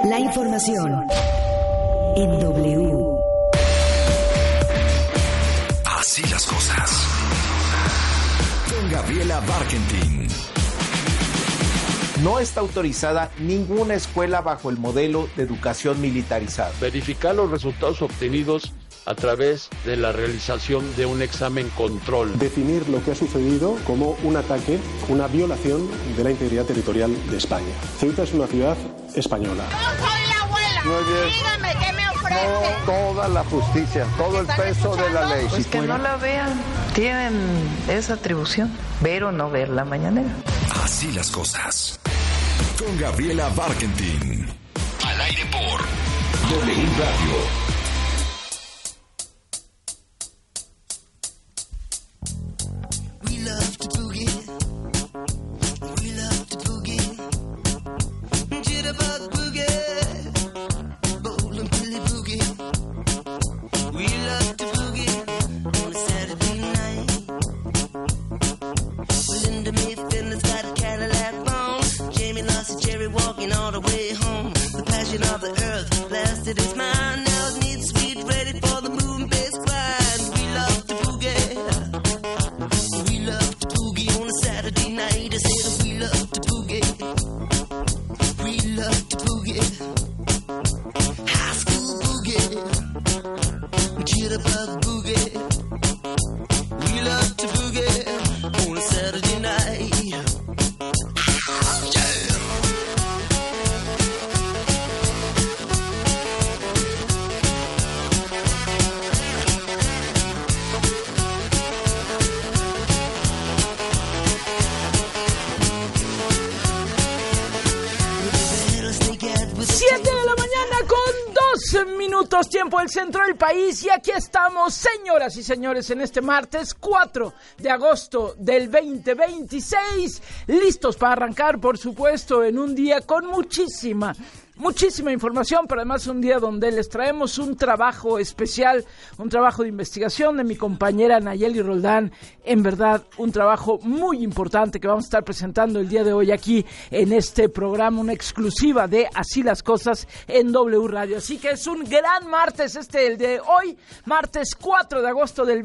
La información en W. Así las cosas. Con Gabriela Barkentin. No está autorizada ninguna escuela bajo el modelo de educación militarizada. Verificar los resultados obtenidos a través de la realización de un examen control. Definir lo que ha sucedido como un ataque, una violación de la integridad territorial de España. Ceuta es una ciudad española. Yo soy la abuela. Muy bien. Dígame, ¿qué me ofrece? No, toda la justicia, todo el peso de la ley. Pues que no la vean, tienen esa atribución, ver o no ver la mañanera. Así las cosas. Con Gabriela Barkentin. Al aire por W Radio. Tiempo del centro del país y aquí estamos, señoras y señores, en este martes 4 de agosto del 2026, listos para arrancar, por supuesto, en un día con muchísima información, pero además un día donde les traemos un trabajo especial, un trabajo de investigación de mi compañera Nayeli Roldán, en verdad un trabajo muy importante que vamos a estar presentando el día de hoy aquí en este programa, una exclusiva de Así las Cosas en W Radio. Así que es un gran martes el de hoy, martes 4 de agosto del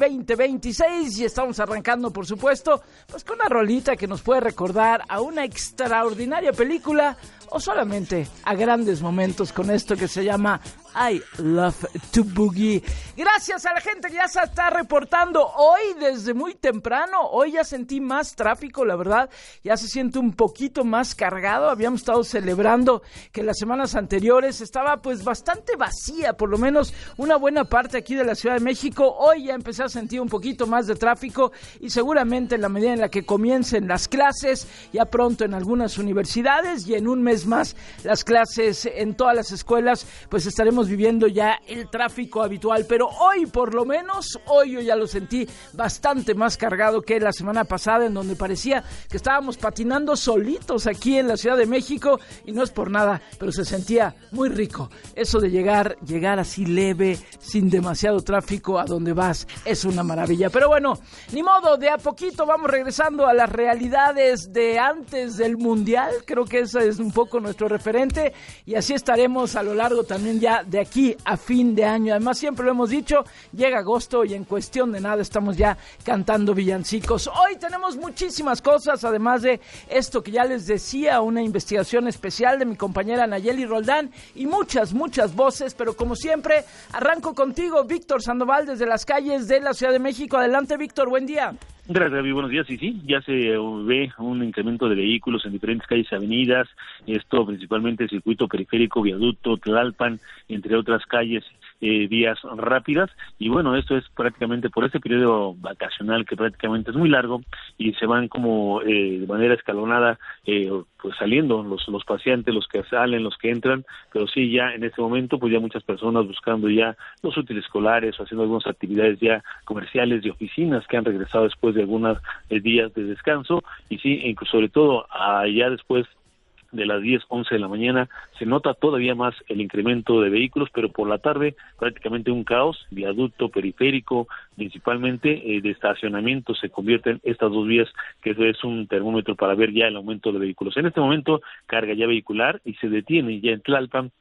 2026, y estamos arrancando, por supuesto, pues con una rolita que nos puede recordar a una extraordinaria película o solamente a grandes momentos con esto que se llama I Love to Boogie. Gracias a la gente que ya se está reportando hoy desde muy temprano. Hoy ya sentí más tráfico, la verdad, ya se siente un poquito más cargado. Habíamos estado celebrando que las semanas anteriores estaba pues bastante vacía, por lo menos una buena parte aquí de la Ciudad de México. Hoy ya empecé a sentir un poquito más de tráfico y seguramente en la medida en la que comiencen las clases, ya pronto en algunas universidades y en un mes más las clases en todas las escuelas, pues estaremos viviendo ya el tráfico habitual, pero hoy por lo menos, hoy yo ya lo sentí bastante más cargado que la semana pasada, en donde parecía que estábamos patinando solitos aquí en la Ciudad de México, y no es por nada, pero se sentía muy rico, eso de llegar así leve, sin demasiado tráfico a donde vas, es una maravilla. Pero bueno, ni modo, de a poquito vamos regresando a las realidades de antes del Mundial, creo que ese es un poco nuestro referente, y así estaremos a lo largo también ya de aquí a fin de año. Además, siempre lo hemos dicho, llega agosto y en cuestión de nada estamos ya cantando villancicos. Hoy tenemos muchísimas cosas, además de esto que ya les decía, una investigación especial de mi compañera Nayeli Roldán y muchas voces, pero como siempre, arranco contigo, Víctor Sandoval, desde las calles de la Ciudad de México. Adelante, Víctor, buen día. Gracias, Gaby. Buenos días. Sí, ya se ve un incremento de vehículos en diferentes calles y avenidas, esto principalmente circuito periférico, viaducto, Tlalpan, entre otras calles, vías rápidas, y bueno, esto es prácticamente por este periodo vacacional que prácticamente es muy largo y se van como de manera escalonada pues saliendo los pacientes, los que salen, los que entran, pero sí ya en este momento pues ya muchas personas buscando ya los útiles escolares o haciendo algunas actividades ya comerciales de oficinas que han regresado después de algunos días de descanso, y sí, incluso sobre todo allá después de las 10, 11 de la mañana, se nota todavía más el incremento de vehículos, pero por la tarde prácticamente un caos, viaducto, periférico, principalmente de estacionamiento, se convierten estas dos vías, que es un termómetro para ver ya el aumento de vehículos. En este momento, carga ya vehicular y se detiene ya en Tlalpan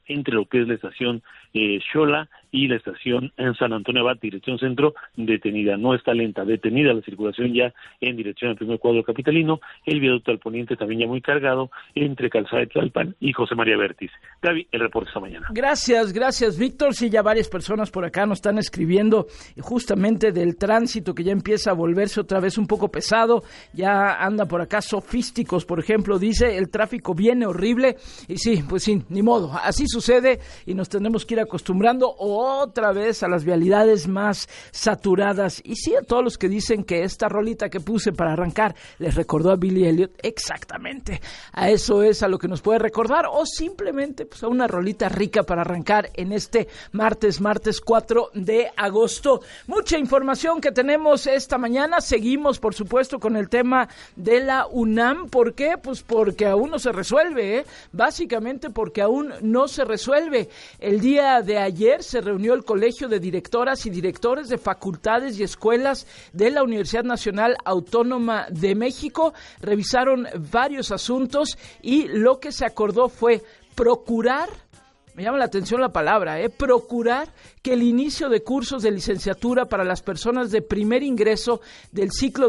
entre lo que es la estación Xola y la estación en San Antonio Abad, dirección centro, detenida. No está lenta, detenida la circulación ya en dirección al primer cuadro capitalino. El viaducto al poniente también ya muy cargado entre Calzada de Tlalpan y José María Vértiz. Gaby, el reporte esta mañana. Gracias, Víctor. Sí, ya varias personas por acá nos están escribiendo justamente del tránsito que ya empieza a volverse otra vez un poco pesado. Ya anda por acá Sofísticos, por ejemplo, dice, el tráfico viene horrible. Y sí, pues sí, ni modo, así sucede y nos tenemos que ir acostumbrando otra vez a las vialidades más saturadas. Y sí, a todos los que dicen que esta rolita que puse para arrancar les recordó a Billy Elliot, exactamente, a eso es a lo que nos puede recordar, o simplemente pues a una rolita rica para arrancar en este martes 4 de agosto. Mucha información que tenemos esta mañana. Seguimos, por supuesto, con el tema de la UNAM. ¿Por qué? Pues porque aún no se resuelve, básicamente porque aún no se resuelve. El día de ayer se reunió el Colegio de Directoras y Directores de Facultades y Escuelas de la Universidad Nacional Autónoma de México. Revisaron varios asuntos y lo que se acordó fue procurar, me llama la atención la palabra, procurar que el inicio de cursos de licenciatura para las personas de primer ingreso del ciclo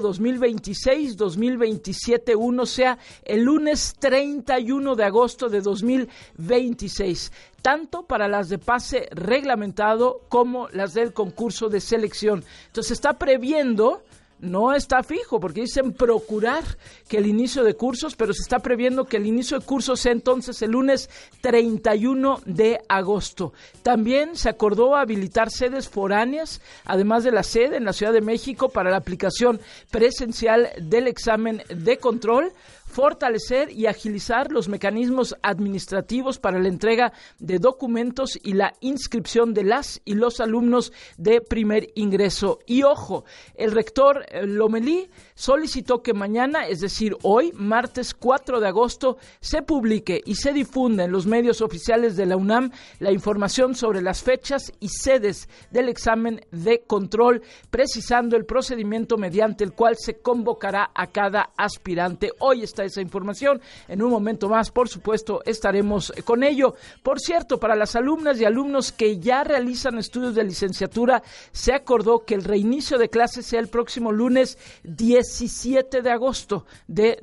2026-2027-1 sea el lunes 31 de agosto de 2026, tanto para las de pase reglamentado como las del concurso de selección. Entonces está previendo, no está fijo, porque dicen procurar que el inicio de cursos, pero se está previendo que el inicio de cursos sea entonces el lunes 31 de agosto. También se acordó habilitar sedes foráneas, además de la sede en la Ciudad de México, para la aplicación presencial del examen de control, fortalecer y agilizar los mecanismos administrativos para la entrega de documentos y la inscripción de las y los alumnos de primer ingreso. Y ojo, el rector Lomelí solicitó que mañana, es decir, hoy, martes 4 de agosto, se publique y se difunda en los medios oficiales de la UNAM la información sobre las fechas y sedes del examen de control, precisando el procedimiento mediante el cual se convocará a cada aspirante. Hoy está esa información. En un momento más, por supuesto, estaremos con ello. Por cierto, para las alumnas y alumnos que ya realizan estudios de licenciatura, se acordó que el reinicio de clases sea el próximo lunes 17 de agosto de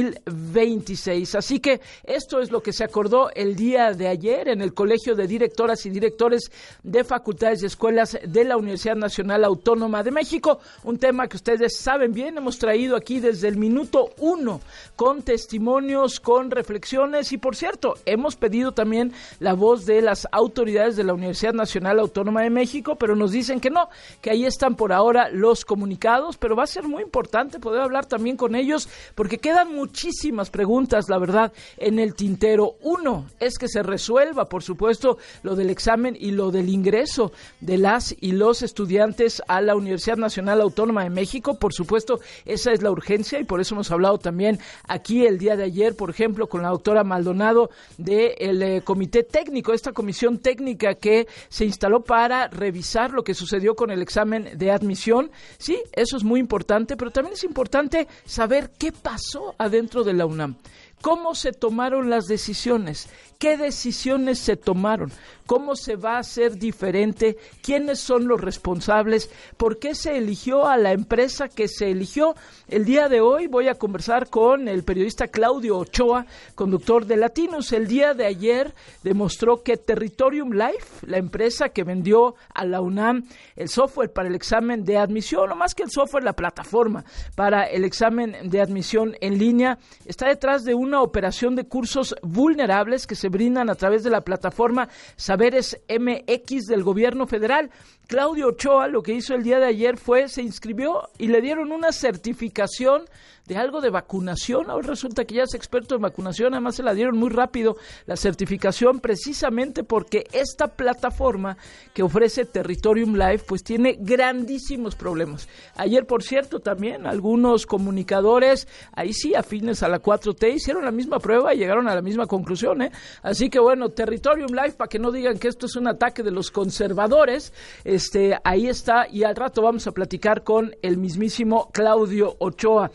2026. Así que esto es lo que se acordó el día de ayer en el Colegio de Directoras y Directores de Facultades y Escuelas de la Universidad Nacional Autónoma de México. Un tema que ustedes saben bien, hemos traído aquí desde el minuto 1 con testimonios, con reflexiones y, por cierto, hemos pedido también la voz de las autoridades de la Universidad Nacional Autónoma de México, pero nos dicen que no, que ahí están por ahora los comunicados, pero va a ser muy importante poder hablar también con ellos porque quedan muchísimas preguntas, la verdad, en el tintero. Uno es que se resuelva, por supuesto, lo del examen y lo del ingreso de las y los estudiantes a la Universidad Nacional Autónoma de México. Por supuesto, esa es la urgencia y por eso hemos hablado también aquí el día de ayer, por ejemplo, con la doctora Maldonado del comité técnico, esta comisión técnica que se instaló para revisar lo que sucedió con el examen de admisión. Sí, eso es muy importante, pero también es importante saber qué pasó adentro de la UNAM. ¿Cómo se tomaron las decisiones? ¿Qué decisiones se tomaron? ¿Cómo se va a hacer diferente? ¿Quiénes son los responsables? ¿Por qué se eligió a la empresa que se eligió? El día de hoy voy a conversar con el periodista Claudio Ochoa, conductor de Latinos. El día de ayer demostró que Territorium Life, la empresa que vendió a la UNAM el software para el examen de admisión, o más que el software, la plataforma para el examen de admisión en línea, está detrás de una operación de cursos vulnerables que se brindan a través de la plataforma Saberes MX del gobierno federal. Claudio Ochoa lo que hizo el día de ayer fue, se inscribió y le dieron una certificación de algo de vacunación. Ahora resulta que ya es experto en vacunación, además se la dieron muy rápido la certificación, precisamente porque esta plataforma que ofrece Territorium Life pues tiene grandísimos problemas. Ayer, por cierto, también algunos comunicadores, ahí sí afines a la 4T, hicieron la misma prueba y llegaron a la misma conclusión, Así que bueno, Territorium Life, para que no digan que esto es un ataque de los conservadores, ahí está, y al rato vamos a platicar con el mismísimo Claudio Ochoa. Así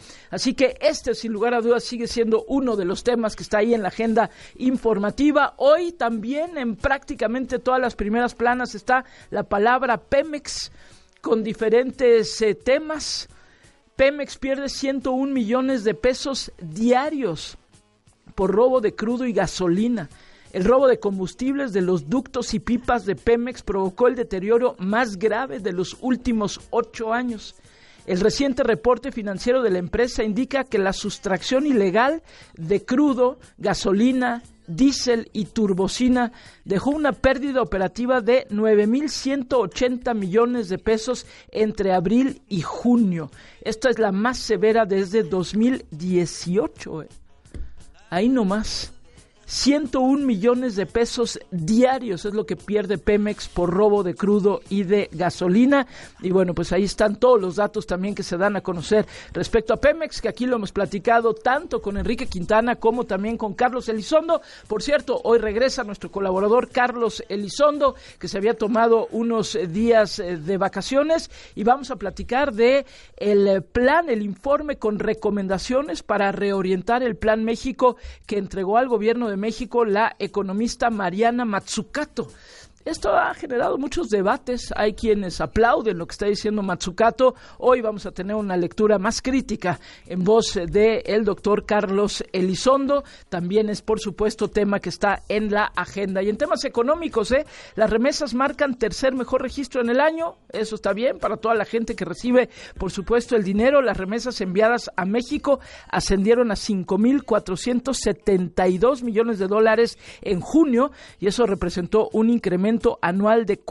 Así que este, sin lugar a dudas, sigue siendo uno de los temas que está ahí en la agenda informativa. Hoy también en prácticamente todas las primeras planas está la palabra Pemex con diferentes temas. Pemex pierde 101 millones de pesos diarios por robo de crudo y gasolina. El robo de combustibles de los ductos y pipas de Pemex provocó el deterioro más grave de los últimos 8 años. El reciente reporte financiero de la empresa indica que la sustracción ilegal de crudo, gasolina, diésel y turbocina dejó una pérdida operativa de 9,180 millones de pesos entre abril y junio. Esta es la más severa desde 2018. Ahí nomás. 101 millones de pesos diarios es lo que pierde Pemex por robo de crudo y de gasolina. Y bueno, pues ahí están todos los datos también que se dan a conocer respecto a Pemex, que aquí lo hemos platicado tanto con Enrique Quintana como también con Carlos Elizondo. Por cierto, hoy regresa nuestro colaborador Carlos Elizondo, que se había tomado unos días de vacaciones, y vamos a platicar de el plan, el informe con recomendaciones para reorientar el Plan México que entregó al gobierno de México la economista Mariana Mazzucato. Esto ha generado muchos debates, hay quienes aplauden lo que está diciendo Mazzucato. Hoy vamos a tener una lectura más crítica en voz de el doctor Carlos Elizondo. También es, por supuesto, tema que está en la agenda. Y en temas económicos, las remesas marcan tercer mejor registro en el año. Eso está bien para toda la gente que recibe, por supuesto, el dinero. Las remesas enviadas a México ascendieron a 5,472 millones de dólares en junio, y eso representó un incremento anual de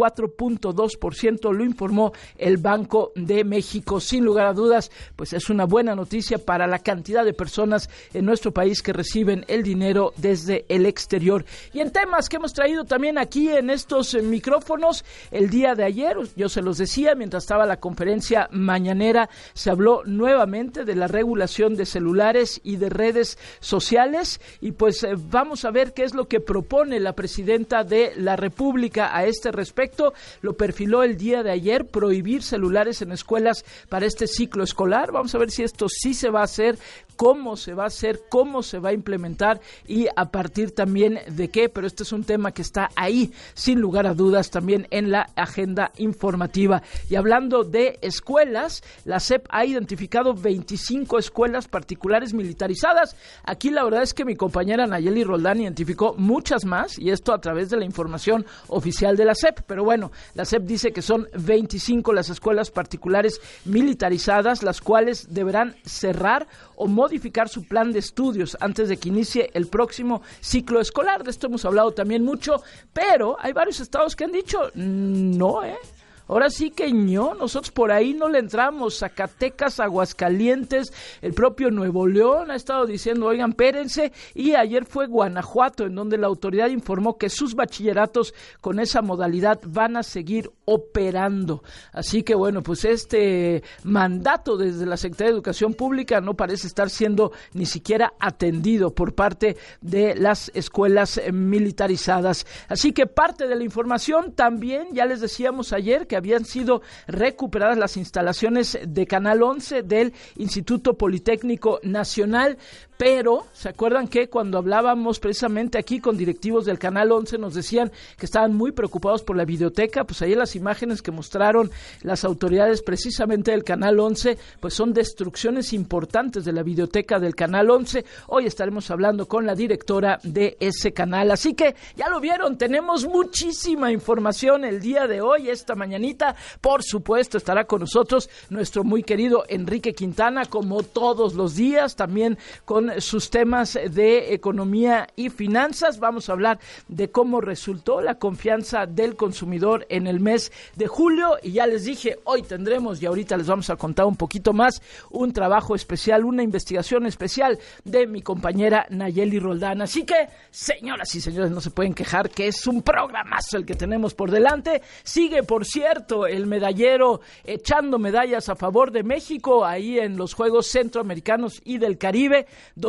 4.2%, lo informó el Banco de México. Sin lugar a dudas, pues es una buena noticia para la cantidad de personas en nuestro país que reciben el dinero desde el exterior. Y en temas que hemos traído también aquí en estos micrófonos, el día de ayer, yo se los decía, mientras estaba la conferencia mañanera, se habló nuevamente de la regulación de celulares y de redes sociales, y pues vamos a ver qué es lo que propone la presidenta de la República a este respecto. Lo perfiló el día de ayer, prohibir celulares en escuelas para este ciclo escolar. Vamos a ver si esto sí se va a hacer, cómo se va a hacer, cómo se va a implementar y a partir también de qué, pero este es un tema que está ahí, sin lugar a dudas, también en la agenda informativa. Y hablando de escuelas, la SEP ha identificado 25 escuelas particulares militarizadas. Aquí la verdad es que mi compañera Nayeli Roldán identificó muchas más, y esto a través de la información oficial de la SEP, pero bueno, la SEP dice que son 25 las escuelas particulares militarizadas, las cuales deberán cerrar o modificar su plan de estudios antes de que inicie el próximo ciclo escolar. De esto hemos hablado también mucho, pero hay varios estados que han dicho no, ahora sí que nosotros por ahí no le entramos. Zacatecas, Aguascalientes, el propio Nuevo León ha estado diciendo, oigan, espérense, y ayer fue Guanajuato, en donde la autoridad informó que sus bachilleratos con esa modalidad van a seguir operando. Así que bueno, pues este mandato desde la Secretaría de Educación Pública no parece estar siendo ni siquiera atendido por parte de las escuelas militarizadas. Así que parte de la información también, ya les decíamos ayer que habían sido recuperadas las instalaciones de Canal 11 del Instituto Politécnico Nacional, pero ¿se acuerdan que cuando hablábamos precisamente aquí con directivos del Canal 11 nos decían que estaban muy preocupados por la videoteca? Pues ahí las imágenes que mostraron las autoridades precisamente del Canal 11, pues son destrucciones importantes de la videoteca del Canal 11. Hoy estaremos hablando con la directora de ese canal, así que ya lo vieron, tenemos muchísima información el día de hoy, esta mañanita. Por supuesto estará con nosotros nuestro muy querido Enrique Quintana, como todos los días, también con sus temas de economía y finanzas. Vamos a hablar de cómo resultó la confianza del consumidor en el mes de julio, y ya les dije, hoy tendremos, y ahorita les vamos a contar un poquito más, un trabajo especial, una investigación especial de mi compañera Nayeli Roldán. Así que, señoras y señores, no se pueden quejar que es un programazo el que tenemos por delante. Sigue, por cierto, el medallero echando medallas a favor de México ahí en los Juegos Centroamericanos y del Caribe.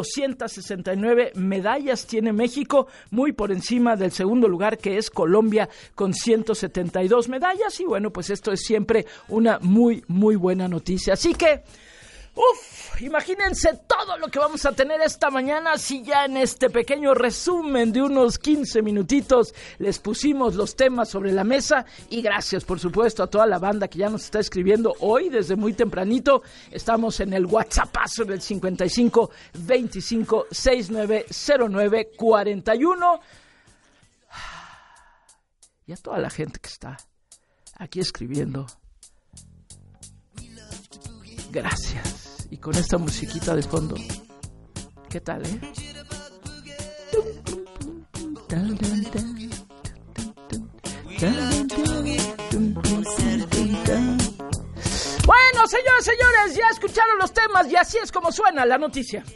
269 medallas tiene México, muy por encima del segundo lugar, que es Colombia, con 172 medallas. Y bueno, pues esto es siempre una muy, muy buena noticia. Así que Imagínense todo lo que vamos a tener esta mañana si ya en este pequeño resumen de unos 15 minutitos les pusimos los temas sobre la mesa. Y gracias, por supuesto, a toda la banda que ya nos está escribiendo hoy desde muy tempranito. Estamos en el WhatsAppazo del 55 25 69 09 41. Y a toda la gente que está aquí escribiendo, gracias. Y con esta musiquita de fondo, ¿qué tal, Bueno, señores, ya escucharon los temas y así es como suena la noticia.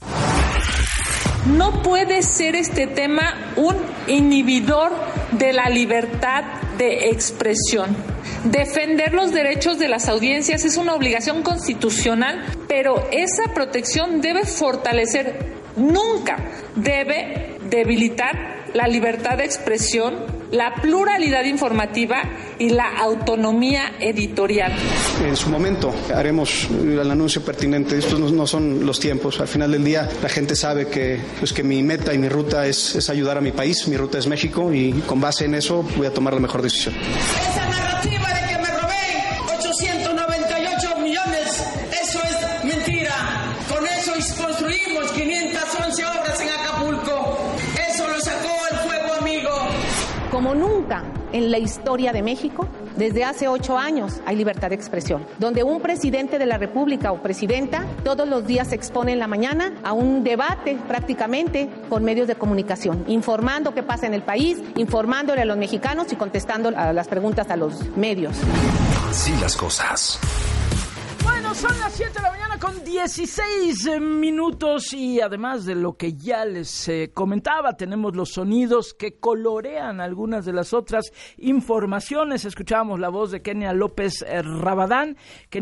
No puede ser este tema un inhibidor de la libertad de expresión. Defender los derechos de las audiencias es una obligación constitucional, pero esa protección debe fortalecer, nunca debe debilitar la libertad de expresión, la pluralidad informativa y la autonomía editorial. En su momento haremos el anuncio pertinente. Estos no son los tiempos. Al final del día la gente sabe que mi meta y mi ruta es ayudar a mi país. Mi ruta es México y con base en eso voy a tomar la mejor decisión. Esa narrativa de que me robé 898 millones, eso es mentira. Con eso construimos 511 obras en Acapulco. Eso lo sacó el fuego amigo. Como nunca en la historia de México, desde hace 8 años hay libertad de expresión, donde un presidente de la República o presidenta todos los días se expone en la mañana a un debate prácticamente con medios de comunicación, informando qué pasa en el país, informándole a los mexicanos y contestando a las preguntas a los medios. Así las cosas. Bueno, son las 7 de la mañana con 16 minutos y además de lo que ya les comentaba, tenemos los sonidos que colorean algunas de las otras informaciones. Escuchábamos la voz de Kenia López Rabadán,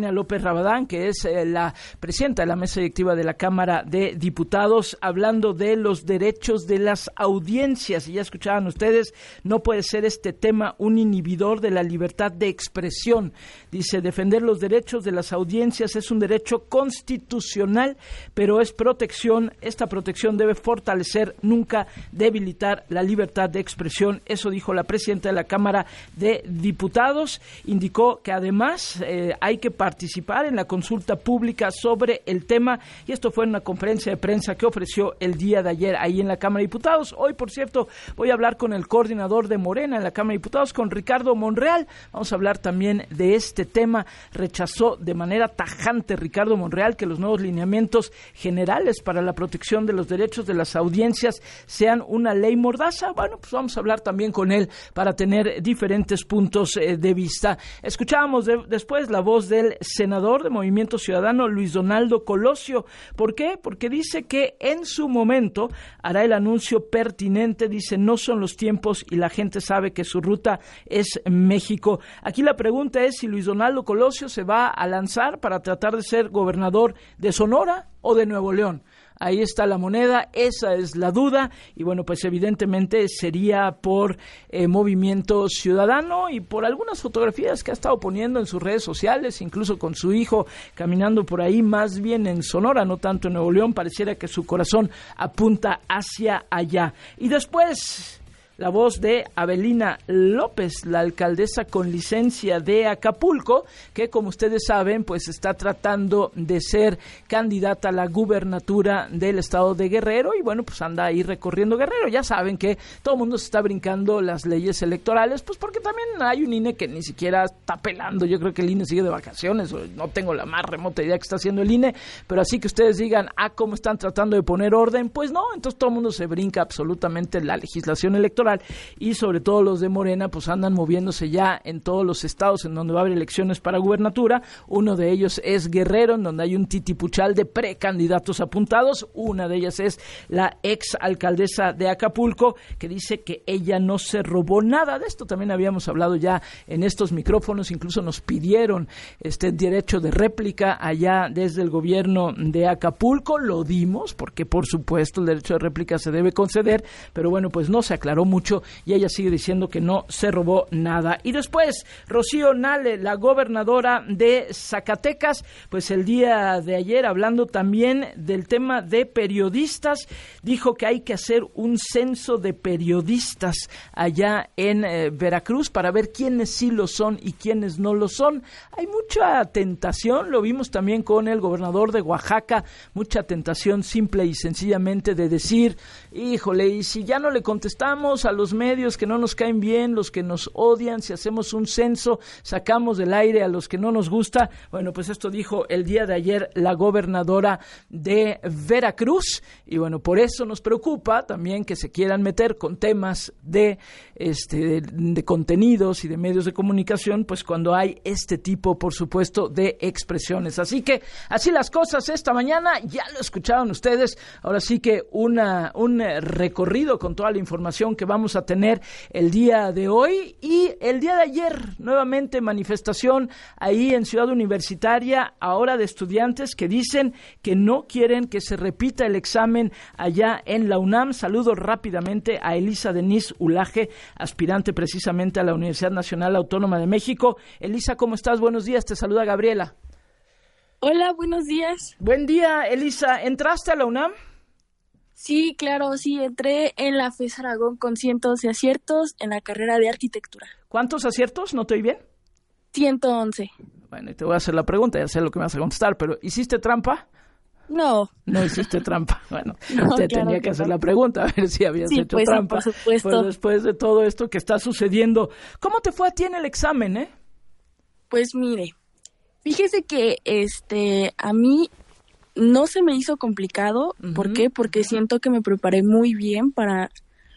que es la presidenta de la mesa directiva de la Cámara de Diputados, hablando de los derechos de las audiencias. Y ya escuchaban ustedes, no puede ser este tema un inhibidor de la libertad de expresión. Dice, defender los derechos de las audiencias es un derecho constitucional, pero es protección. Esta protección debe fortalecer, nunca debilitar la libertad de expresión. Eso dijo la presidenta de la Cámara de Diputados. Indicó que además hay que participar en la consulta pública sobre el tema, y esto fue en una conferencia de prensa que ofreció el día de ayer ahí en la Cámara de Diputados. Hoy, por cierto, voy a hablar con el coordinador de Morena en la Cámara de Diputados, con Ricardo Monreal. Vamos a hablar también de este tema. Rechazó de manera tajante Ricardo Monreal que los nuevos lineamientos generales para la protección de los derechos de las audiencias sean una ley mordaza. Bueno, pues vamos a hablar también con él para tener diferentes puntos de vista. Escuchábamos después la voz del senador de Movimiento Ciudadano, Luis Donaldo Colosio. ¿Por qué? Porque dice que en su momento hará el anuncio pertinente. Dice, no son los tiempos y la gente sabe que su ruta es México. Aquí la pregunta es si Luis Donaldo Colosio se va a lanzar para tratar de ser gobernador de Sonora o de Nuevo León. Ahí está la moneda, esa es la duda, y bueno, pues evidentemente sería por Movimiento Ciudadano y por algunas fotografías que ha estado poniendo en sus redes sociales, incluso con su hijo caminando por ahí, más bien en Sonora, no tanto en Nuevo León. Pareciera que su corazón apunta hacia allá. Y después, la voz de Avelina López, la alcaldesa con licencia de Acapulco, que como ustedes saben, pues está tratando de ser candidata a la gubernatura del estado de Guerrero, y bueno, pues anda ahí recorriendo Guerrero. Ya saben que todo el mundo se está brincando las leyes electorales, pues porque también hay un INE que ni siquiera está pelando. Yo creo que el INE sigue de vacaciones, no tengo la más remota idea que está haciendo el INE, pero así que ustedes digan, cómo están tratando de poner orden, pues no. Entonces todo el mundo se brinca absolutamente la legislación electoral, y sobre todo los de Morena pues andan moviéndose ya en todos los estados en donde va a haber elecciones para gubernatura. Uno de ellos es Guerrero, en donde hay un titipuchal de precandidatos apuntados. Una de ellas es la ex alcaldesa de Acapulco, que dice que ella no se robó nada. De esto también habíamos hablado ya en estos micrófonos, incluso nos pidieron este derecho de réplica allá desde el gobierno de Acapulco. Lo dimos porque por supuesto el derecho de réplica se debe conceder, pero bueno, pues no se aclaró muy mucho, y ella sigue diciendo que no se robó nada. Y después, Rocío Nale, la gobernadora de Zacatecas, pues el día de ayer, hablando también del tema de periodistas, dijo que hay que hacer un censo de periodistas allá en Veracruz para ver quiénes sí lo son y quiénes no lo son. Hay mucha tentación, lo vimos también con el gobernador de Oaxaca, mucha tentación simple y sencillamente de decir, híjole, y si ya no le contestamos a los medios que no nos caen bien, los que nos odian, si hacemos un censo, sacamos del aire a los que no nos gusta. Bueno, pues esto dijo el día de ayer la gobernadora de Veracruz, y bueno, por eso nos preocupa también que se quieran meter con temas de contenidos y de medios de comunicación, pues cuando hay este tipo, por supuesto, de expresiones. Así que, así las cosas esta mañana, ya lo escucharon ustedes, ahora sí que un recorrido con toda la información que vamos a tener el día de hoy. Y el día de ayer, nuevamente manifestación ahí en Ciudad Universitaria, ahora de estudiantes que dicen que no quieren que se repita el examen allá en la UNAM. Saludo rápidamente a Elisa Denise Ulaje, aspirante precisamente a la Universidad Nacional Autónoma de México. Elisa, ¿cómo estás? Buenos días, te saluda Gabriela. Hola, buenos días. Buen día, Elisa. ¿Entraste a la UNAM? Sí, claro, sí, entré en la FES Aragón con cientos de aciertos en la carrera de arquitectura. ¿Cuántos aciertos? ¿No te oí bien? 111. Bueno, y te voy a hacer la pregunta, ya sé lo que me vas a contestar, pero ¿hiciste trampa? No. No hiciste trampa. Bueno, no, te claro tenía que hacer la pregunta, a ver si habías hecho pues, trampa. Sí, por supuesto. Pues después de todo esto que está sucediendo, ¿cómo te fue a ti en el examen, Pues mire, fíjese que a mí no se me hizo complicado. Uh-huh. ¿Por qué? Porque siento que me preparé muy bien para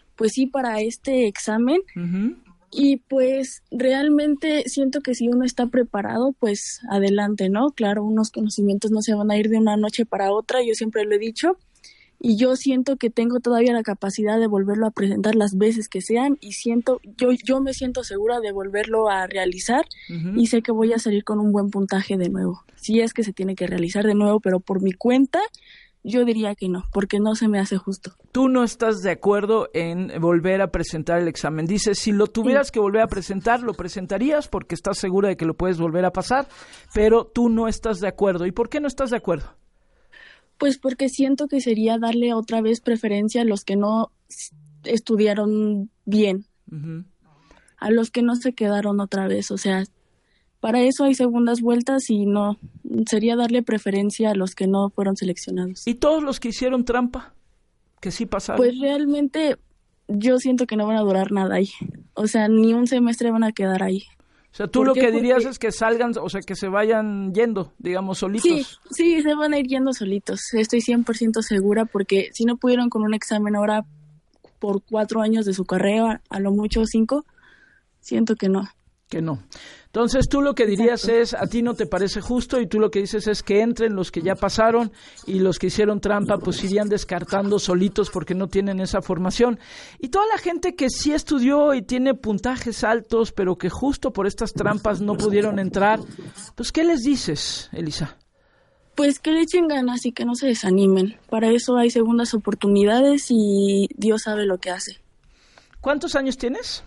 este examen. Uh-huh. Y pues realmente siento que si uno está preparado, pues adelante, ¿no? Claro, unos conocimientos no se van a ir de una noche para otra, yo siempre lo he dicho. Y yo siento que tengo todavía la capacidad de volverlo a presentar las veces que sean, y yo me siento segura de volverlo a realizar. Uh-huh. Y sé que voy a salir con un buen puntaje de nuevo. Si es que se tiene que realizar de nuevo, pero por mi cuenta, yo diría que no, porque no se me hace justo. Tú no estás de acuerdo en volver a presentar el examen. Dices, si lo tuvieras que volver a presentar, lo presentarías porque estás segura de que lo puedes volver a pasar, pero tú no estás de acuerdo. ¿Y por qué no estás de acuerdo? Pues porque siento que sería darle otra vez preferencia a los que no estudiaron bien, uh-huh, a los que no se quedaron otra vez. O sea, para eso hay segundas vueltas y no, sería darle preferencia a los que no fueron seleccionados. ¿Y todos los que hicieron trampa? ¿Que sí pasaron? Pues realmente yo siento que no van a durar nada ahí. O sea, ni un semestre van a quedar ahí. O sea, tú lo que dirías es que salgan, o sea, que se vayan yendo, digamos, solitos. Sí, se van a ir yendo solitos. Estoy 100% segura, porque si no pudieron con un examen ahora por 4 años de su carrera, a lo mucho 5, siento que no. Que no. Entonces, tú lo que dirías es, a ti no te parece justo, y tú lo que dices es que entren los que ya pasaron, y los que hicieron trampa pues irían descartando solitos porque no tienen esa formación. Y toda la gente que sí estudió y tiene puntajes altos, pero que justo por estas trampas no pudieron entrar, pues ¿qué les dices, Elisa? Pues que le echen ganas y que no se desanimen. Para eso hay segundas oportunidades y Dios sabe lo que hace. ¿Cuántos años tienes?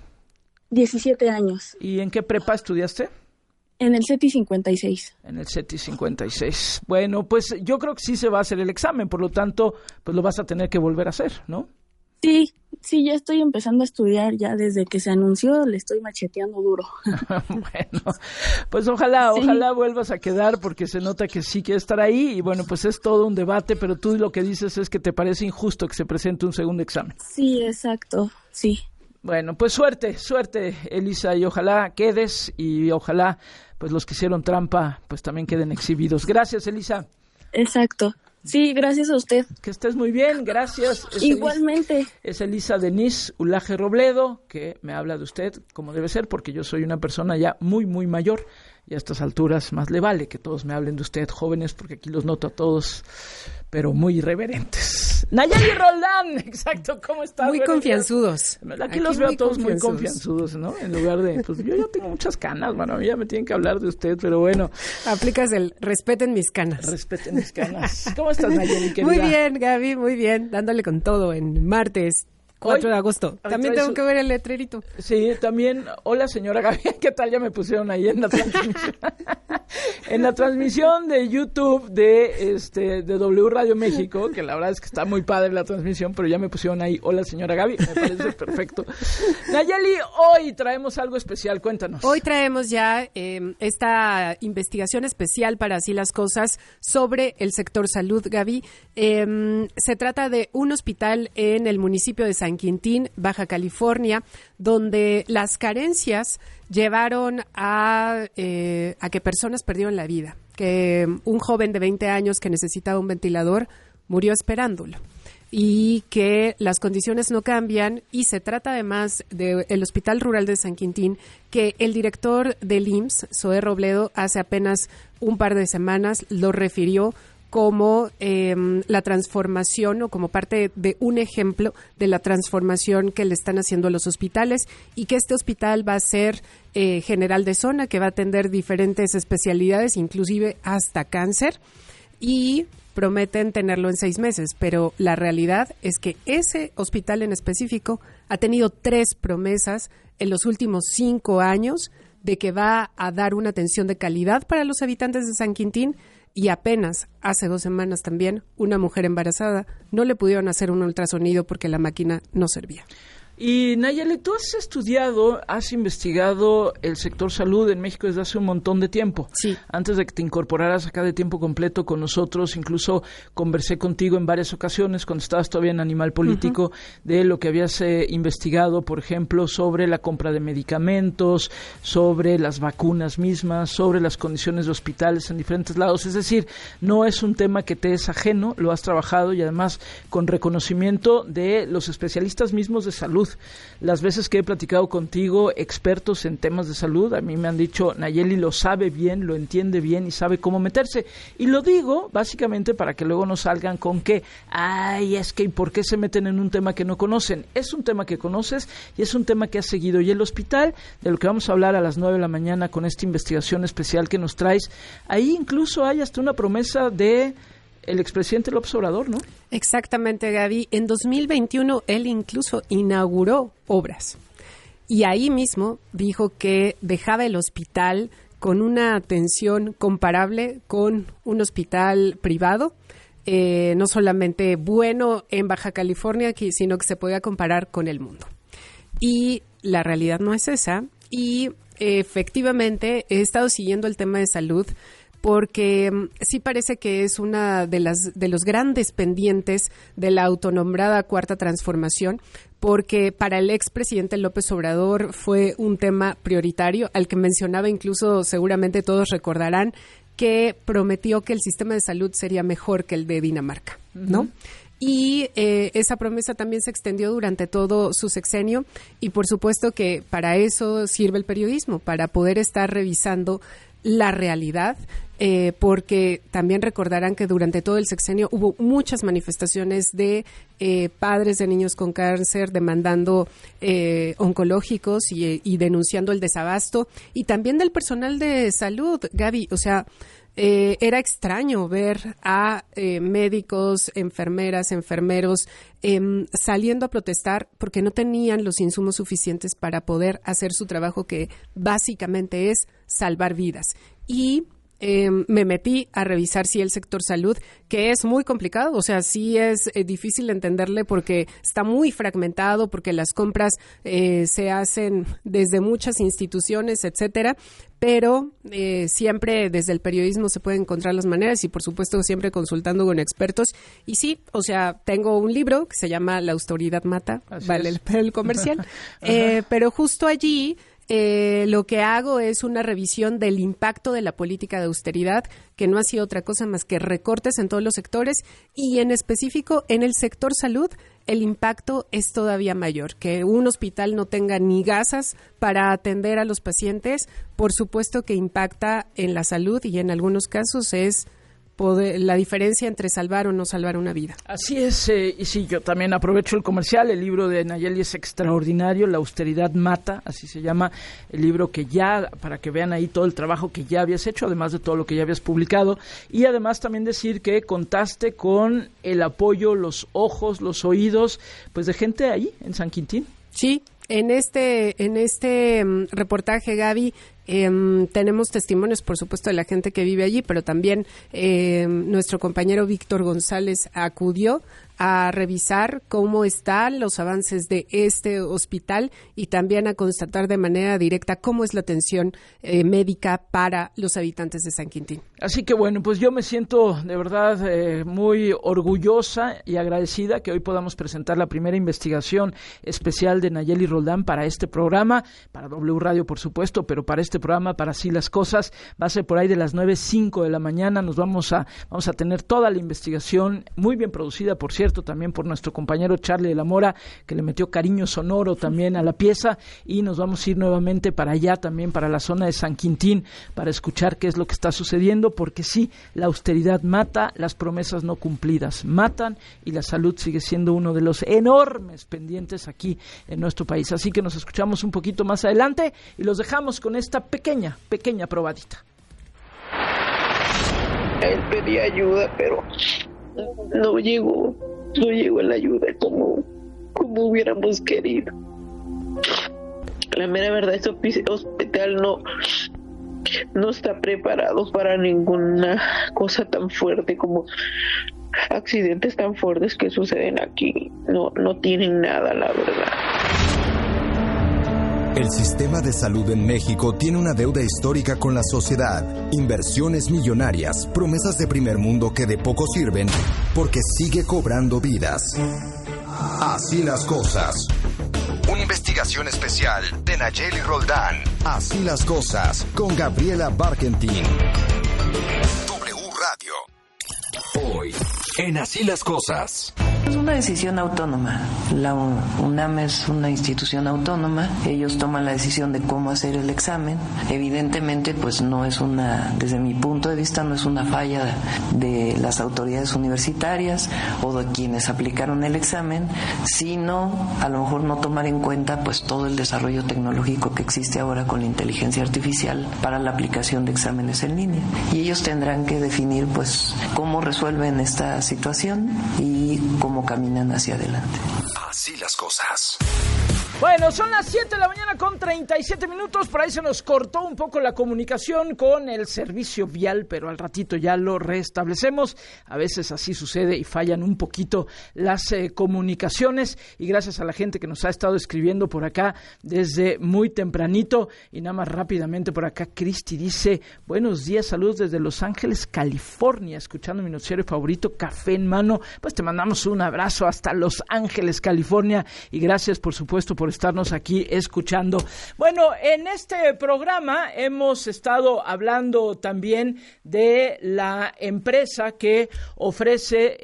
17 años. ¿Y en qué prepa estudiaste? En el CETI 56. En el CETI 56. Bueno, pues yo creo que sí se va a hacer el examen, por lo tanto, pues lo vas a tener que volver a hacer, ¿no? Sí, ya estoy empezando a estudiar, ya desde que se anunció le estoy macheteando duro. Bueno, pues ojalá vuelvas a quedar, porque se nota que sí quieres estar ahí, y bueno, pues es todo un debate, pero tú lo que dices es que te parece injusto que se presente un segundo examen. Sí, exacto, sí. Bueno, pues suerte, Elisa, y ojalá quedes, y ojalá pues los que hicieron trampa pues también queden exhibidos. Gracias, Elisa. Exacto. Sí, gracias a usted. Que estés muy bien, gracias. Igualmente. Es Elisa Denise Ulaje Robledo, que me habla de usted como debe ser, porque yo soy una persona ya muy, muy mayor, y a estas alturas más le vale que todos me hablen de usted, jóvenes, porque aquí los noto a todos, pero muy irreverentes. Nayeli Roldán, exacto, ¿cómo estás? Muy confianzudos. Aquí los veo a todos muy confianzudos, ¿no? En lugar de, pues yo ya tengo muchas canas, bueno, a mí ya me tienen que hablar de usted, pero bueno. Aplicas el respeten mis canas. Respeten mis canas. ¿Cómo estás, Nayeli, querida? Muy bien, Gaby, muy bien, dándole con todo en martes 4 de agosto. También tengo que ver el letrerito. Sí, también. Hola, señora Gaby. ¿Qué tal? Ya me pusieron ahí en la transmisión. En la transmisión de YouTube de W Radio México, que la verdad es que está muy padre la transmisión, pero ya me pusieron ahí, hola, señora Gaby. Me parece perfecto. Nayeli, hoy traemos algo especial. Cuéntanos. Hoy traemos ya esta investigación especial para Así las Cosas sobre el sector salud, Gaby. Se trata de un hospital en el municipio de San Quintín, Baja California, donde las carencias llevaron a que personas perdieron la vida, que un joven de 20 años que necesitaba un ventilador murió esperándolo y que las condiciones no cambian, y se trata además del Hospital Rural de San Quintín, que el director del IMSS, Zoé Robledo, hace apenas un par de semanas lo refirió como la transformación o como parte de un ejemplo de la transformación que le están haciendo a los hospitales, y que este hospital va a ser general de zona, que va a atender diferentes especialidades, inclusive hasta cáncer, y prometen tenerlo en 6 meses, pero la realidad es que ese hospital en específico ha tenido 3 promesas en los últimos 5 años de que va a dar una atención de calidad para los habitantes de San Quintín, y apenas hace 2 semanas también una mujer embarazada no le pudieron hacer un ultrasonido porque la máquina no servía. Y Nayeli, tú has estudiado, has investigado el sector salud en México desde hace un montón de tiempo. Sí. Antes de que te incorporaras acá de tiempo completo con nosotros, incluso conversé contigo en varias ocasiones cuando estabas todavía en Animal Político, de lo que habías investigado, por ejemplo, sobre la compra de medicamentos, sobre las vacunas mismas, sobre las condiciones de hospitales en diferentes lados. Es decir, no es un tema que te es ajeno, lo has trabajado, y además con reconocimiento de los especialistas mismos de salud. Las veces que he platicado contigo, expertos en temas de salud, a mí me han dicho, Nayeli lo sabe bien, lo entiende bien y sabe cómo meterse. Y lo digo básicamente para que luego no salgan con que, ay, es que ¿y por qué se meten en un tema que no conocen? Es un tema que conoces y es un tema que has seguido. Y el hospital, de lo que vamos a hablar a las 9 de la mañana con esta investigación especial que nos traes, ahí incluso hay hasta una promesa de el expresidente López Obrador, ¿no? Exactamente, Gaby. En 2021 él incluso inauguró obras, y ahí mismo dijo que dejaba el hospital con una atención comparable con un hospital privado, no solamente bueno en Baja California, sino que se podía comparar con el mundo. Y la realidad no es esa, y efectivamente he estado siguiendo el tema de salud, porque sí parece que es una de los grandes pendientes de la autonombrada Cuarta Transformación, porque para el expresidente López Obrador fue un tema prioritario, al que mencionaba incluso, seguramente todos recordarán, que prometió que el sistema de salud sería mejor que el de Dinamarca, ¿no? Y esa promesa también se extendió durante todo su sexenio, y por supuesto que para eso sirve el periodismo, para poder estar revisando la realidad, porque también recordarán que durante todo el sexenio hubo muchas manifestaciones de padres de niños con cáncer demandando oncológicos y denunciando el desabasto, y también del personal de salud, Gaby. O sea, era extraño ver a médicos, enfermeras, enfermeros saliendo a protestar porque no tenían los insumos suficientes para poder hacer su trabajo, que básicamente es salvar vidas. Y me metí a revisar el sector salud, que es muy complicado, o sea, sí es difícil entenderle porque está muy fragmentado, porque las compras se hacen desde muchas instituciones, etcétera, pero siempre desde el periodismo se pueden encontrar las maneras, y por supuesto siempre consultando con expertos. Y sí, o sea, tengo un libro que se llama La austeridad mata, así vale el comercial, pero justo allí lo que hago es una revisión del impacto de la política de austeridad, que no ha sido otra cosa más que recortes en todos los sectores, y en específico en el sector salud el impacto es todavía mayor. Que un hospital no tenga ni gasas para atender a los pacientes, por supuesto que impacta en la salud, y en algunos casos es la diferencia entre salvar o no salvar una vida. Así es, y sí, yo también aprovecho el comercial. El libro de Nayeli es extraordinario, La austeridad mata, así se llama el libro, que ya, para que vean ahí todo el trabajo que ya habías hecho, además de todo lo que ya habías publicado, y además también decir que contaste con el apoyo, los ojos, los oídos, pues de gente ahí en San Quintín. Sí, en este reportaje, Gaby, tenemos testimonios, por supuesto, de la gente que vive allí, pero también nuestro compañero Víctor González acudió a revisar cómo están los avances de este hospital y también a constatar de manera directa cómo es la atención médica para los habitantes de San Quintín. Así que bueno, pues yo me siento de verdad muy orgullosa y agradecida que hoy podamos presentar la primera investigación especial de Nayeli Roldán para este programa, para W Radio por supuesto, pero para este programa, para Así las Cosas, va a ser por ahí de las 9:05 de la mañana. Nos vamos a tener toda la investigación muy bien producida, por cierto, también por nuestro compañero Charlie de la Mora, que le metió cariño sonoro también a la pieza, y nos vamos a ir nuevamente para allá, también para la zona de San Quintín, para escuchar qué es lo que está sucediendo, porque sí, la austeridad mata, las promesas no cumplidas matan, y la salud sigue siendo uno de los enormes pendientes aquí en nuestro país. Así que nos escuchamos un poquito más adelante y los dejamos con esta pequeña probadita. Él pedía ayuda, pero no llegó la ayuda como hubiéramos querido. La mera verdad, este hospital no está preparado para ninguna cosa tan fuerte como accidentes tan fuertes que suceden aquí. No tienen nada, la verdad. El sistema de salud en México tiene una deuda histórica con la sociedad, inversiones millonarias, promesas de primer mundo que de poco sirven porque sigue cobrando vidas. Así las cosas. Una investigación especial de Nayeli Roldán. Así las cosas con Gabriela Barkentin. W Radio. Hoy, en Así las Cosas. Es una decisión autónoma. La UNAM es una institución autónoma. Ellos toman la decisión de cómo hacer el examen. Evidentemente, pues no es desde mi punto de vista, no es una falla de las autoridades universitarias o de quienes aplicaron el examen, sino a lo mejor no tomar en cuenta pues todo el desarrollo tecnológico que existe ahora con la inteligencia artificial para la aplicación de exámenes en línea. Y ellos tendrán que definir pues cómo resuelven esta situación y cómo caminan hacia adelante. Así las cosas. Bueno, son las 7 de la mañana con 37 minutos. Por ahí se nos cortó un poco la comunicación con el servicio vial, pero al ratito ya lo restablecemos. A veces así sucede y fallan un poquito las comunicaciones. Y gracias a la gente que nos ha estado escribiendo por acá desde muy tempranito. Y nada más rápidamente por acá, Cristi dice: buenos días, saludos desde Los Ángeles, California, escuchando mi noticiero favorito, Café en Mano. Pues te mandamos un abrazo hasta Los Ángeles, California. Y gracias, por supuesto, por estarnos aquí escuchando. Bueno, en este programa hemos estado hablando también de la empresa que ofrece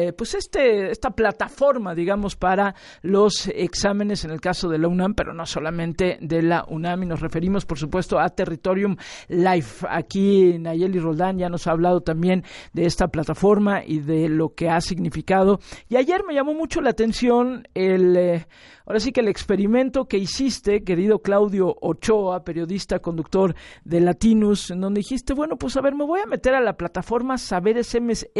esta plataforma, digamos, para los exámenes en el caso de la UNAM, pero no solamente de la UNAM, y nos referimos, por supuesto, a Territorium Life. Aquí Nayeli Roldán ya nos ha hablado también de esta plataforma y de lo que ha significado. Y ayer me llamó mucho la atención ahora sí que el experimento que hiciste, querido Claudio Ochoa, periodista, conductor de Latinus, en donde dijiste, bueno, pues a ver, me voy a meter a la plataforma Saberes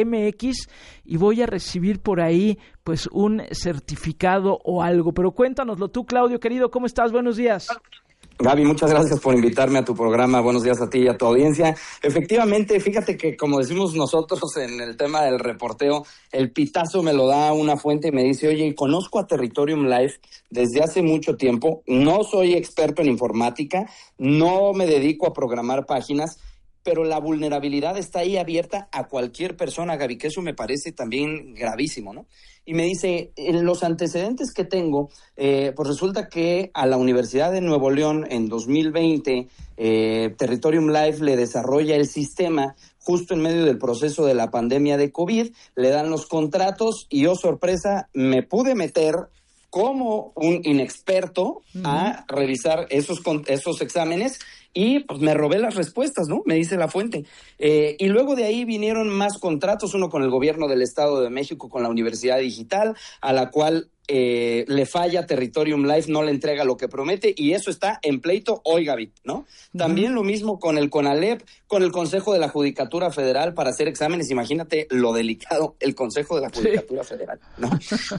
MX y voy a recibir por ahí pues un certificado o algo. Pero cuéntanoslo tú, Claudio, querido, ¿cómo estás? Buenos días. Gaby, muchas gracias por invitarme a tu programa. Buenos días a ti y a tu audiencia. Efectivamente, fíjate que como decimos nosotros en el tema del reporteo, el pitazo me lo da una fuente y me dice, oye, conozco a Territorium Life desde hace mucho tiempo, no soy experto en informática, no me dedico a programar páginas, pero la vulnerabilidad está ahí abierta a cualquier persona, Gaby, que eso me parece también gravísimo, ¿no? Y me dice, en los antecedentes que tengo, pues resulta que a la Universidad de Nuevo León en 2020, Territorium Life le desarrolla el sistema justo en medio del proceso de la pandemia de COVID, le dan los contratos y, oh sorpresa, me pude meter como un inexperto a revisar esos exámenes y pues me robé las respuestas, ¿no? Me dice la fuente. Y luego de ahí vinieron más contratos, uno con el gobierno del Estado de México, con la Universidad Digital, a la cual le falla Territorium Life, no le entrega lo que promete, y eso está en pleito hoy, Gaby, ¿no? También lo mismo con el CONALEP, con el Consejo de la Judicatura Federal para hacer exámenes. Imagínate lo delicado, el Consejo de la Judicatura Federal, ¿no?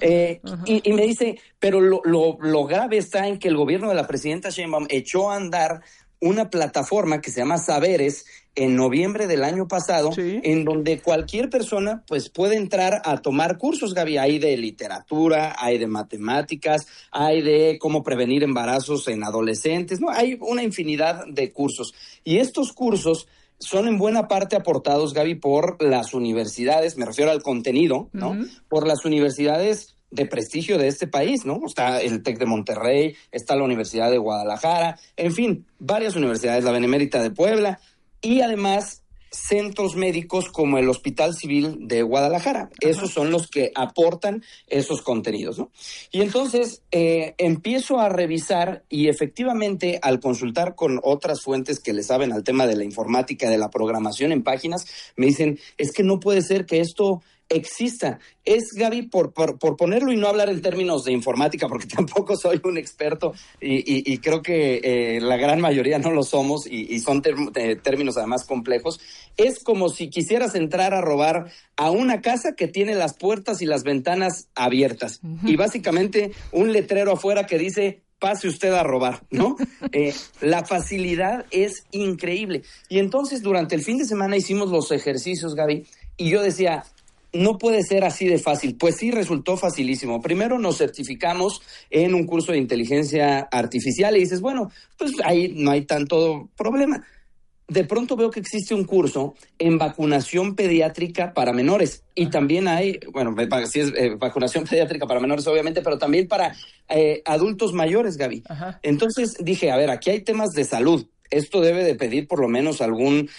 Y me dice, pero lo grave está en que el gobierno de la presidenta Sheinbaum echó a andar una plataforma que se llama Saberes en noviembre del año pasado, en donde cualquier persona pues puede entrar a tomar cursos, Gaby. Hay de literatura, hay de matemáticas, hay de cómo prevenir embarazos en adolescentes, ¿no? Hay una infinidad de cursos. Y estos cursos son en buena parte aportados, Gaby, por las universidades, me refiero al contenido, ¿no? Por las universidades de prestigio de este país, ¿no? Está el TEC de Monterrey, está la Universidad de Guadalajara, en fin, varias universidades, la Benemérita de Puebla, y además centros médicos como el Hospital Civil de Guadalajara. Esos son los que aportan esos contenidos, ¿no? Y entonces empiezo a revisar y efectivamente al consultar con otras fuentes que le saben al tema de la informática, de la programación en páginas, me dicen, es que no puede ser que esto exista. Es, Gaby, por ponerlo y no hablar en términos de informática, porque tampoco soy un experto y creo que la gran mayoría no lo somos y son términos además complejos. Es como si quisieras entrar a robar a una casa que tiene las puertas y las ventanas abiertas y básicamente un letrero afuera que dice pase usted a robar, ¿no? La facilidad es increíble. Y entonces durante el fin de semana hicimos los ejercicios, Gaby, y yo decía, no puede ser así de fácil. Pues sí, resultó facilísimo. Primero nos certificamos en un curso de inteligencia artificial y dices, bueno, pues ahí no hay tanto problema. De pronto veo que existe un curso en vacunación pediátrica para menores y también hay, bueno, sí es vacunación pediátrica para menores obviamente, pero también para adultos mayores, Gaby. Entonces dije, a ver, aquí hay temas de salud. Esto debe de pedir por lo menos algún...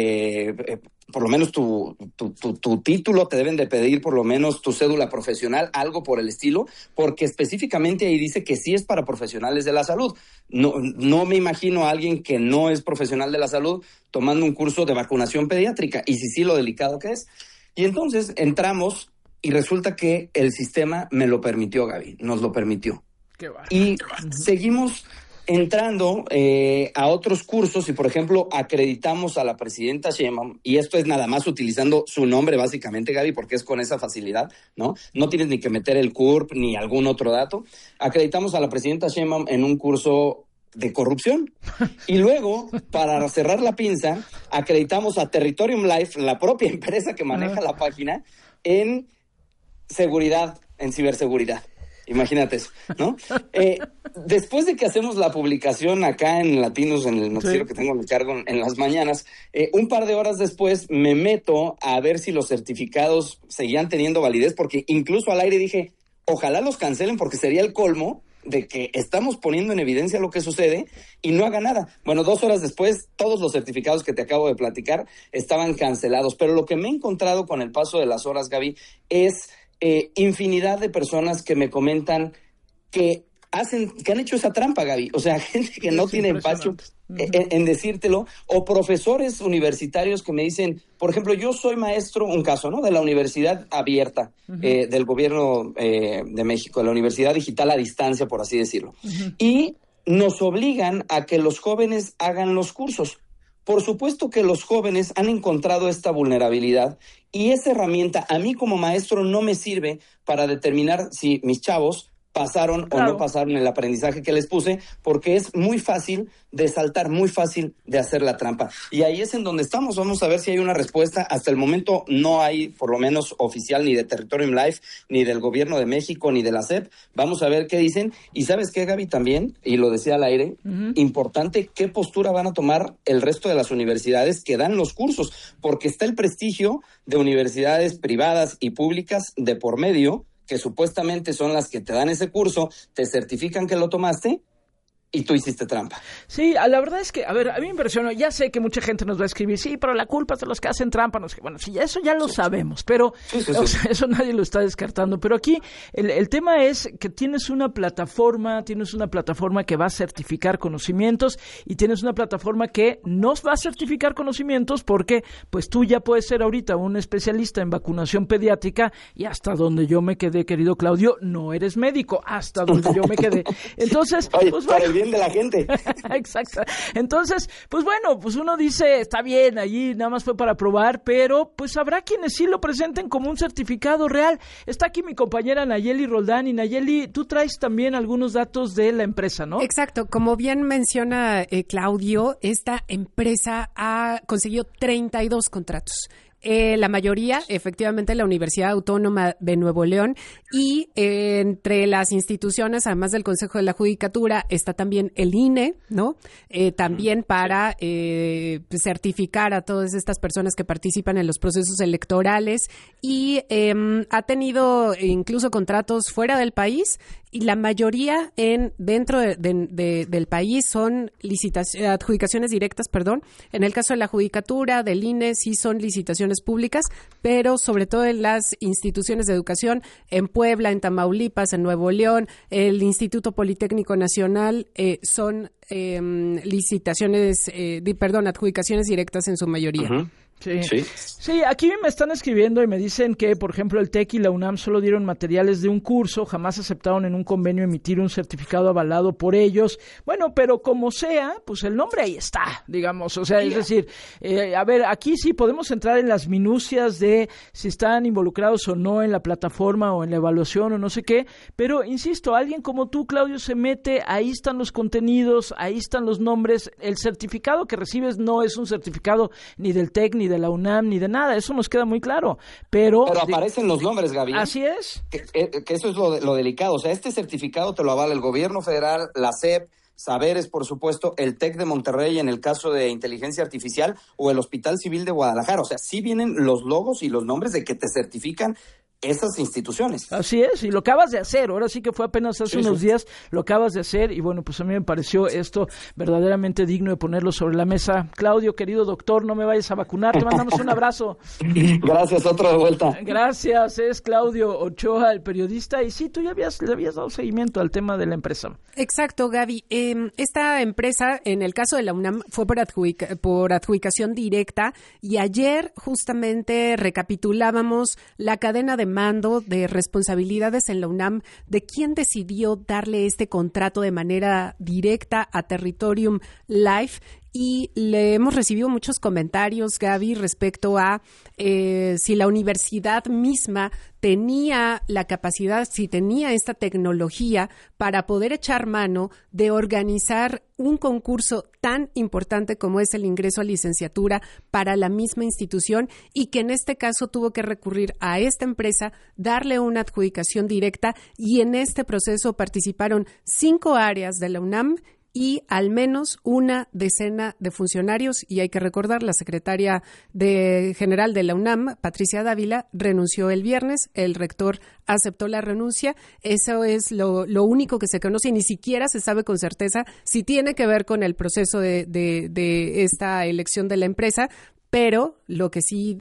por lo menos tu título, te deben de pedir por lo menos tu cédula profesional, algo por el estilo, porque específicamente ahí dice que sí es para profesionales de la salud. No me imagino a alguien que no es profesional de la salud tomando un curso de vacunación pediátrica, y sí, lo delicado que es. Y entonces entramos y resulta que el sistema me lo permitió, Gaby, nos lo permitió. Y seguimos entrando a otros cursos y, por ejemplo, acreditamos a la presidenta Sheinbaum, y esto es nada más utilizando su nombre básicamente, Gaby, porque es con esa facilidad, ¿no? No tienes ni que meter el CURP ni algún otro dato. Acreditamos a la presidenta Sheinbaum en un curso de corrupción. Y luego, para cerrar la pinza, acreditamos a Territorium Life, la propia empresa que maneja la página, en seguridad, en ciberseguridad. Imagínate eso, ¿no? Después de que hacemos la publicación acá en Latinos, en el noticiero que tengo a mi cargo en las mañanas, un par de horas después me meto a ver si los certificados seguían teniendo validez, porque incluso al aire dije, ojalá los cancelen porque sería el colmo de que estamos poniendo en evidencia lo que sucede y no haga nada. Bueno, 2 horas después, todos los certificados que te acabo de platicar estaban cancelados. Pero lo que me he encontrado con el paso de las horas, Gaby, es infinidad de personas que me comentan que han hecho esa trampa, Gaby. O sea, gente que no tiene empacho en decírtelo, o profesores universitarios que me dicen, por ejemplo, yo soy maestro, un caso, ¿no? De la Universidad Abierta del Gobierno de México, de la Universidad Digital a Distancia, por así decirlo. Y nos obligan a que los jóvenes hagan los cursos. Por supuesto que los jóvenes han encontrado esta vulnerabilidad y esa herramienta a mí como maestro no me sirve para determinar si mis chavos pasaron o no pasaron el aprendizaje que les puse, porque es muy fácil de saltar, muy fácil de hacer la trampa. Y ahí es en donde estamos. Vamos a ver si hay una respuesta. Hasta el momento no hay, por lo menos oficial, ni de Territorium Life, ni del Gobierno de México, ni de la SEP. Vamos a ver qué dicen. Y ¿sabes qué, Gaby? También, y lo decía al aire, importante qué postura van a tomar el resto de las universidades que dan los cursos, porque está el prestigio de universidades privadas y públicas de por medio, que supuestamente son las que te dan ese curso, te certifican que lo tomaste, y tú hiciste trampa. Sí, la verdad es que, a ver, a mí me impresionó, ya sé que mucha gente nos va a escribir, sí, pero la culpa es de los que hacen trampa, no sé, bueno, sí, eso ya lo sabemos, pero o sea, eso nadie lo está descartando, pero aquí el tema es que tienes una plataforma que va a certificar conocimientos y tienes una plataforma que no va a certificar conocimientos porque, pues tú ya puedes ser ahorita un especialista en vacunación pediátrica y hasta donde yo me quedé, querido Claudio, no eres médico, hasta donde yo me quedé. Entonces, oye, pues para el bien de la gente. Exacto. Entonces, pues bueno, pues uno dice, está bien, allí nada más fue para probar, pero pues habrá quienes sí lo presenten como un certificado real. Está aquí mi compañera Nayeli Roldán, y Nayeli, tú traes también algunos datos de la empresa, ¿no? Exacto. Como bien menciona Claudio, esta empresa ha conseguido 32 contratos. La mayoría, efectivamente, la Universidad Autónoma de Nuevo León, y entre las instituciones, además del Consejo de la Judicatura, está también el INE, ¿no? También para certificar a todas estas personas que participan en los procesos electorales, y ha tenido incluso contratos fuera del país, y la mayoría dentro del país son adjudicaciones directas, perdón. En el caso de la Judicatura, del INE, sí son licitaciones públicas, pero sobre todo en las instituciones de educación, en Puebla, en Tamaulipas, en Nuevo León, el Instituto Politécnico Nacional, son adjudicaciones directas en su mayoría. Uh-huh. Sí, aquí me están escribiendo y me dicen que, por ejemplo, el TEC y la UNAM solo dieron materiales de un curso, jamás aceptaron en un convenio emitir un certificado avalado por ellos. Bueno, pero como sea, pues el nombre ahí está, digamos. O sea, es decir, a ver, aquí sí podemos entrar en las minucias de si están involucrados o no en la plataforma o en la evaluación o no sé qué, pero insisto, alguien como tú, Claudio, se mete, ahí están los contenidos, ahí están los nombres, el certificado que recibes no es un certificado ni del TEC, ni de la UNAM, ni de nada, eso nos queda muy claro. Pero aparecen los nombres, Gaby. Así es. Que eso es lo delicado. O sea, este certificado te lo avala el gobierno federal, la SEP, Saberes, por supuesto, el TEC de Monterrey en el caso de inteligencia artificial, o el Hospital Civil de Guadalajara. O sea, sí vienen los logos y los nombres de que te certifican esas instituciones. Así es, y lo acabas de hacer, ahora sí que fue apenas hace unos días, lo acabas de hacer, y bueno, pues a mí me pareció esto verdaderamente digno de ponerlo sobre la mesa. Claudio, querido doctor, no me vayas a vacunar, te mandamos un abrazo. Gracias, otro de vuelta. Gracias, es Claudio Ochoa, el periodista, y sí, tú ya le habías dado seguimiento al tema de la empresa. Exacto, Gaby. Esta empresa, en el caso de la UNAM, fue por adjudicación directa, y ayer justamente recapitulábamos la cadena de mando de responsabilidades en la UNAM de quién decidió darle este contrato de manera directa a Territorium Life. Y le hemos recibido muchos comentarios, Gaby, respecto a si la universidad misma tenía la capacidad, si tenía esta tecnología para poder echar mano de organizar un concurso tan importante como es el ingreso a licenciatura para la misma institución, y que en este caso tuvo que recurrir a esta empresa, darle una adjudicación directa, y en este proceso participaron 5 áreas de la UNAM y al menos una decena de funcionarios. Y hay que recordar, la secretaria general de la UNAM, Patricia Dávila, renunció el viernes, el rector aceptó la renuncia. Eso es lo único que se conoce, y ni siquiera se sabe con certeza si tiene que ver con el proceso de esta elección de la empresa, pero lo que sí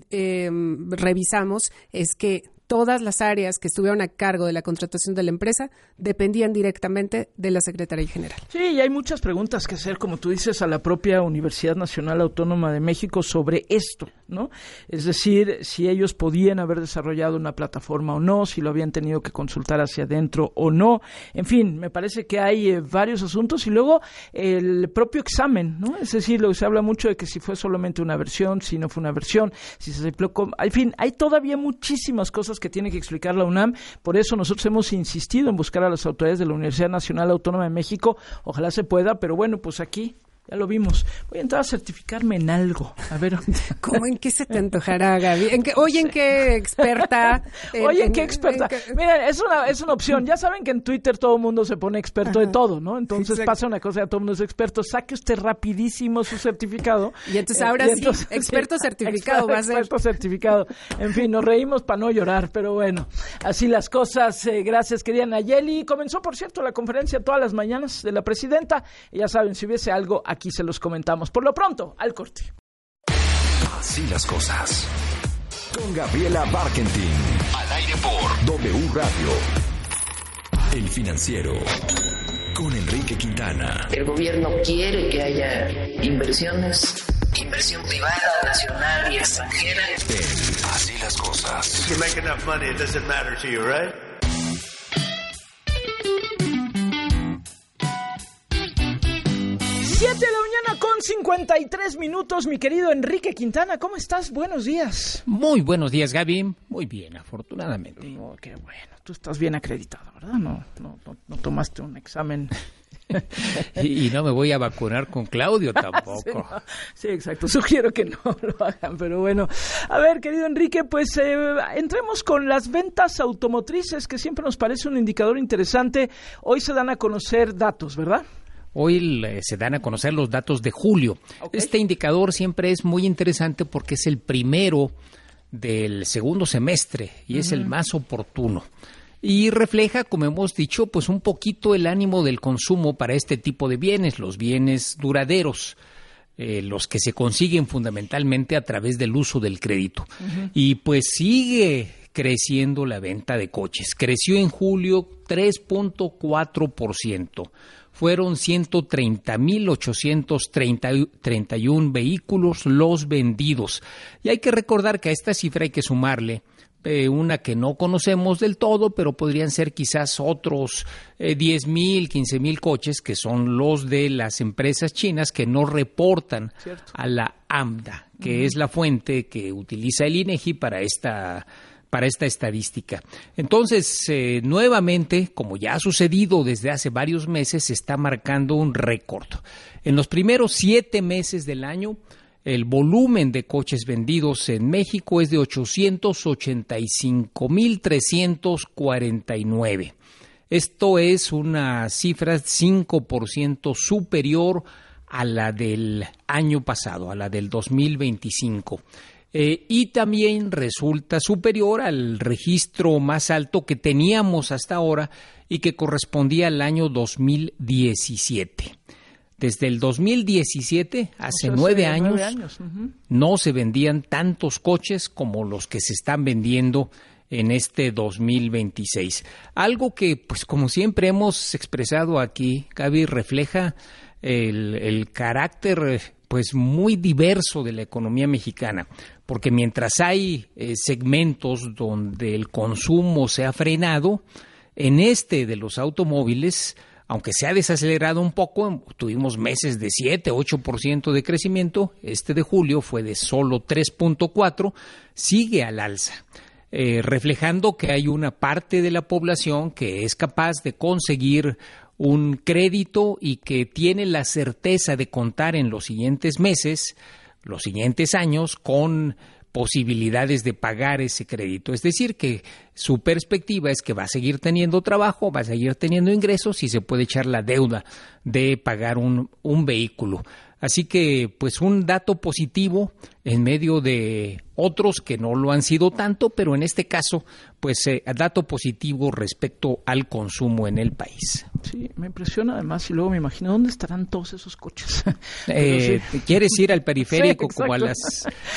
revisamos es que todas las áreas que estuvieron a cargo de la contratación de la empresa dependían directamente de la Secretaría General. Sí, y hay muchas preguntas que hacer, como tú dices, a la propia Universidad Nacional Autónoma de México sobre esto, ¿no? Es decir, si ellos podían haber desarrollado una plataforma o no, si lo habían tenido que consultar hacia adentro o no. En fin, me parece que hay varios asuntos, y luego el propio examen, ¿no? Es decir, se habla mucho de que si fue solamente una versión, si no fue una versión, si se aplicó. En fin, hay todavía muchísimas cosas que tiene que explicar la UNAM. Por eso nosotros hemos insistido en buscar a las autoridades de la Universidad Nacional Autónoma de México. Ojalá se pueda, pero bueno, pues aquí Ya lo vimos. Voy a entrar a certificarme en algo. A ver. ¿Cómo en qué se te antojará, Gaby? ¿En qué experta? ¿En qué experta? Miren, es una opción. Ya saben que en Twitter todo el mundo se pone experto de todo, ¿no? Entonces pasa una cosa, ya todo el mundo es experto. Saque usted rapidísimo su certificado. Y entonces ahora sí, experto certificado va a ser. Experto certificado. En fin, nos reímos para no llorar, pero bueno, así las cosas. Gracias, querida Nayeli. Comenzó, por cierto, la conferencia todas las mañanas de la presidenta. Y ya saben, si hubiese algo, aquí se los comentamos. Por lo pronto, al corte. Así las cosas. Con Gabriela Barkentin. Al aire por W Radio. El Financiero. Con Enrique Quintana. El gobierno quiere que haya inversiones, inversión privada, nacional y extranjera. Así las cosas. You make enough money, it doesn't matter to you, right? 7 de la mañana con 53 minutos, mi querido Enrique Quintana, ¿cómo estás? Buenos días. Muy buenos días, Gaby. Muy bien, afortunadamente. Oh, qué bueno, tú estás bien acreditado, ¿verdad? No tomaste un examen. y no me voy a vacunar con Claudio tampoco. Sí, exacto, sugiero que no lo hagan, pero bueno. A ver, querido Enrique, pues entremos con las ventas automotrices, que siempre nos parece un indicador interesante. Hoy se dan a conocer datos, ¿verdad? Hoy se dan a conocer los datos de julio. Okay. Este indicador siempre es muy interesante porque es el primero del segundo semestre y es el más oportuno. Y refleja, como hemos dicho, pues un poquito el ánimo del consumo para este tipo de bienes, los bienes duraderos, los que se consiguen fundamentalmente a través del uso del crédito. Y pues sigue creciendo la venta de coches. Creció en julio 3.4%. Fueron 130,831 vehículos los vendidos. Y hay que recordar que a esta cifra hay que sumarle una que no conocemos del todo, pero podrían ser quizás otros 10,000, 15,000 coches, que son los de las empresas chinas que no reportan a la AMDA, que es la fuente que utiliza el INEGI para esta estadística. Entonces, nuevamente, como ya ha sucedido desde hace varios meses, se está marcando un récord. En los primeros 7 meses del año, el volumen de coches vendidos en México es de 885,349. Esto es una cifra 5% superior a la del año pasado, a la del 2025. Y también resulta superior al registro más alto que teníamos hasta ahora y que correspondía al año 2017. Desde el 2017, hace 9 años, no se vendían tantos coches como los que se están vendiendo en este 2026. Algo que, pues como siempre hemos expresado aquí, Gaby, refleja el carácter pues muy diverso de la economía mexicana, porque mientras hay segmentos donde el consumo se ha frenado, en este de los automóviles, aunque se ha desacelerado un poco, tuvimos meses de 7, 8% de crecimiento, este de julio fue de solo 3.4%, sigue al alza, reflejando que hay una parte de la población que es capaz de conseguir un crédito y que tiene la certeza de contar en los siguientes meses, los siguientes años, con posibilidades de pagar ese crédito. Es decir, que su perspectiva es que va a seguir teniendo trabajo, va a seguir teniendo ingresos y se puede echar la deuda de pagar un vehículo. Así que, pues, un dato positivo en medio de otros que no lo han sido tanto, pero en este caso, pues, dato positivo respecto al consumo en el país. Sí, me impresiona además y luego me imagino, ¿dónde estarán todos esos coches? Sí. ¿Quieres ir al periférico como a las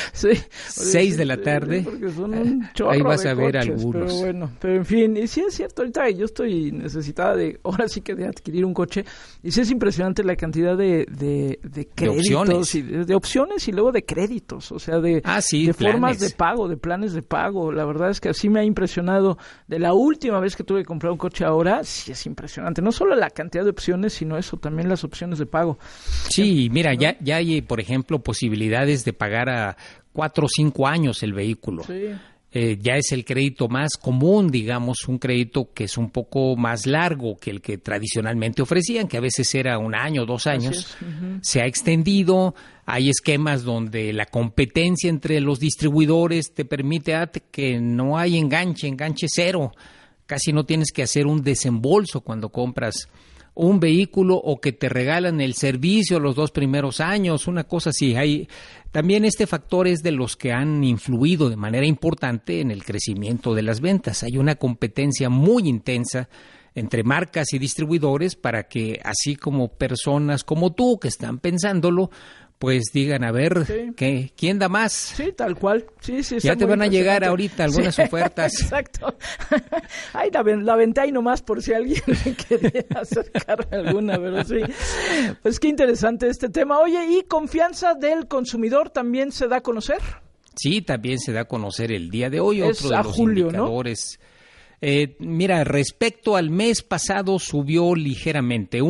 6 de la tarde? Porque son un chorro ahí vas de a ver coches, algunos. Pero bueno, pero en fin, y sí es cierto, ahorita yo estoy necesitada ahora sí que de adquirir un coche, y sí es impresionante la cantidad de créditos, de opciones y luego de créditos, o sea, de formas de pago, de planes de pago. La verdad es que así me ha impresionado. De la última vez que tuve que comprar un coche ahora, sí es impresionante. No solo la cantidad de opciones, sino eso, también las opciones de pago. Sí, mira, ya hay, por ejemplo, posibilidades de pagar a 4 o 5 años el vehículo. Sí. ya es el crédito más común, digamos, un crédito que es un poco más largo que el que tradicionalmente ofrecían, que a veces era 1 año, 2 años. Se ha extendido, hay esquemas donde la competencia entre los distribuidores te permite que no hay enganche cero, casi no tienes que hacer un desembolso cuando compras un vehículo o que te regalan el servicio los 2 primeros años, una cosa así. También este factor es de los que han influido de manera importante en el crecimiento de las ventas. Hay una competencia muy intensa entre marcas y distribuidores para que, así como personas como tú que están pensándolo, pues digan, a ver, sí. ¿Quién da más? Sí, tal cual. Sí, ya te van a llegar ahorita algunas ofertas. Exacto. Ay, la aventé ahí nomás por si alguien quería acercar alguna, pero sí. Pues qué interesante este tema. Oye, ¿y confianza del consumidor también se da a conocer? Sí, también se da a conocer el día de hoy. Es otro de los julio, indicadores. ¿No? Mira, respecto al mes pasado subió ligeramente,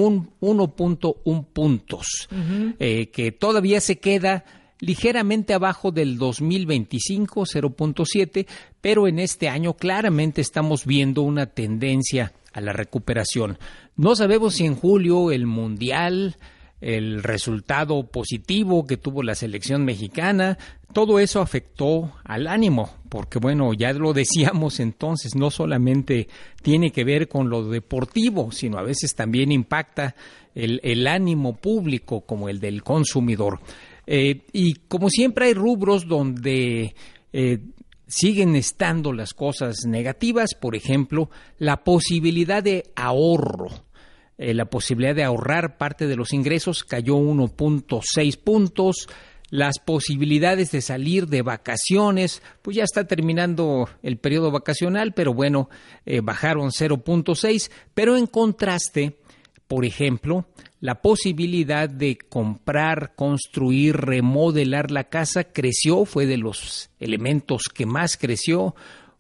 1.1 puntos, que todavía se queda ligeramente abajo del 2025, 0.7, pero en este año claramente estamos viendo una tendencia a la recuperación. No sabemos si en julio el Mundial, el resultado positivo que tuvo la selección mexicana, todo eso afectó al ánimo, porque bueno, ya lo decíamos entonces, no solamente tiene que ver con lo deportivo, sino a veces también impacta el ánimo público como el del consumidor. Y como siempre hay rubros donde siguen estando las cosas negativas, por ejemplo, la posibilidad de ahorro. La posibilidad de ahorrar parte de los ingresos cayó 1.6 puntos. Las posibilidades de salir de vacaciones, pues ya está terminando el periodo vacacional, pero bueno, bajaron 0.6. Pero en contraste, por ejemplo, la posibilidad de comprar, construir, remodelar la casa creció, fue de los elementos que más creció,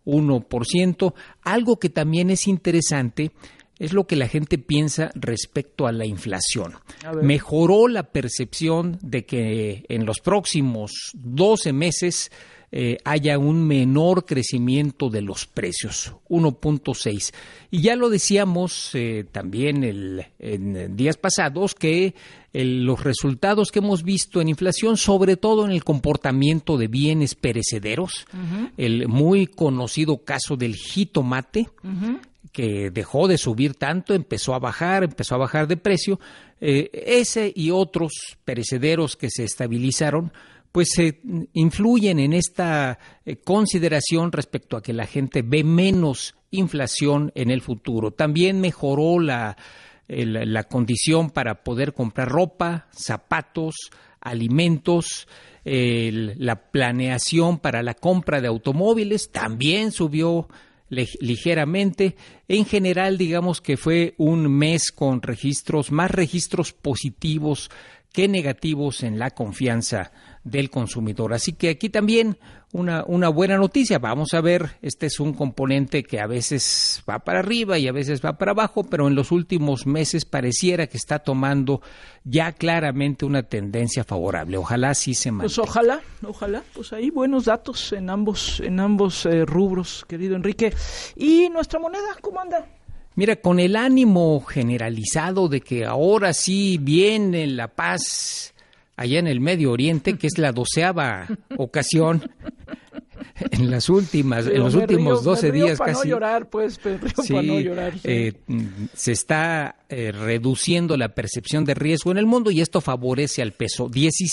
1%. Algo que también es interesante es lo que la gente piensa respecto a la inflación. Mejoró la percepción de que en los próximos 12 meses haya un menor crecimiento de los precios, 1.6. Y ya lo decíamos también en días pasados que los resultados que hemos visto en inflación, sobre todo en el comportamiento de bienes perecederos, el muy conocido caso del jitomate, que dejó de subir tanto, empezó a bajar de precio, ese y otros perecederos que se estabilizaron, pues influyen en esta consideración respecto a que la gente ve menos inflación en el futuro. También mejoró la condición para poder comprar ropa, zapatos, alimentos, la planeación para la compra de automóviles también subió ligeramente. En general, digamos que fue un mes con más registros positivos que negativos en la confianza del consumidor. Así que aquí también una buena noticia. Vamos a ver, este es un componente que a veces va para arriba y a veces va para abajo, pero en los últimos meses pareciera que está tomando ya claramente una tendencia favorable. Ojalá sí se mantenga. Pues ojalá, pues ahí buenos datos en ambos rubros, querido Enrique. ¿Y nuestra moneda cómo anda? Mira, con el ánimo generalizado de que ahora sí viene la paz allá en el Medio Oriente, que es la 12ª ocasión en los últimos 12 días para casi. No llorar, pues, sí, para no llorar. Sí. Se está reduciendo la percepción de riesgo en el mundo y esto favorece al peso.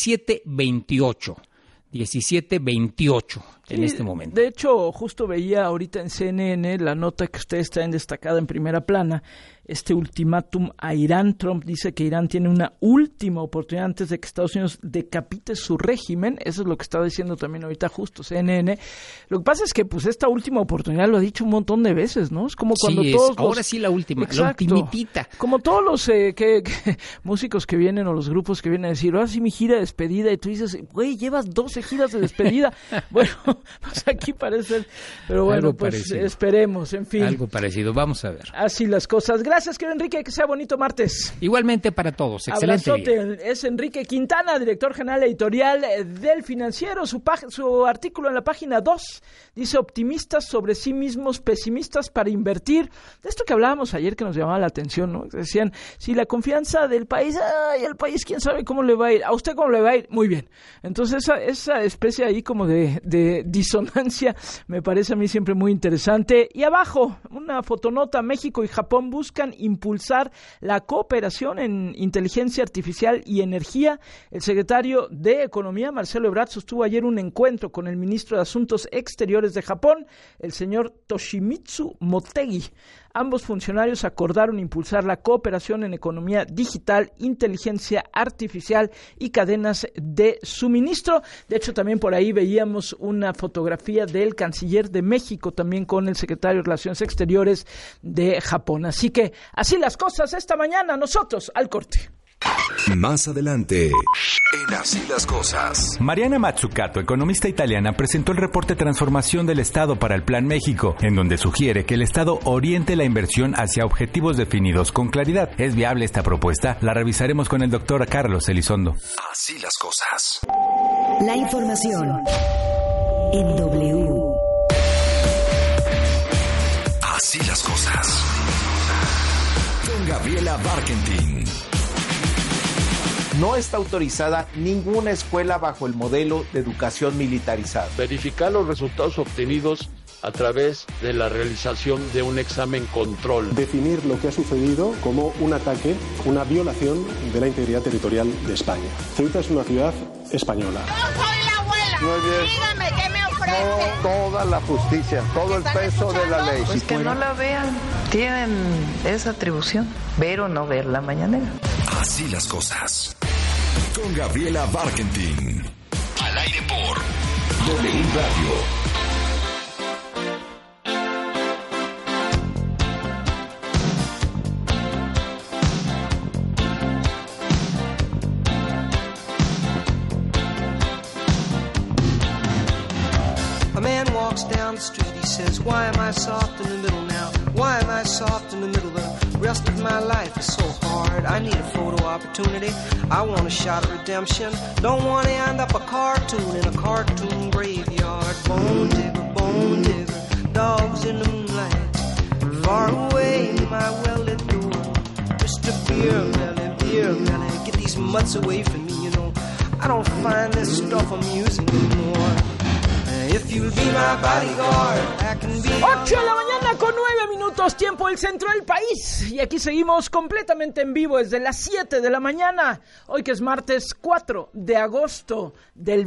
17.28 en este momento. De hecho, justo veía ahorita en CNN la nota que ustedes traen destacada en primera plana, este ultimátum a Irán. Trump dice que Irán tiene una última oportunidad antes de que Estados Unidos decapite su régimen. Eso es lo que está diciendo también ahorita justo CNN. Lo que pasa es que pues esta última oportunidad lo ha dicho un montón de veces, ¿no? Es como cuando ahora sí la última, exacto, la ultimitita. Como todos los músicos que vienen o los grupos que vienen a decir, ahora sí mi gira de despedida, y tú dices, güey, llevas 12 giras de despedida. Bueno, pues aquí parece, pero bueno, algo pues parecido. Esperemos, en fin. Algo parecido, vamos a ver. Así las cosas. Gracias, querido Enrique, que sea bonito martes. Igualmente para todos, excelente Abrazote. día. Es Enrique Quintana, director general editorial del Financiero. Su artículo en la página 2 dice: optimistas sobre sí mismos, pesimistas para invertir. De esto que hablábamos ayer, que nos llamaba la atención, ¿no? Decían, si la confianza del país, el país quién sabe cómo le va a ir. ¿A usted cómo le va a ir? Muy bien. Entonces esa especie ahí como de disonancia me parece a mí siempre muy interesante. Y abajo, una fotonota: México y Japón buscan impulsar la cooperación en inteligencia artificial y energía. El secretario de Economía, Marcelo Ebrard, sostuvo ayer un encuentro con el ministro de Asuntos Exteriores de Japón, el señor Toshimitsu Motegi. Ambos funcionarios acordaron impulsar la cooperación en economía digital, inteligencia artificial y cadenas de suministro. De hecho, también por ahí veíamos una fotografía del canciller de México, también con el secretario de Relaciones Exteriores de Japón. Así que, así las cosas esta mañana, nosotros al corte. Más adelante, en Así las Cosas. Mariana Mazzucato, economista italiana, presentó el reporte Transformación del Estado para el Plan México, en donde sugiere que el Estado oriente la inversión hacia objetivos definidos con claridad. ¿Es viable esta propuesta? La revisaremos con el doctor Carlos Elizondo. Así las cosas. La información en W. Así las cosas. Con Gabriela Barkentin. No está autorizada ninguna escuela bajo el modelo de educación militarizada. Verificar los resultados obtenidos a través de la realización de un examen control. Definir lo que ha sucedido como un ataque, una violación de la integridad territorial de España. Ceuta es una ciudad española. Yo soy la abuela. Muy bien. Dígame, ¿qué me ofrece? Toda la justicia, todo el peso de la ley. Pues que no la vean, tienen esa atribución, ver o no ver la mañanera. Así las cosas. Con Gabriela Barkentin. Al aire por W Radio. A man walks down the street, he says, why am I soft in the middle now? Why am I soft in the middle? The rest of my life is so hard. I need a photo opportunity. I want a shot at redemption. Don't want to end up a cartoon in a cartoon graveyard. Bone digger, dogs in the moonlight. Far away, my well-lit door. Mr. Beer Melly, get these mutts away from me, you know. I don't find this stuff amusing anymore. 8 de la mañana con 9 minutos, tiempo del centro del país. Y aquí seguimos completamente en vivo desde las 7 de la mañana. Hoy que es martes 4 de agosto del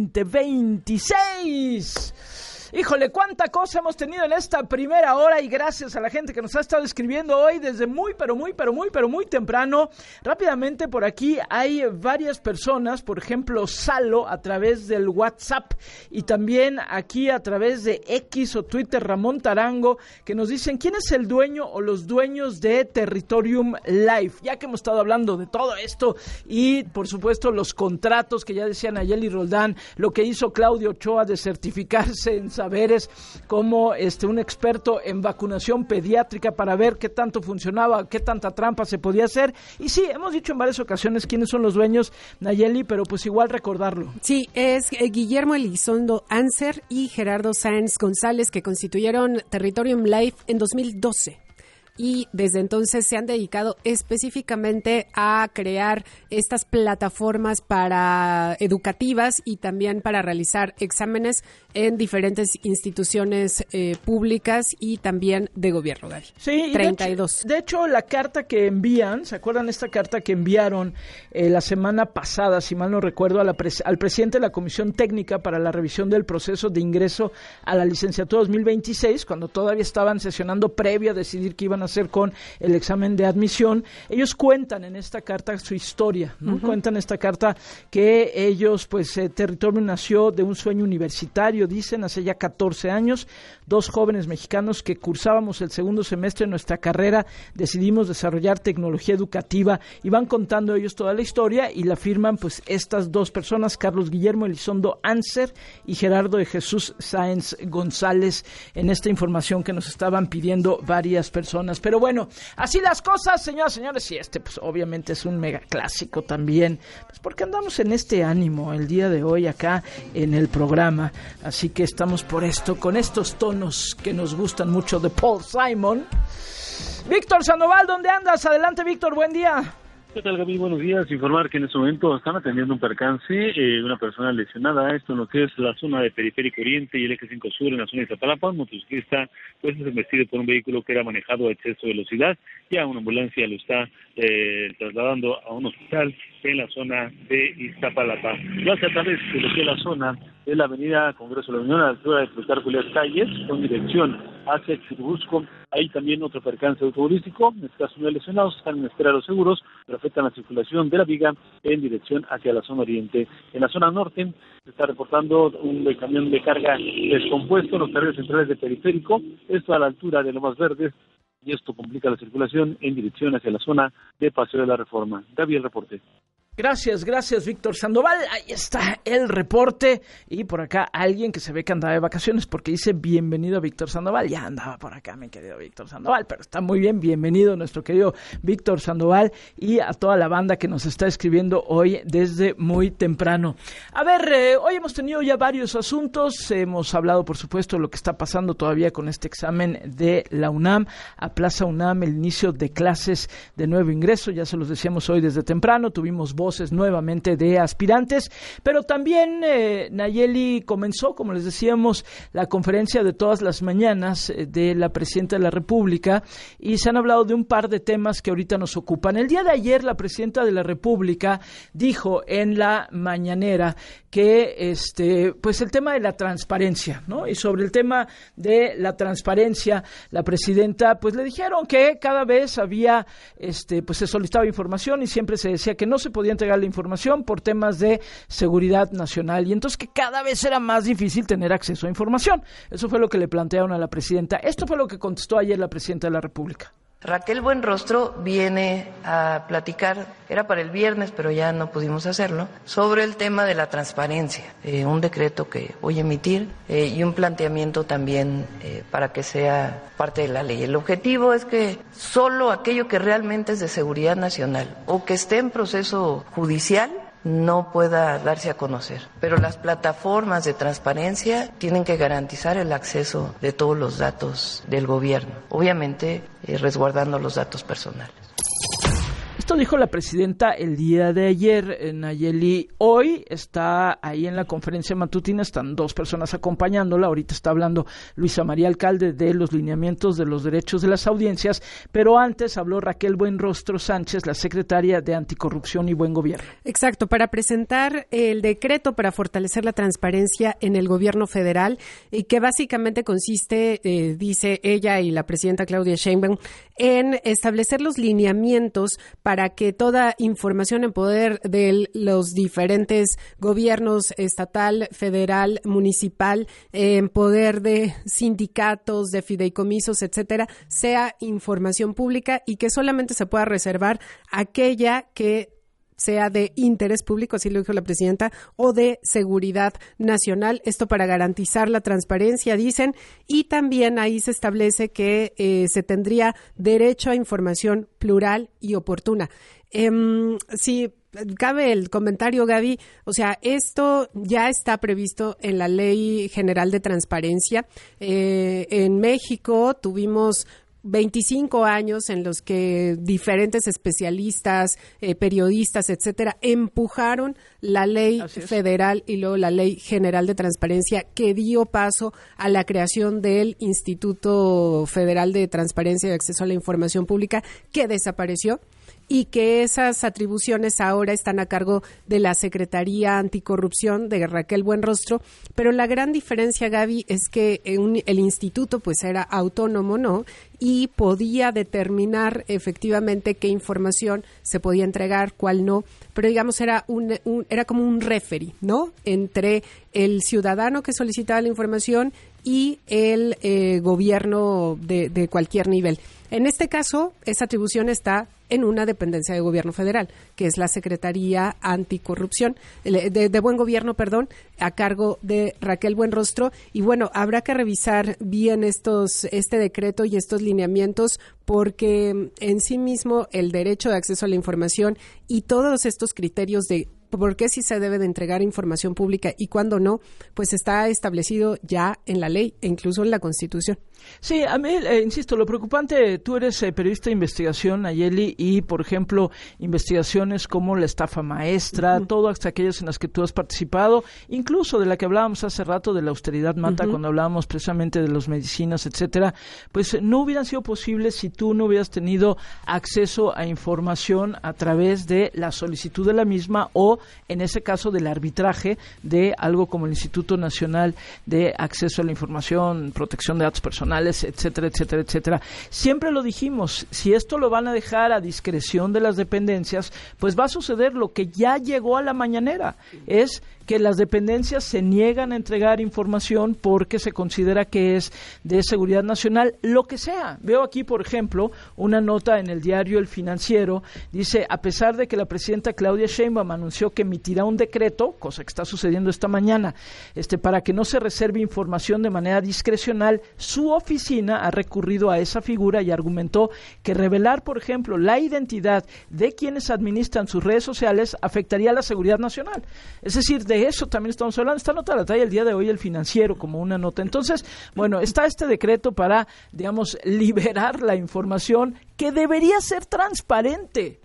2026. Híjole, cuánta cosa hemos tenido en esta primera hora y gracias a la gente que nos ha estado escribiendo hoy desde muy temprano. Rápidamente por aquí hay varias personas, por ejemplo Salo a través del WhatsApp y también aquí a través de X o Twitter Ramón Tarango, que nos dicen quién es el dueño o los dueños de Territorium Life, ya que hemos estado hablando de todo esto y por supuesto los contratos que ya decían Nayeli Roldán, lo que hizo Claudio Ochoa de certificarse en saberes como un experto en vacunación pediátrica para ver qué tanto funcionaba, qué tanta trampa se podía hacer. Y sí, hemos dicho en varias ocasiones quiénes son los dueños, Nayeli, pero pues igual recordarlo. Sí, es Guillermo Elizondo Anser y Gerardo Sáenz González, que constituyeron Territorium Life en 2012. Y desde entonces se han dedicado específicamente a crear estas plataformas para educativas y también para realizar exámenes en diferentes instituciones públicas y también de gobierno. Gaby. Sí, 32. De hecho, la carta que envían, ¿se acuerdan esta carta que enviaron la semana pasada, si mal no recuerdo, al presidente de la Comisión Técnica para la revisión del proceso de ingreso a la licenciatura 2026, cuando todavía estaban sesionando previo a decidir qué iban a hacer con el examen de admisión. Ellos cuentan en esta carta su historia, ¿no? Cuentan esta carta que ellos, pues, Territorio nació de un sueño universitario, dicen, hace ya 14 años, 2 jóvenes mexicanos que cursábamos el segundo semestre de nuestra carrera, decidimos desarrollar tecnología educativa, y van contando ellos toda la historia, y la firman, pues, estas 2 personas, Carlos Guillermo Elizondo Anser y Gerardo de Jesús Sáenz González, en esta información que nos estaban pidiendo varias personas. Pero bueno, así las cosas, señoras y señores, y pues obviamente es un mega clásico también, pues porque andamos en este ánimo el día de hoy acá en el programa, así que estamos por esto, con estos tonos que nos gustan mucho de Paul Simon. Víctor Sandoval, ¿dónde andas? Adelante, Víctor, buen día. ¿Qué tal, Gaby? Buenos días. Informar que en este momento están atendiendo un percance, una persona lesionada, esto en lo que es la zona de Periférico Oriente y el Eje 5 Sur, en la zona de Iztapalapa. Un motociclista pues es embestido por un vehículo que era manejado a exceso de velocidad. Ya una ambulancia lo está trasladando a un hospital en la zona de Iztapalapa. Lo hace a través de lo que es la zona de la avenida Congreso de la Unión, a la altura de Plutarco Elías Calles, con dirección hacia Churubusco. Hay también otro percance automovilístico, en este caso no hay lesionados, están en espera de los seguros, pero afectan la circulación de la viga en dirección hacia la zona oriente. En la zona norte se está reportando un camión de carga descompuesto en los carriles centrales de Periférico, esto a la altura de Lomas Verdes, y esto complica la circulación en dirección hacia la zona de Paseo de la Reforma. Gaby, el reporte. Gracias, Víctor Sandoval. Ahí está el reporte. Y por acá alguien que se ve que andaba de vacaciones, porque dice bienvenido a Víctor Sandoval. Ya andaba por acá, mi querido Víctor Sandoval, pero está muy bien. Bienvenido nuestro querido Víctor Sandoval y a toda la banda que nos está escribiendo hoy desde muy temprano. A ver, hoy hemos tenido ya varios asuntos. Hemos hablado, por supuesto, de lo que está pasando todavía con este examen de la UNAM. A Plaza UNAM, el inicio de clases de nuevo ingreso. Ya se los decíamos hoy desde temprano. Tuvimos voces nuevamente de aspirantes, pero también Nayeli comenzó, como les decíamos, la conferencia de todas las mañanas de la Presidenta de la República, y se han hablado de un par de temas que ahorita nos ocupan. El día de ayer la Presidenta de la República dijo en la mañanera que pues el tema de la transparencia, ¿no? Y sobre el tema de la transparencia, la Presidenta pues le dijeron que cada vez había pues se solicitaba información y siempre se decía que no se podía entregar la información por temas de seguridad nacional, y entonces que cada vez era más difícil tener acceso a información. Eso fue lo que le plantearon a la Presidenta. Esto fue lo que contestó ayer la Presidenta de la República. Raquel Buenrostro viene a platicar, era para el viernes, pero ya no pudimos hacerlo, sobre el tema de la transparencia, un decreto que voy a emitir y un planteamiento también para que sea parte de la ley. El objetivo es que solo aquello que realmente es de seguridad nacional o que esté en proceso judicial no pueda darse a conocer. Pero las plataformas de transparencia tienen que garantizar el acceso de todos los datos del gobierno, obviamente resguardando los datos personales. Esto dijo la Presidenta el día de ayer, Nayeli. Hoy está ahí en la conferencia matutina, están 2 personas acompañándola. Ahorita está hablando Luisa María Alcalde de los lineamientos de los derechos de las audiencias, pero antes habló Raquel Buenrostro Sánchez, la secretaria de Anticorrupción y Buen Gobierno. Exacto, para presentar el decreto para fortalecer la transparencia en el gobierno federal, y que básicamente consiste, dice ella y la presidenta Claudia Sheinbaum, en establecer los lineamientos para que toda información en poder de los diferentes gobiernos estatal, federal, municipal, en poder de sindicatos, de fideicomisos, etcétera, sea información pública y que solamente se pueda reservar aquella que sea de interés público, así lo dijo la Presidenta, o de seguridad nacional. Esto para garantizar la transparencia, dicen, y también ahí se establece que se tendría derecho a información plural y oportuna. Si cabe el comentario, Gaby, o sea, esto ya está previsto en la Ley General de Transparencia. En México tuvimos 25 años en los que diferentes especialistas, periodistas, etcétera, empujaron la ley federal y luego la Ley General de Transparencia, que dio paso a la creación del Instituto Federal de Transparencia y Acceso a la Información Pública, que desapareció. y que esas atribuciones ahora están a cargo de la Secretaría Anticorrupción de Raquel Buenrostro, pero la gran diferencia, Gaby, es que el instituto pues era autónomo, ¿no? Y podía determinar efectivamente qué información se podía entregar, cuál no, pero digamos era como un referee, ¿no? Entre el ciudadano que solicitaba la información y el gobierno de cualquier nivel. En este caso, esa atribución está en una dependencia de gobierno federal, que es la Secretaría Anticorrupción, de Buen Gobierno, a cargo de Raquel Buenrostro. Y bueno, habrá que revisar bien este decreto y estos lineamientos, porque en sí mismo el derecho de acceso a la información y todos estos criterios de por qué sí se debe de entregar información pública y cuándo no, pues está establecido ya en la ley e incluso en la Constitución. Sí, a mí, insisto, lo preocupante, tú eres periodista de investigación, Nayeli, y, por ejemplo, investigaciones como la estafa maestra, todas aquellas en las que tú has participado, incluso de la que hablábamos hace rato, de la austeridad mata, cuando hablábamos precisamente de las medicinas, etcétera, pues no hubieran sido posibles si tú no hubieras tenido acceso a información a través de la solicitud de la misma o, en ese caso, del arbitraje de algo como el Instituto Nacional de Acceso a la Información, Protección de Datos Personales, etcétera, etcétera, etcétera. Siempre lo dijimos, si esto lo van a dejar a discreción de las dependencias, pues va a suceder lo que ya llegó a la mañanera, es que las dependencias se niegan a entregar información porque se considera que es de seguridad nacional, lo que sea. Veo aquí, por ejemplo, una nota en el diario El Financiero, dice, a pesar de que la presidenta Claudia Sheinbaum anunció que emitirá un decreto, cosa que está sucediendo esta mañana, para que no se reserve información de manera discrecional, su oficina ha recurrido a esa figura y argumentó que revelar, por ejemplo, la identidad de quienes administran sus redes sociales afectaría a la seguridad nacional. Es decir, de eso también estamos hablando. Esta nota la trae el día de hoy El Financiero como una nota. Entonces, bueno, está este decreto para, digamos, liberar la información que debería ser transparente.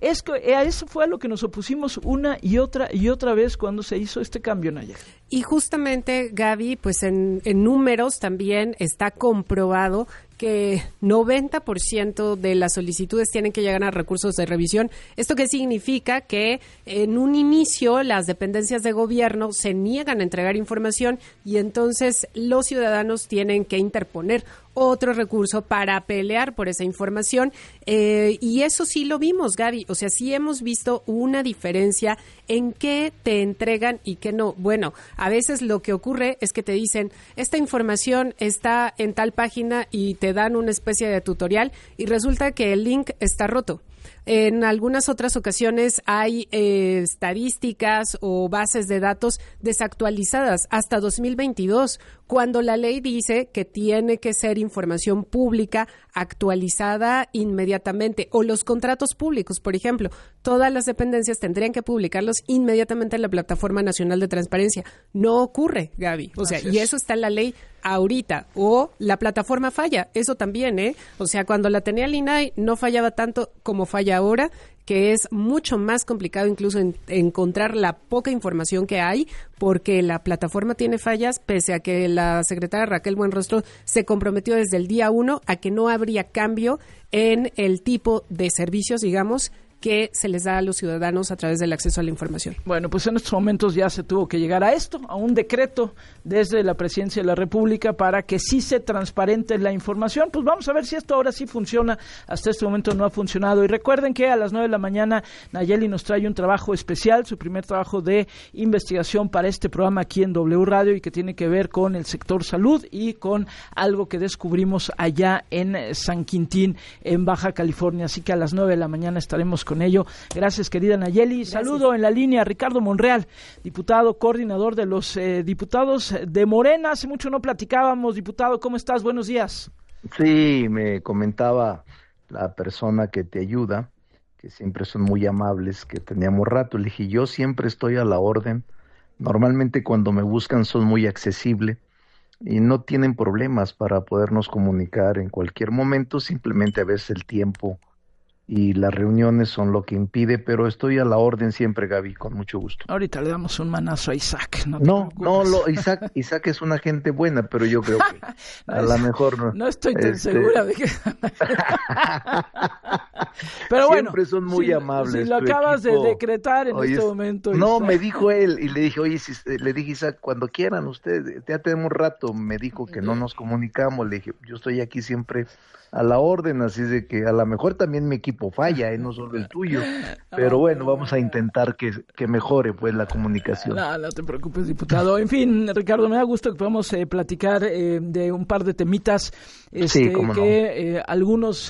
A eso fue a lo que nos opusimos una y otra vez cuando se hizo este cambio, Nayeli. Y justamente, Gaby, pues en números también está comprobado que 90% de las solicitudes tienen que llegar a recursos de revisión. ¿Esto qué significa? Que en un inicio las dependencias de gobierno se niegan a entregar información y entonces los ciudadanos tienen que interponer otro recurso para pelear por esa información, y eso sí lo vimos, Gaby, o sea, sí hemos visto una diferencia en qué te entregan y qué no. Bueno, a veces lo que ocurre es que te dicen, esta información está en tal página y te dan una especie de tutorial y resulta que el link está roto. En algunas otras ocasiones hay estadísticas o bases de datos desactualizadas hasta 2022, cuando la ley dice que tiene que ser información pública actualizada inmediatamente. O los contratos públicos, por ejemplo, todas las dependencias tendrían que publicarlos inmediatamente en la Plataforma Nacional de Transparencia. No ocurre, Gaby. O sea, y eso está en la ley ahorita. O la plataforma falla, eso también, ¿eh? O sea, cuando la tenía el INAI no fallaba tanto como falla ahora, que es mucho más complicado incluso encontrar la poca información que hay, porque la plataforma tiene fallas, pese a que la secretaria Raquel Buenrostro se comprometió desde el día 1 a que no habría cambio en el tipo de servicios, digamos, que se les da a los ciudadanos a través del acceso a la información. Bueno, pues en estos momentos ya se tuvo que llegar a esto, a un decreto desde la Presidencia de la República para que sí se transparente la información. Pues vamos a ver si esto ahora sí funciona. Hasta este momento no ha funcionado. Y recuerden que a las 9 de la mañana Nayeli nos trae un trabajo especial, su primer trabajo de investigación para este programa aquí en W Radio, y que tiene que ver con el sector salud y con algo que descubrimos allá en San Quintín, en Baja California. Así que a las 9 de la mañana estaremos con ello. Gracias, querida Nayeli. Gracias. Saludo en la línea a Ricardo Monreal, diputado coordinador de los diputados de Morena. Hace mucho no platicábamos, diputado. ¿Cómo estás? Buenos días. Sí, me comentaba la persona que te ayuda, que siempre son muy amables, que teníamos rato. Le dije, yo siempre estoy a la orden. Normalmente cuando me buscan son muy accesibles y no tienen problemas para podernos comunicar en cualquier momento. Simplemente a veces el tiempo y las reuniones son lo que impide, pero estoy a la orden siempre, Gaby, con mucho gusto. Ahorita le damos un manazo a Isaac. Isaac es una gente buena, pero yo creo que a lo mejor no. No estoy tan segura de que... Pero bueno, siempre son muy amables. Si lo acabas de decretar en este momento. No, Isaac. me dijo él, y le dije, le dije, Isaac, cuando quieran ustedes, ya tenemos rato, me dijo que no nos comunicamos, le dije, yo estoy aquí siempre a la orden, así de que a lo mejor también mi equipo falla, no solo el tuyo, pero bueno, vamos a intentar que mejore pues la comunicación. No te preocupes, diputado. En fin, Ricardo, me da gusto que podamos platicar de un par de temitas algunos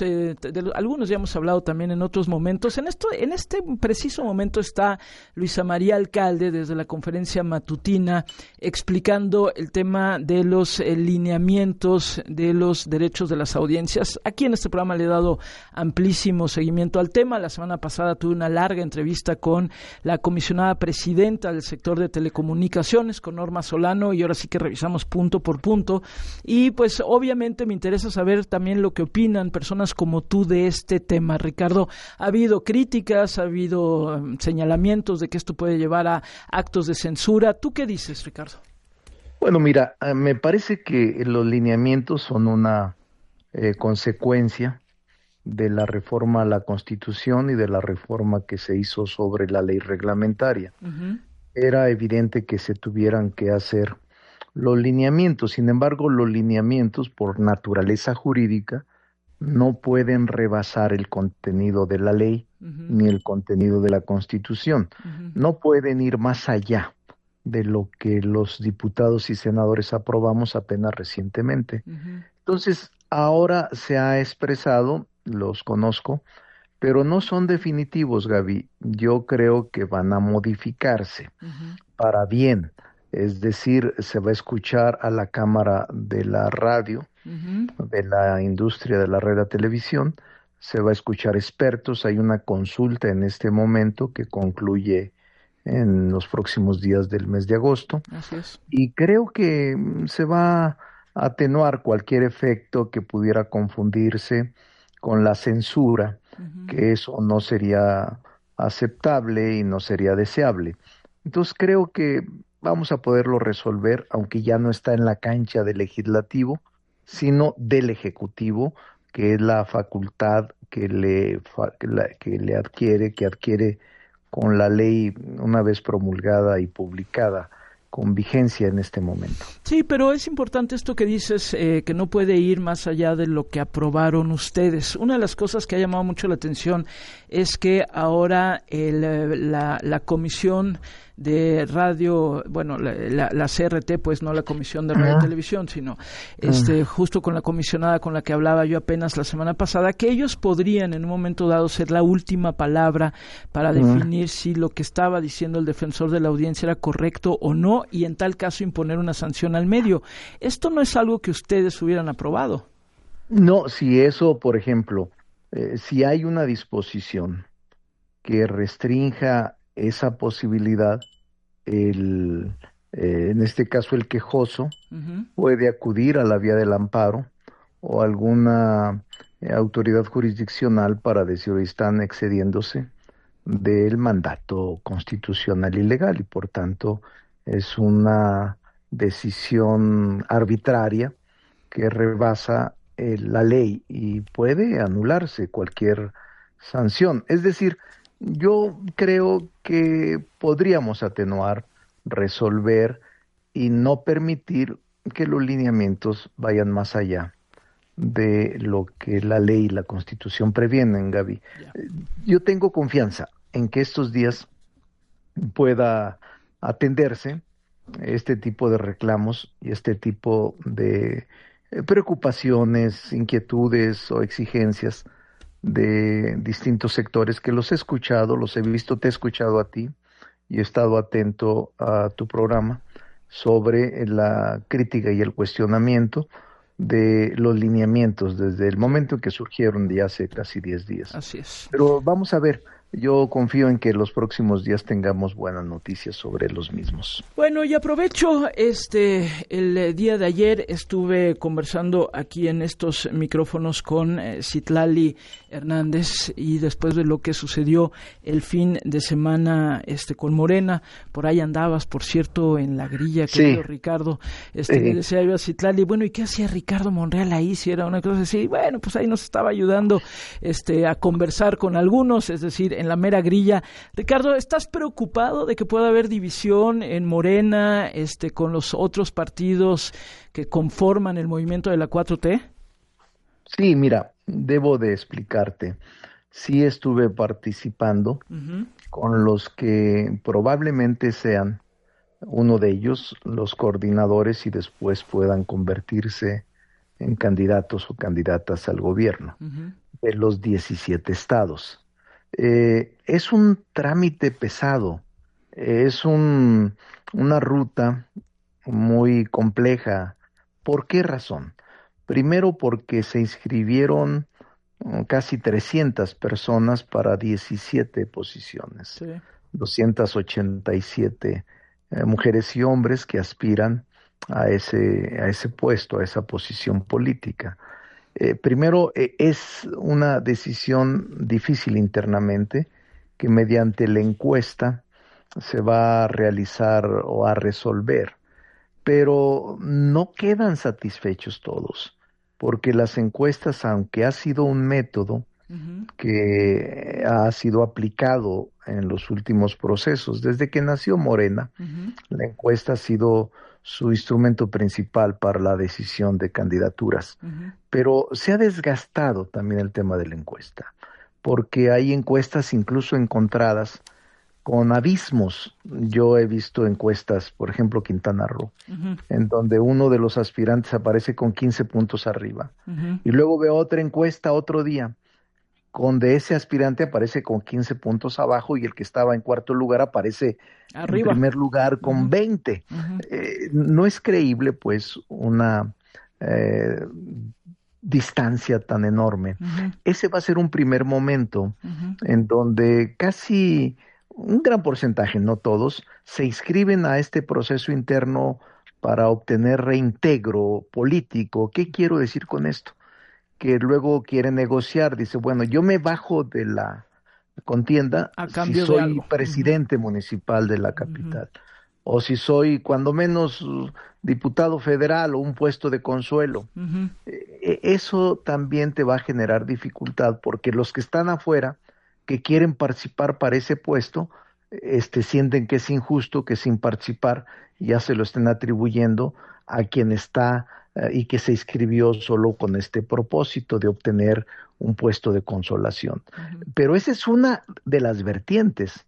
ya hemos hablado también en otros momentos. En este preciso momento está Luisa María Alcalde desde la conferencia matutina explicando el tema de los lineamientos de los derechos de las audiencias. Aquí en este programa le he dado amplísimo seguimiento al tema. La semana pasada tuve una larga entrevista con la comisionada presidenta del sector de telecomunicaciones, con Norma Solano, y ahora sí que revisamos punto por punto. Y pues obviamente me interesa saber también lo que opinan personas como tú de este tema, Ricardo. Ha habido críticas, ha habido señalamientos de que esto puede llevar a actos de censura. ¿Tú qué dices, Ricardo? Bueno, mira, me parece que los lineamientos son una consecuencia de la reforma a la Constitución y de la reforma que se hizo sobre la ley reglamentaria. Uh-huh. Era evidente que se tuvieran que hacer los lineamientos. Sin embargo, los lineamientos, por naturaleza jurídica, no pueden rebasar el contenido de la ley ni el contenido de la Constitución. No pueden ir más allá de lo que los diputados y senadores aprobamos apenas recientemente. Entonces, ahora se ha expresado, los conozco, pero no son definitivos, Gaby. Yo creo que van a modificarse para bien. Es decir, se va a escuchar a la Cámara de la Radio, de la industria de la radiotelevisión, se va a escuchar expertos. Hay una consulta en este momento que concluye en los próximos días del mes de agosto. Así es. Y creo que se va a atenuar cualquier efecto que pudiera confundirse con la censura, que eso no sería aceptable y no sería deseable. Entonces creo que vamos a poderlo resolver, aunque ya no está en la cancha del legislativo, sino del ejecutivo, que es la facultad que adquiere con la ley una vez promulgada y publicada, con vigencia en este momento. Sí, pero es importante esto que dices, que no puede ir más allá de lo que aprobaron ustedes. Una de las cosas que ha llamado mucho la atención es que ahora la comisión de radio, bueno, la CRT, pues no la Comisión de Radio y Televisión, sino justo con la comisionada con la que hablaba yo apenas la semana pasada, que ellos podrían en un momento dado ser la última palabra para definir si lo que estaba diciendo el defensor de la audiencia era correcto o no, y en tal caso imponer una sanción al medio. ¿Esto no es algo que ustedes hubieran aprobado? No, si eso, por ejemplo, si hay una disposición que restrinja esa posibilidad, en este caso el quejoso puede acudir a la vía del amparo o alguna autoridad jurisdiccional para decir que están excediéndose del mandato constitucional y legal, y por tanto es una decisión arbitraria que rebasa la ley y puede anularse cualquier sanción. Es decir, yo creo que podríamos atenuar, resolver y no permitir que los lineamientos vayan más allá de lo que la ley y la Constitución previenen, Gaby. Yo tengo confianza en que estos días pueda atenderse este tipo de reclamos y este tipo de preocupaciones, inquietudes o exigencias de distintos sectores que los he escuchado, los he visto, te he escuchado a ti y he estado atento a tu programa sobre la crítica y el cuestionamiento de los lineamientos desde el momento en que surgieron de hace casi 10 días. Así es. Pero vamos a ver, yo confío en que los próximos días tengamos buenas noticias sobre los mismos. Bueno, y aprovecho el día de ayer estuve conversando aquí en estos micrófonos con Citlali Hernández, y después de lo que sucedió el fin de semana con Morena, por ahí andabas, por cierto, en la grilla, querido Ricardo, le decía yo a Citlali, bueno, ¿y qué hacía Ricardo Monreal ahí? Si era una cosa así, bueno, pues ahí nos estaba ayudando a conversar con algunos, es decir, en la mera grilla. Ricardo, ¿estás preocupado de que pueda haber división en Morena con los otros partidos que conforman el movimiento de la 4T? Sí, mira, debo de explicarte. Sí estuve participando con los que probablemente sean uno de ellos los coordinadores y después puedan convertirse en candidatos o candidatas al gobierno de los 17 estados. Es un trámite pesado, es una ruta muy compleja. ¿Por qué razón? Primero, porque se inscribieron casi 300 personas para 17 posiciones, 287 mujeres y hombres que aspiran a ese puesto, a esa posición política. Primero, es una decisión difícil internamente que mediante la encuesta se va a realizar o a resolver, pero no quedan satisfechos todos, porque las encuestas, aunque ha sido un método que ha sido aplicado en los últimos procesos, desde que nació Morena, la encuesta ha sido su instrumento principal para la decisión de candidaturas. Pero se ha desgastado también el tema de la encuesta, porque hay encuestas incluso encontradas con abismos. Yo he visto encuestas, por ejemplo, Quintana Roo, en donde uno de los aspirantes aparece con 15 puntos arriba. Y luego veo otra encuesta otro día, donde ese aspirante aparece con 15 puntos abajo y el que estaba en cuarto lugar aparece arriba, en primer lugar con 20. No es creíble, pues, una distancia tan enorme. Ese va a ser un primer momento en donde casi un gran porcentaje, no todos, se inscriben a este proceso interno para obtener reintegro político. ¿Qué quiero decir con esto? Que luego quiere negociar, dice, bueno, yo me bajo de la contienda si soy presidente municipal de la capital, o si soy cuando menos diputado federal o un puesto de consuelo. Eso también te va a generar dificultad, porque los que están afuera, que quieren participar para ese puesto, sienten que es injusto que sin participar ya se lo estén atribuyendo a quien está y que se inscribió solo con este propósito de obtener un puesto de consolación. Pero esa es una de las vertientes.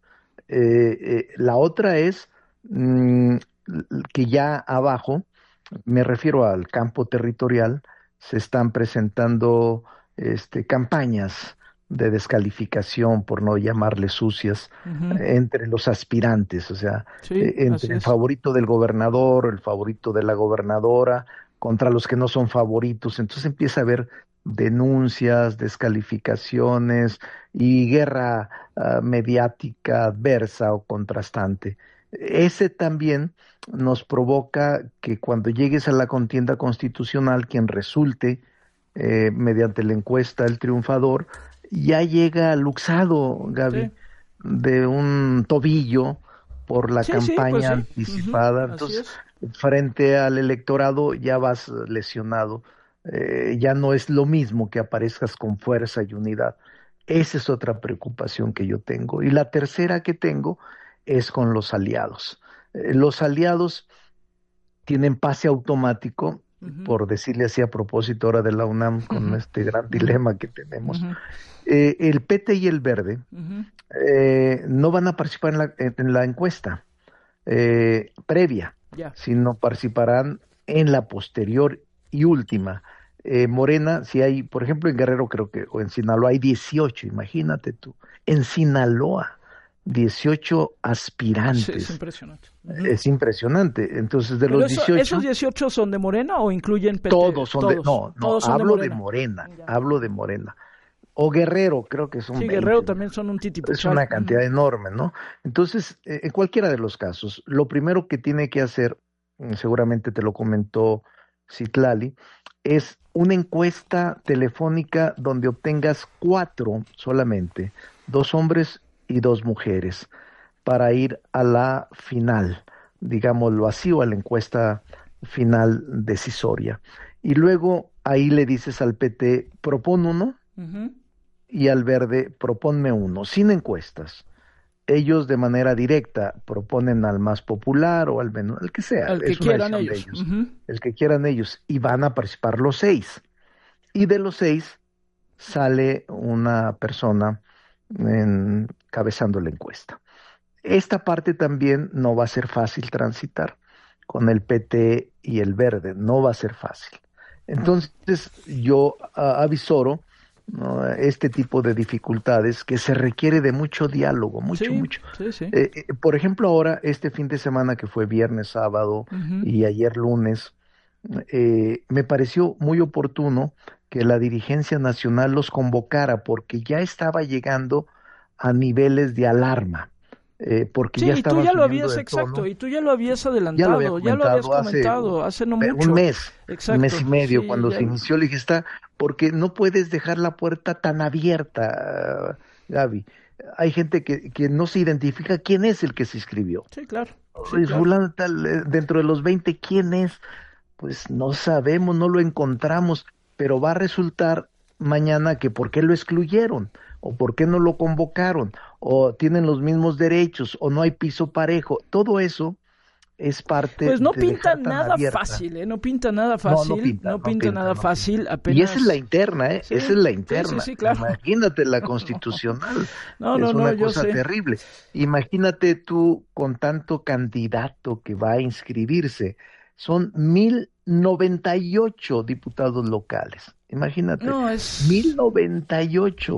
La otra es que ya abajo, me refiero al campo territorial, se están presentando campañas de descalificación, por no llamarle sucias, entre los aspirantes, o sea, entre el favorito del gobernador, el favorito de la gobernadora, contra los que no son favoritos. Entonces empieza a haber denuncias, descalificaciones y guerra mediática adversa o contrastante. Ese también nos provoca que cuando llegues a la contienda constitucional, quien resulte mediante la encuesta el triunfador, ya llega luxado, Gaby, de un tobillo por la campaña anticipada. Entonces, frente al electorado ya vas lesionado. Ya no es lo mismo que aparezcas con fuerza y unidad. Esa es otra preocupación que yo tengo. Y la tercera que tengo es con los aliados. Los aliados tienen pase automático, por decirle así a propósito ahora de la UNAM, con este gran dilema que tenemos. El PT y el Verde no van a participar en la encuesta previa, sino participarán en la posterior y última. Morena, si hay, por ejemplo, en Guerrero creo que, o en Sinaloa hay 18, imagínate tú, en Sinaloa, 18 aspirantes. Es impresionante. Es impresionante. Entonces, de los 18... ¿Esos 18 son de Morena o incluyen PT? Todos son todos, de Morena. Hablo de Morena. O Guerrero, creo que son 20. Guerrero también son un titipuchal. Es una cantidad enorme, ¿no? Entonces, en cualquiera de los casos, lo primero que tiene que hacer, seguramente te lo comentó Citlali, es una encuesta telefónica donde obtengas 4 solamente, 2 hombres y 2 mujeres, para ir a la final, digámoslo así, o a la encuesta final decisoria. Y luego ahí le dices al PT, propon uno, y al Verde, proponme uno, sin encuestas. Ellos de manera directa proponen al más popular o al menos, el que sea, el que es una quieran decisión ellos. de ellos. El que quieran ellos, y van a participar los 6. Y de los 6 sale una persona encabezando la encuesta. Esta parte también no va a ser fácil transitar con el PT y el Verde, no va a ser fácil. Entonces yo avisoro, ¿no?, este tipo de dificultades que se requiere de mucho diálogo, mucho. Sí. Por ejemplo, ahora, este fin de semana que fue viernes, sábado y ayer lunes, me pareció muy oportuno que la dirigencia nacional los convocara porque ya estaba llegando a niveles de alarma. Porque ya estaban y tú ya lo subiendo habías, de tono. exacto, y tú ya lo habías adelantado, ya lo habías comentado hace no mucho. Un mes y medio, sí, cuando se inició, le dije, porque no puedes dejar la puerta tan abierta, Gaby. Hay gente que no se identifica quién es el que se inscribió. Sí, claro. Fulano tal, dentro de los 20, ¿quién es? Pues no sabemos, no lo encontramos, pero va a resultar mañana que por qué lo excluyeron, o por qué no lo convocaron, o tienen los mismos derechos, o no hay piso parejo. Todo eso es parte pues no de pinta dejar tan nada abierta. fácil, no pinta nada fácil, no pinta nada fácil, apenas. Y esa es la interna, Sí, esa es la interna. sí, claro. Imagínate la constitucional. Es No, una yo cosa sé. terrible. Imagínate tú con tanto candidato que va a inscribirse. Son 1098 diputados locales. Imagínate. No, es 1098,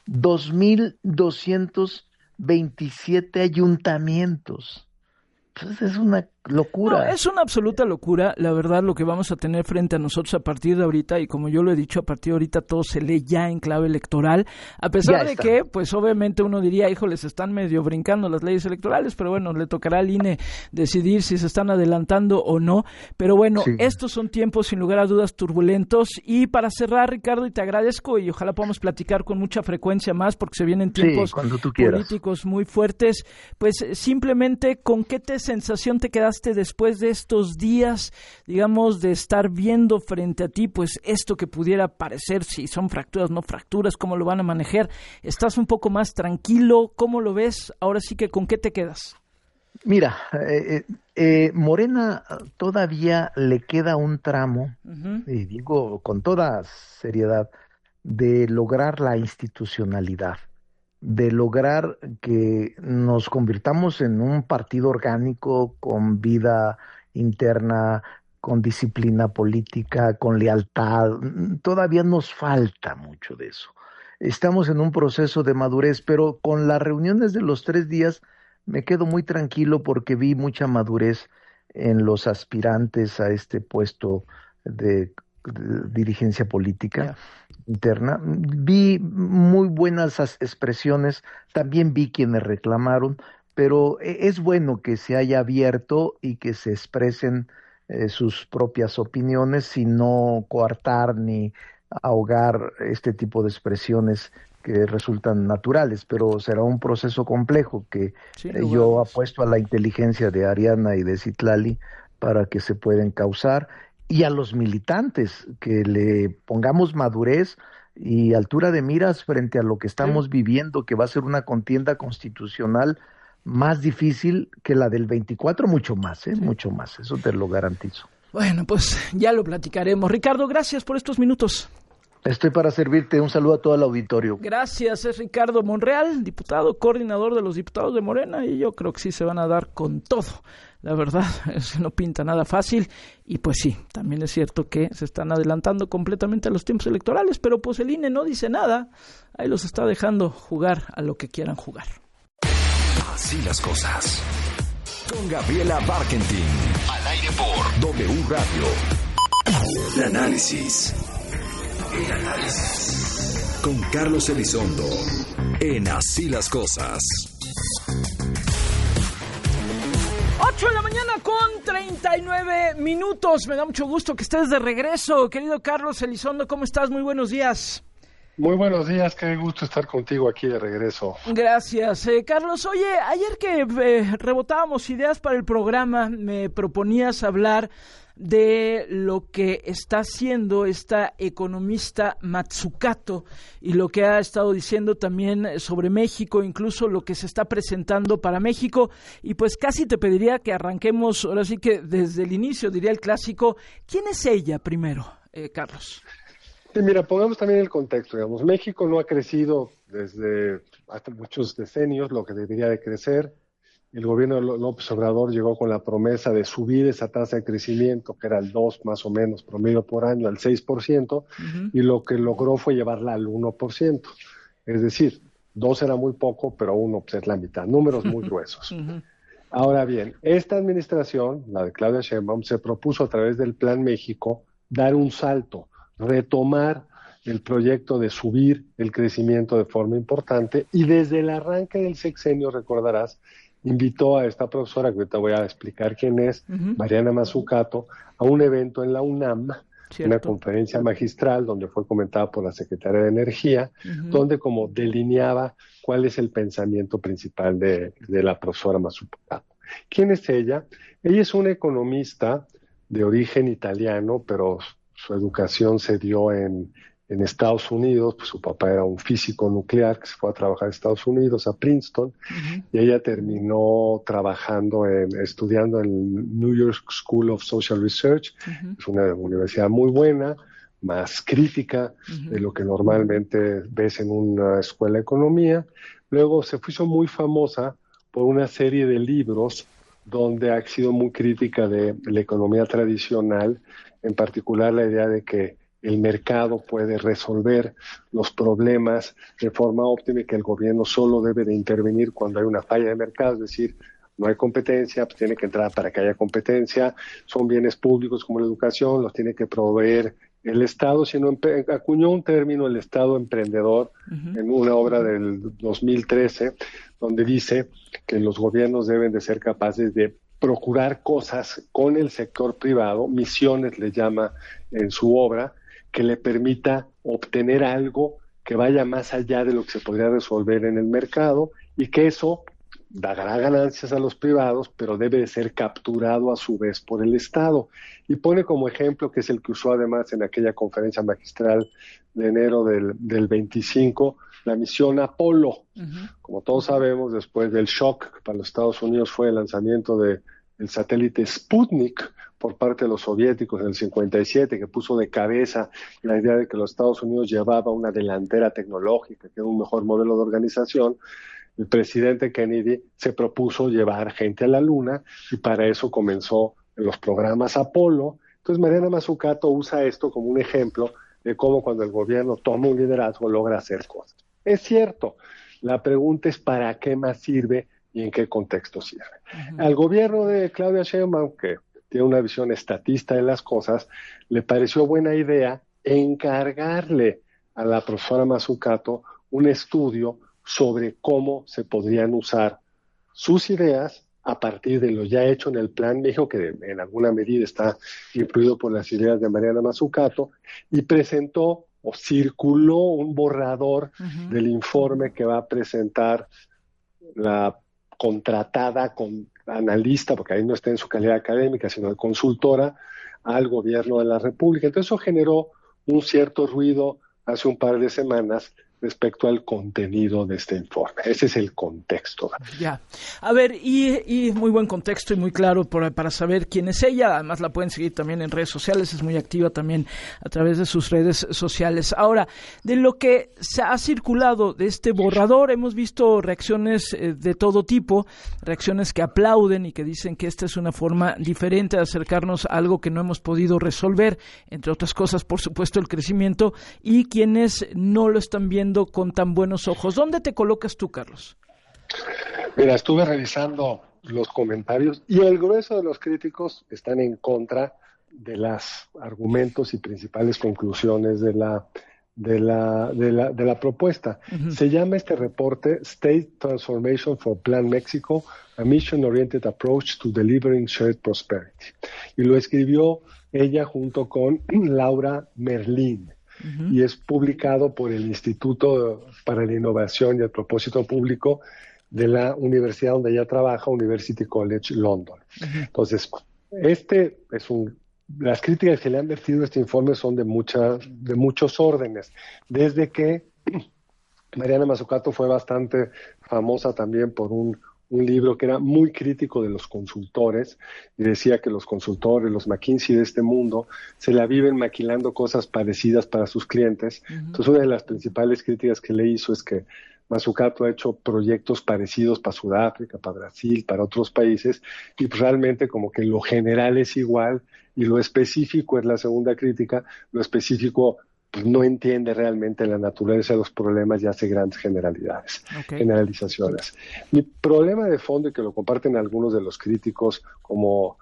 2227 ayuntamientos. Entonces es una locura. No, es una absoluta locura, la verdad, lo que vamos a tener frente a nosotros a partir de ahorita, y como yo lo he dicho, a partir de ahorita todo se lee ya en clave electoral, a pesar de que, pues obviamente uno diría, híjoles, están medio brincando las leyes electorales, pero bueno, le tocará al INE decidir si se están adelantando o no, pero bueno, estos son tiempos sin lugar a dudas turbulentos, y para cerrar, Ricardo, y te agradezco, y ojalá podamos platicar con mucha frecuencia más, porque se vienen tiempos políticos muy fuertes, pues simplemente, ¿con qué sensación te quedaste después de estos días, digamos, de estar viendo frente a ti, pues esto que pudiera parecer, si son fracturas, no fracturas, cómo lo van a manejar? ¿Estás un poco más tranquilo? ¿Cómo lo ves? Ahora sí que, ¿con qué te quedas? Mira, Morena todavía le queda un tramo, y digo con toda seriedad, de lograr la institucionalidad, de lograr que nos convirtamos en un partido orgánico con vida interna, con disciplina política, con lealtad. Todavía nos falta mucho de eso. Estamos en un proceso de madurez, pero con las reuniones de los 3 días me quedo muy tranquilo porque vi mucha madurez en los aspirantes a este puesto de dirigencia política interna. Vi muy buenas expresiones, también vi quienes reclamaron, pero es bueno que se haya abierto y que se expresen sus propias opiniones sin no coartar ni ahogar este tipo de expresiones que resultan naturales, pero será un proceso complejo que yo apuesto a la inteligencia de Ariana y de Citlali para que se pueda encauzar, y a los militantes que le pongamos madurez y altura de miras frente a lo que estamos viviendo, que va a ser una contienda constitucional más difícil que la del 24, mucho más, mucho más, eso te lo garantizo. Bueno, pues ya lo platicaremos. Ricardo, gracias por estos minutos. Estoy para servirte. Un saludo a todo el auditorio. Gracias, es Ricardo Monreal, diputado, coordinador de los diputados de Morena, y yo creo que sí se van a dar con todo. La verdad, no pinta nada fácil, y pues sí, también es cierto que se están adelantando completamente a los tiempos electorales, pero pues el INE no dice nada, ahí los está dejando jugar a lo que quieran jugar. Así las cosas. Con Gabriela Barkentin. Al aire por W Radio. El análisis. con Carlos Elizondo en Así las Cosas. 8 de la mañana con 39 minutos. Me da mucho gusto que estés de regreso, querido Carlos Elizondo. ¿Cómo estás? Muy buenos días. Muy buenos días, qué gusto estar contigo aquí de regreso. Gracias, Carlos. Oye, ayer que rebotábamos ideas para el programa, me proponías hablar de lo que está haciendo esta economista Mazzucato y lo que ha estado diciendo también sobre México, incluso lo que se está presentando para México, y pues casi te pediría que arranquemos, ahora sí que desde el inicio, diría el clásico. ¿Quién es ella primero, Carlos? Sí, mira, pongamos también el contexto, digamos, México no ha crecido desde hace muchos decenios lo que debería de crecer. El gobierno de López Obrador llegó con la promesa de subir esa tasa de crecimiento, que era el 2 más o menos promedio por año, al 6%, y lo que logró fue llevarla al 1%. Es decir, 2 era muy poco, pero 1 pues, es la mitad, números muy gruesos. Ahora bien, esta administración, la de Claudia Sheinbaum, se propuso a través del Plan México dar un salto, retomar el proyecto de subir el crecimiento de forma importante, y desde el arranque del sexenio, recordarás, invitó a esta profesora, que ahorita voy a explicar quién es, Mariana Mazzucato, a un evento en la UNAM, una conferencia magistral donde fue comentada por la Secretaría de Energía, donde como delineaba cuál es el pensamiento principal de la profesora Mazzucato. ¿Quién es ella? Ella es una economista de origen italiano, pero su educación se dio en Estados Unidos. Pues su papá era un físico nuclear que se fue a trabajar a Estados Unidos, a Princeton, y ella terminó estudiando en New York School of Social Research. Es una universidad muy buena, más crítica de lo que normalmente ves en una escuela de economía. Luego se hizo muy famosa por una serie de libros donde ha sido muy crítica de la economía tradicional, en particular la idea de que el mercado puede resolver los problemas de forma óptima y que el gobierno solo debe de intervenir cuando hay una falla de mercado, es decir, no hay competencia, pues tiene que entrar para que haya competencia, son bienes públicos como la educación, los tiene que proveer el Estado, sino acuñó un término, el Estado emprendedor, en una obra del 2013, donde dice que los gobiernos deben de ser capaces de procurar cosas con el sector privado, misiones le llama en su obra, que le permita obtener algo que vaya más allá de lo que se podría resolver en el mercado, y que eso dará ganancias a los privados, pero debe de ser capturado a su vez por el Estado. Y pone como ejemplo, que es el que usó además en aquella conferencia magistral de enero del 25, la misión Apolo. Como todos sabemos, después del shock que para los Estados Unidos fue el lanzamiento del satélite Sputnik por parte de los soviéticos en el 57, que puso de cabeza la idea de que los Estados Unidos llevaba una delantera tecnológica, que era un mejor modelo de organización, el presidente Kennedy se propuso llevar gente a la Luna, y para eso comenzó los programas Apolo. Entonces Mariana Mazzucato usa esto como un ejemplo de cómo cuando el gobierno toma un liderazgo logra hacer cosas. Es cierto, la pregunta es ¿para qué más sirve y en qué contexto sirve? Al gobierno de Claudia Sheinbaum, que tiene una visión estatista de las cosas, le pareció buena idea encargarle a la profesora Mazzucato un estudio sobre cómo se podrían usar sus ideas a partir de lo ya hecho en el Plan México, que en alguna medida está influido por las ideas de Mariana Mazzucato, y presentó o circuló un borrador del informe que va a presentar la contratada con analista, porque ahí no está en su calidad académica, sino de consultora, al gobierno de la República. Entonces eso generó un cierto ruido hace un par de semanas respecto al contenido de este informe. Ese es el contexto. Ya. A ver, y muy buen contexto y muy claro para saber quién es ella. Además la pueden seguir también en redes sociales, es muy activa también a través de sus redes sociales. Ahora, de lo que se ha circulado de este borrador, hemos visto reacciones de todo tipo, reacciones que aplauden y que dicen que esta es una forma diferente de acercarnos a algo que no hemos podido resolver, entre otras cosas, por supuesto, el crecimiento, y quienes no lo están viendo con tan buenos ojos. ¿Dónde te colocas tú, Carlos? Mira, estuve revisando los comentarios y el grueso de los críticos están en contra de los argumentos y principales conclusiones de la de la propuesta. Se llama este reporte State Transformation for Plan Mexico, a Mission-Oriented Approach to Delivering Shared Prosperity. Y lo escribió ella junto con Laura Merlín. Y es publicado por el Instituto para la Innovación y el Propósito Público de la universidad donde ella trabaja, University College London. Entonces, las críticas que le han vertido a este informe son de muchos órdenes. Desde que Mariana Mazzucato fue bastante famosa también por un libro que era muy crítico de los consultores y decía que los consultores, los McKinsey de este mundo, se la viven maquilando cosas parecidas para sus clientes. Entonces, una de las principales críticas que le hizo es que Mazzucato ha hecho proyectos parecidos para Sudáfrica, para Brasil, para otros países, y pues realmente como que lo general es igual y lo específico es la segunda crítica. Lo específico pues no entiende realmente la naturaleza de los problemas y hace grandes generalizaciones. Mi problema de fondo, y que lo comparten algunos de los críticos, como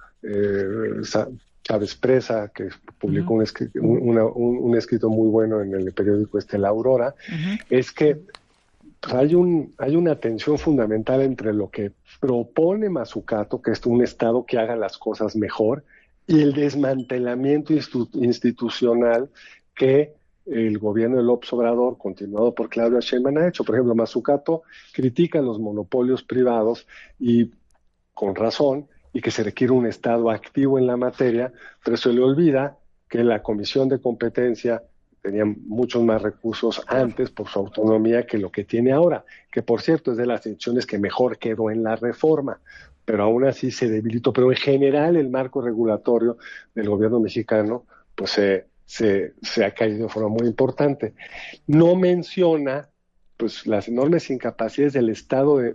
Chávez Presa, que publicó un escrito muy bueno en el periódico La Aurora, es que pues, hay una tensión fundamental entre lo que propone Mazzucato, que es un Estado que haga las cosas mejor, y el desmantelamiento institucional que el gobierno de López Obrador, continuado por Claudia Sheinbaum, ha hecho. Por ejemplo, Mazzucato critica los monopolios privados y con razón, y que se requiere un Estado activo en la materia, pero se le olvida que la Comisión de Competencia tenía muchos más recursos antes por su autonomía que lo que tiene ahora, que por cierto es de las instituciones que mejor quedó en la reforma, pero aún así se debilitó. Pero en general el marco regulatorio del gobierno mexicano pues se ha caído de forma muy importante. No menciona pues las enormes incapacidades del Estado de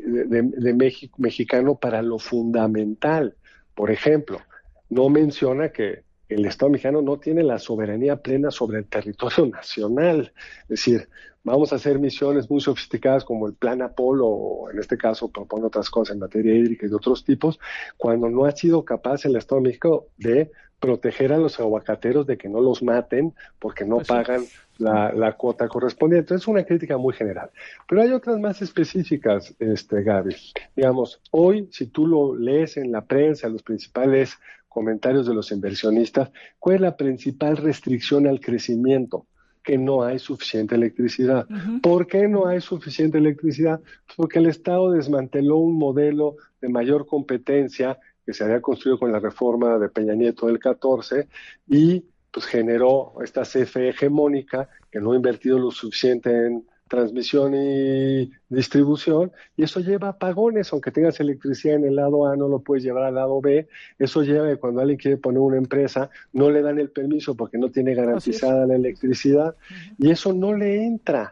México mexicano para lo fundamental. Por ejemplo, no menciona que el Estado mexicano no tiene la soberanía plena sobre el territorio nacional. Es decir, vamos a hacer misiones muy sofisticadas como el Plan Apolo, o en este caso propone otras cosas en materia hídrica y de otros tipos, cuando no ha sido capaz el Estado de México de proteger a los aguacateros de que no los maten porque no pagan la cuota correspondiente. Es una crítica muy general. Pero hay otras más específicas, Gaby. Digamos, hoy, si tú lo lees en la prensa, los principales comentarios de los inversionistas, ¿cuál es la principal restricción al crecimiento? Que no hay suficiente electricidad. ¿Por qué no hay suficiente electricidad? Porque el Estado desmanteló un modelo de mayor competencia que se había construido con la reforma de Peña Nieto del 14 y pues generó esta CFE hegemónica que no ha invertido lo suficiente en transmisión y distribución, y eso lleva a apagones. Aunque tengas electricidad en el lado A, no lo puedes llevar al lado B. Eso lleva a que cuando alguien quiere poner una empresa, no le dan el permiso porque no tiene garantizada la electricidad, y eso no le entra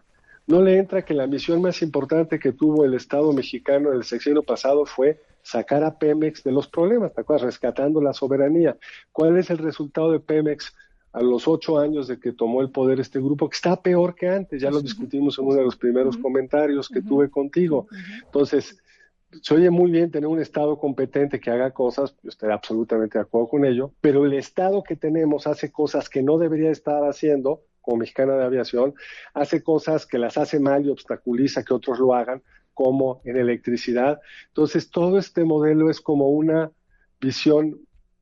que la misión más importante que tuvo el Estado mexicano el sexenio pasado fue sacar a Pemex de los problemas, ¿te acuerdas? Rescatando la soberanía. ¿Cuál es el resultado de Pemex a los 8 años de que tomó el poder este grupo? Que está peor que antes, ya lo discutimos en uno de los primeros comentarios que tuve contigo. Entonces, se oye muy bien tener un Estado competente que haga cosas, yo estoy absolutamente de acuerdo con ello, pero el Estado que tenemos hace cosas que no debería estar haciendo, como Mexicana de Aviación, hace cosas que las hace mal y obstaculiza que otros lo hagan, como en electricidad. Entonces, todo este modelo es como una visión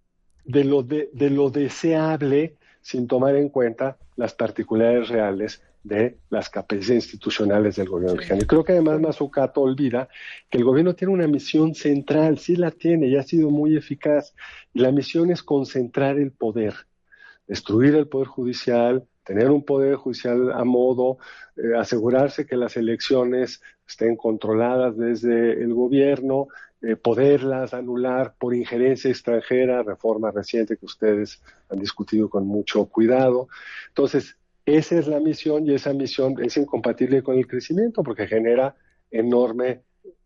de lo deseable, sin tomar en cuenta las particularidades reales de las capacidades institucionales del gobierno mexicano. Y creo que además Mazzucato olvida que el gobierno tiene una misión central, sí la tiene y ha sido muy eficaz. Y la misión es concentrar el poder, destruir el poder judicial, tener un poder judicial a modo, asegurarse que las elecciones estén controladas desde el gobierno, poderlas anular por injerencia extranjera, reforma reciente que ustedes han discutido con mucho cuidado. Entonces, esa es la misión, y esa misión es incompatible con el crecimiento porque genera enorme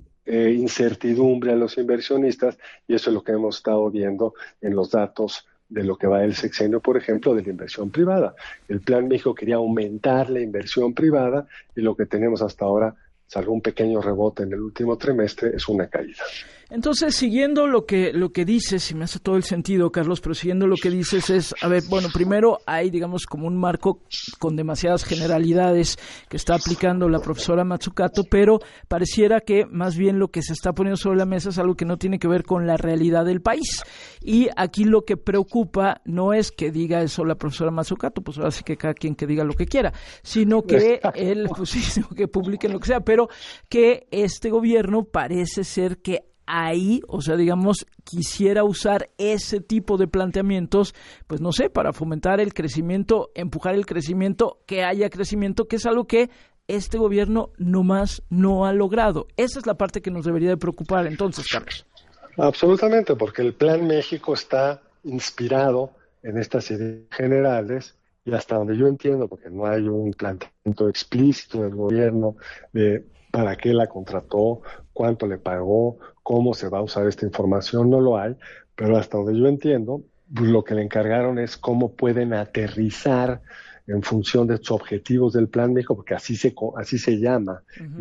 incertidumbre a los inversionistas, y eso es lo que hemos estado viendo en los datos de lo que va del sexenio, por ejemplo, de la inversión privada. El Plan México quería aumentar la inversión privada, y lo que tenemos hasta ahora, salvo un pequeño rebote en el último trimestre, es una caída. Entonces, siguiendo lo que dices, y me hace todo el sentido, Carlos, pero siguiendo lo que dices es, a ver, bueno, primero hay, digamos, como un marco con demasiadas generalidades que está aplicando la profesora Mazzucato, pero pareciera que más bien lo que se está poniendo sobre la mesa es algo que no tiene que ver con la realidad del país. Y aquí lo que preocupa no es que diga eso la profesora Mazzucato, pues ahora sí que cada quien que diga lo que quiera, sino que él, pues sí, sino que publiquen lo que sea, pero que este gobierno parece ser que ahí, o sea, digamos, quisiera usar ese tipo de planteamientos, pues no sé, para fomentar el crecimiento, empujar el crecimiento, que haya crecimiento, que es algo que este gobierno nomás no ha logrado. Esa es la parte que nos debería de preocupar entonces, Carlos. Absolutamente, porque el Plan México está inspirado en estas ideas generales y hasta donde yo entiendo, porque no hay un planteamiento explícito del gobierno de para qué la contrató, cuánto le pagó, cómo se va a usar esta información, no lo hay, pero hasta donde yo entiendo, pues lo que le encargaron es cómo pueden aterrizar en función de sus objetivos del Plan México, porque así se llama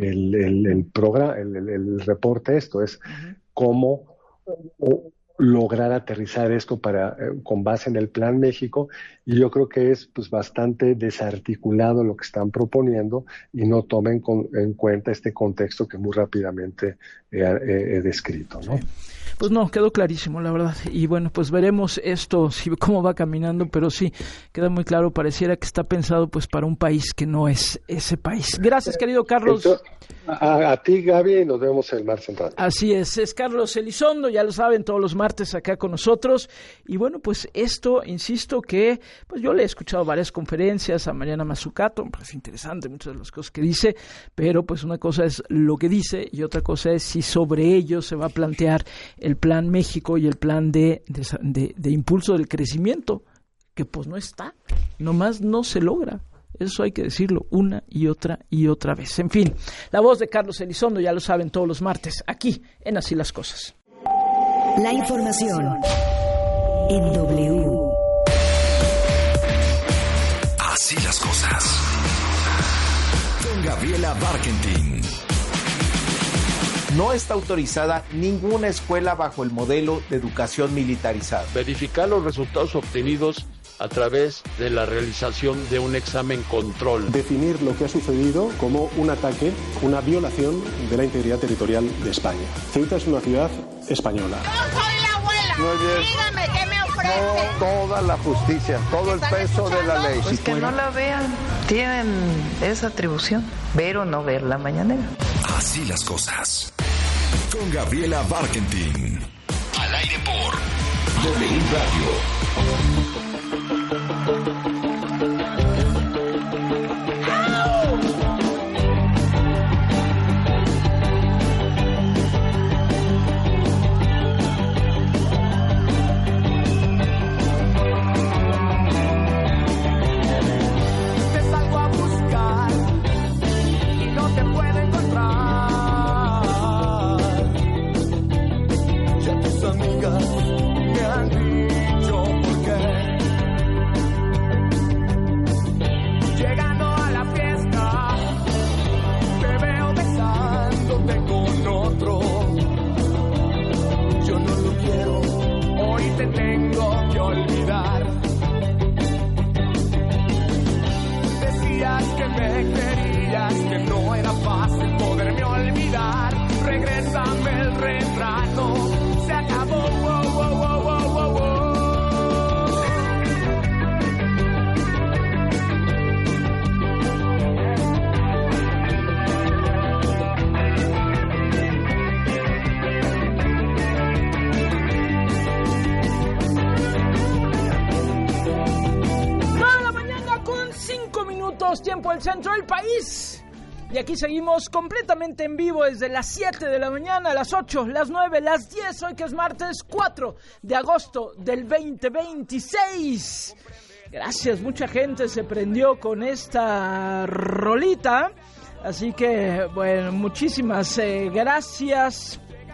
el programa, el reporte, esto es cómo lograr aterrizar esto con base en el Plan México, y yo creo que es pues bastante desarticulado lo que están proponiendo y no tomen en cuenta este contexto que muy rápidamente he descrito, ¿no? Sí. Pues no, quedó clarísimo, la verdad. Y bueno, pues veremos esto, cómo va caminando, pero sí, queda muy claro, pareciera que está pensado pues para un país que no es ese país. Gracias, querido Carlos. A ti, Gaby, y nos vemos el martes central. Así es Carlos Elizondo, ya lo saben, todos los martes acá con nosotros. Y bueno, pues esto, insisto que pues yo le he escuchado varias conferencias a Mariana Mazzucato, pues interesante muchas de las cosas que dice, pero pues una cosa es lo que dice y otra cosa es si sobre ello se va a plantear el Plan México y el plan de impulso del crecimiento, que pues no está, nomás no se logra. Eso hay que decirlo una y otra vez. En fin, la voz de Carlos Elizondo, ya lo saben, todos los martes, aquí en Así las Cosas. La información en W. Así las cosas. Con Gabriela Barkentin. No está autorizada ninguna escuela bajo el modelo de educación militarizada. Verificar los resultados obtenidos a través de la realización de un examen control. Definir lo que ha sucedido como un ataque, una violación de la integridad territorial de España. Ceuta es una ciudad española. Yo soy la abuela. Muy bien. Dígame qué me ofrece. Toda la justicia, todo el peso de la ley. Pues que no la vean, tienen esa atribución, ver o no ver la mañanera. Así las cosas. Con Gabriela Barkentin. Al aire por W Radio. Tiempo del centro del país. Y aquí seguimos completamente en vivo desde las 7 de la mañana, las 8, las 9, las 10, hoy que es martes 4 de agosto del 2026. Gracias, mucha gente se prendió con esta rolita. Así que, bueno, muchísimas gracias.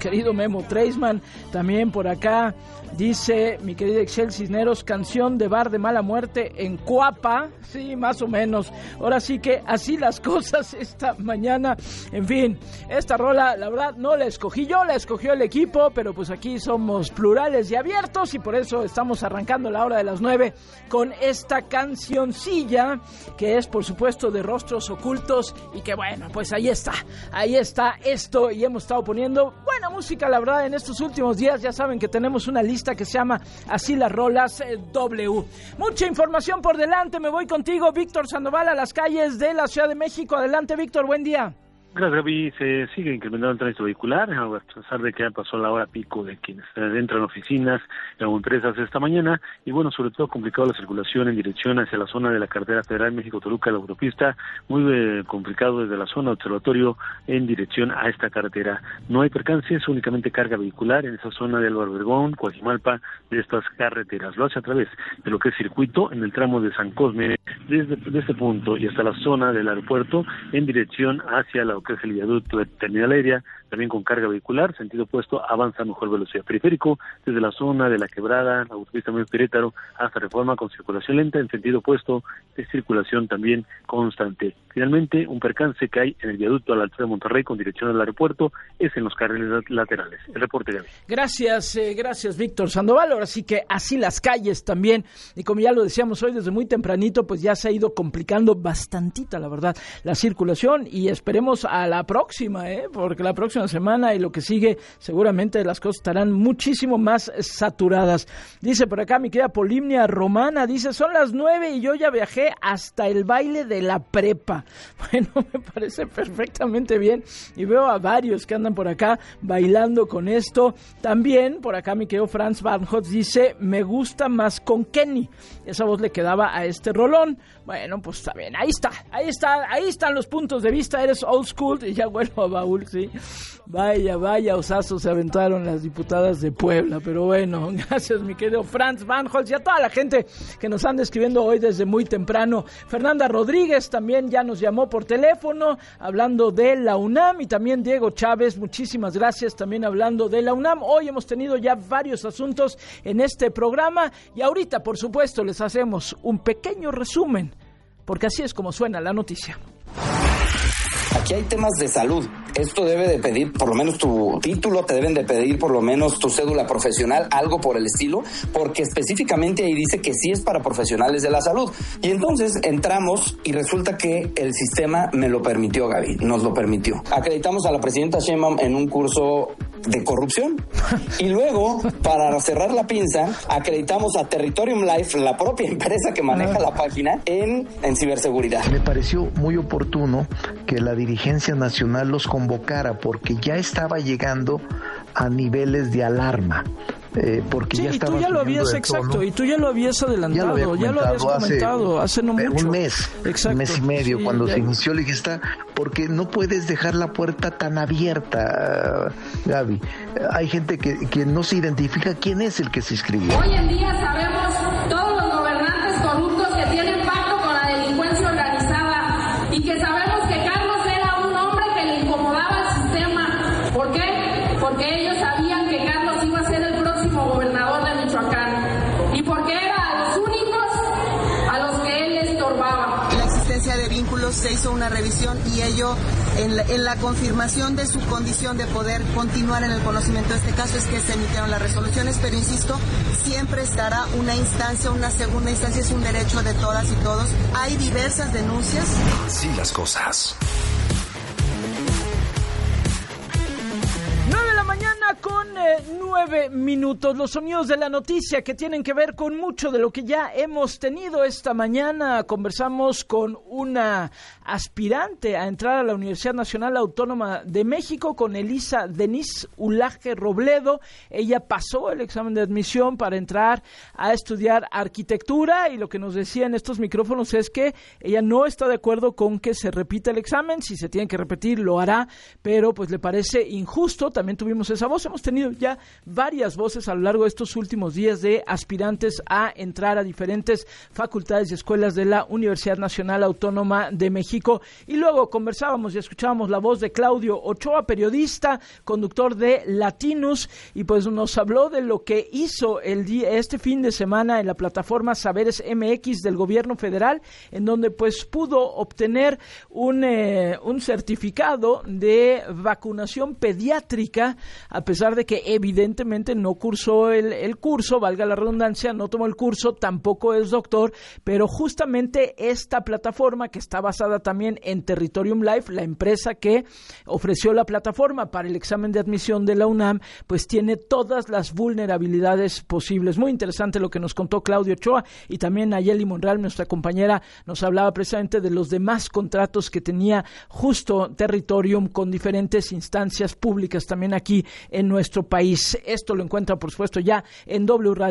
querido Memo Treisman. También por acá dice mi querida Excel Cisneros, canción de bar de mala muerte en Cuapa. Sí, más o menos. Ahora sí que así las cosas esta mañana. En fin, esta rola, la verdad, no la escogí yo, la escogió el equipo, pero pues aquí somos plurales y abiertos y por eso estamos arrancando la hora de las 9 con esta cancioncilla que es, por supuesto, de Rostros Ocultos y que bueno, pues ahí está esto y hemos estado poniendo buena música, la verdad, en estos últimos días. Ya saben que tenemos una lista que se llama Así las Rolas W. Mucha información por delante, me voy contigo, Víctor Sandoval, a las calles de la Ciudad de México. Adelante, Víctor, buen día. Gracias, Gaby. Se sigue incrementando el tránsito vehicular, a pesar de que ya pasó la hora pico de quienes entran a oficinas o empresas esta mañana, y bueno, sobre todo complicado la circulación en dirección hacia la zona de la carretera federal México-Toluca, la autopista, muy complicado desde la zona observatorio en dirección a esta carretera. No hay percances, únicamente carga vehicular en esa zona de Álvaro Obregón, Coajimalpa, de estas carreteras. Lo hace a través de lo que es circuito en el tramo de San Cosme, desde este punto y hasta la zona del aeropuerto en dirección hacia la que es el viaducto de terminal aérea, también con carga vehicular, sentido opuesto, avanza a mejor velocidad. Periférico, desde la zona de la Quebrada, la autopista Medio Querétaro, hasta Reforma con circulación lenta, en sentido opuesto, de circulación también constante. Finalmente, un percance que hay en el viaducto a la altura de Monterrey con dirección al aeropuerto, es en los carriles laterales. El reporte, Gaby. Gracias, Víctor Sandoval. Ahora sí que así las calles también, y como ya lo decíamos hoy desde muy tempranito, pues ya se ha ido complicando bastantita, la verdad, la circulación, y esperemos a la próxima, porque la próxima semana y lo que sigue, seguramente las cosas estarán muchísimo más saturadas. Dice por acá mi querida Polimnia Romana, dice, son las 9 y yo ya viajé hasta el baile de la prepa. Bueno, me parece perfectamente bien, y veo a varios que andan por acá bailando con esto. También por acá mi querido Franz Barnholtz dice, me gusta más con Kenny. Esa voz le quedaba a este rolón. Bueno, pues está bien, ahí están los puntos de vista. Eres old school y ya vuelvo a baúl, sí. Vaya osazos se aventaron las diputadas de Puebla, pero bueno, gracias mi querido Franz Barnholtz y a toda la gente que nos anda escribiendo hoy desde muy temprano. Fernanda Rodríguez también ya nos llamó por teléfono hablando de la UNAM, y también Diego Chávez, muchísimas gracias, también hablando de la UNAM. Hoy hemos tenido ya varios asuntos en este programa y ahorita, por supuesto, les hacemos un pequeño resumen, porque así es como suena la noticia. Aquí hay temas de salud. Esto debe de pedir por lo menos tu título, te deben de pedir por lo menos tu cédula profesional, algo por el estilo, porque específicamente ahí dice que sí es para profesionales de la salud. Y entonces entramos y resulta que el sistema me lo permitió, Gaby, nos lo permitió. Acreditamos a la presidenta Sheinbaum en un curso de corrupción. Y luego, para cerrar la pinza, acreditamos a Territorium Life, la propia empresa que maneja la página, en ciberseguridad. Me pareció muy oportuno que la dirigencia nacional los convocara, porque ya estaba llegando a niveles de alarma. Porque sí, ya estaba y tú ya lo habías, exacto, y tú ya lo habías adelantado, ya lo habías comentado hace no mucho. Un mes y medio, sí, cuando se inició, le dije, porque no puedes dejar la puerta tan abierta, Gaby. Hay gente que no se identifica quién es el que se inscribió. Hoy en día sabemos todos los gobernantes corruptos que tienen pacto con la delincuencia organizada, y que sabemos que Carlos era un hombre que le incomodaba al sistema. ¿Por qué? Porque ellos sabían que Carlos iba a ser el próximo gobernador de Michoacán, y porque era a los únicos a los que él estorbaba. La existencia de vínculos, se hizo una revisión, y ello en la confirmación de su condición de poder continuar en el conocimiento de este caso es que se emitieron las resoluciones, pero insisto, siempre estará una instancia, una segunda instancia, es un derecho de todas y todos. Hay diversas denuncias. Así las cosas. 9 de la mañana con 9 minutos. Los sonidos de la noticia que tienen que ver con mucho de lo que ya hemos tenido esta mañana. Conversamos con una aspirante a entrar a la Universidad Nacional Autónoma de México, con Elisa Denise Ulaje Robledo. Ella pasó el examen de admisión para entrar a estudiar arquitectura, y lo que nos decía en estos micrófonos es que ella no está de acuerdo con que se repita el examen. Si se tiene que repetir, lo hará, pero pues le parece injusto. También tuvimos esa voz. Hemos tenido ya varias voces a lo largo de estos últimos días de aspirantes a entrar a diferentes facultades y escuelas de la Universidad Nacional Autónoma de México. Y luego conversábamos y escuchábamos la voz de Claudio Ochoa, periodista, conductor de Latinus, y pues nos habló de lo que hizo este fin de semana en la plataforma Saberes MX del gobierno federal, en donde pues pudo obtener un certificado de vacunación pediátrica, a pesar de que evidentemente no cursó el curso, valga la redundancia, no tomó el curso, tampoco es doctor, pero justamente esta plataforma, que está basada también en Territorium Life, la empresa que ofreció la plataforma para el examen de admisión de la UNAM, pues tiene todas las vulnerabilidades posibles. Muy interesante lo que nos contó Claudio Ochoa, y también Nayeli Monreal, nuestra compañera, nos hablaba precisamente de los demás contratos que tenía justo Territorium con diferentes instancias públicas también aquí en nuestro país. Esto lo encuentra, por supuesto, ya en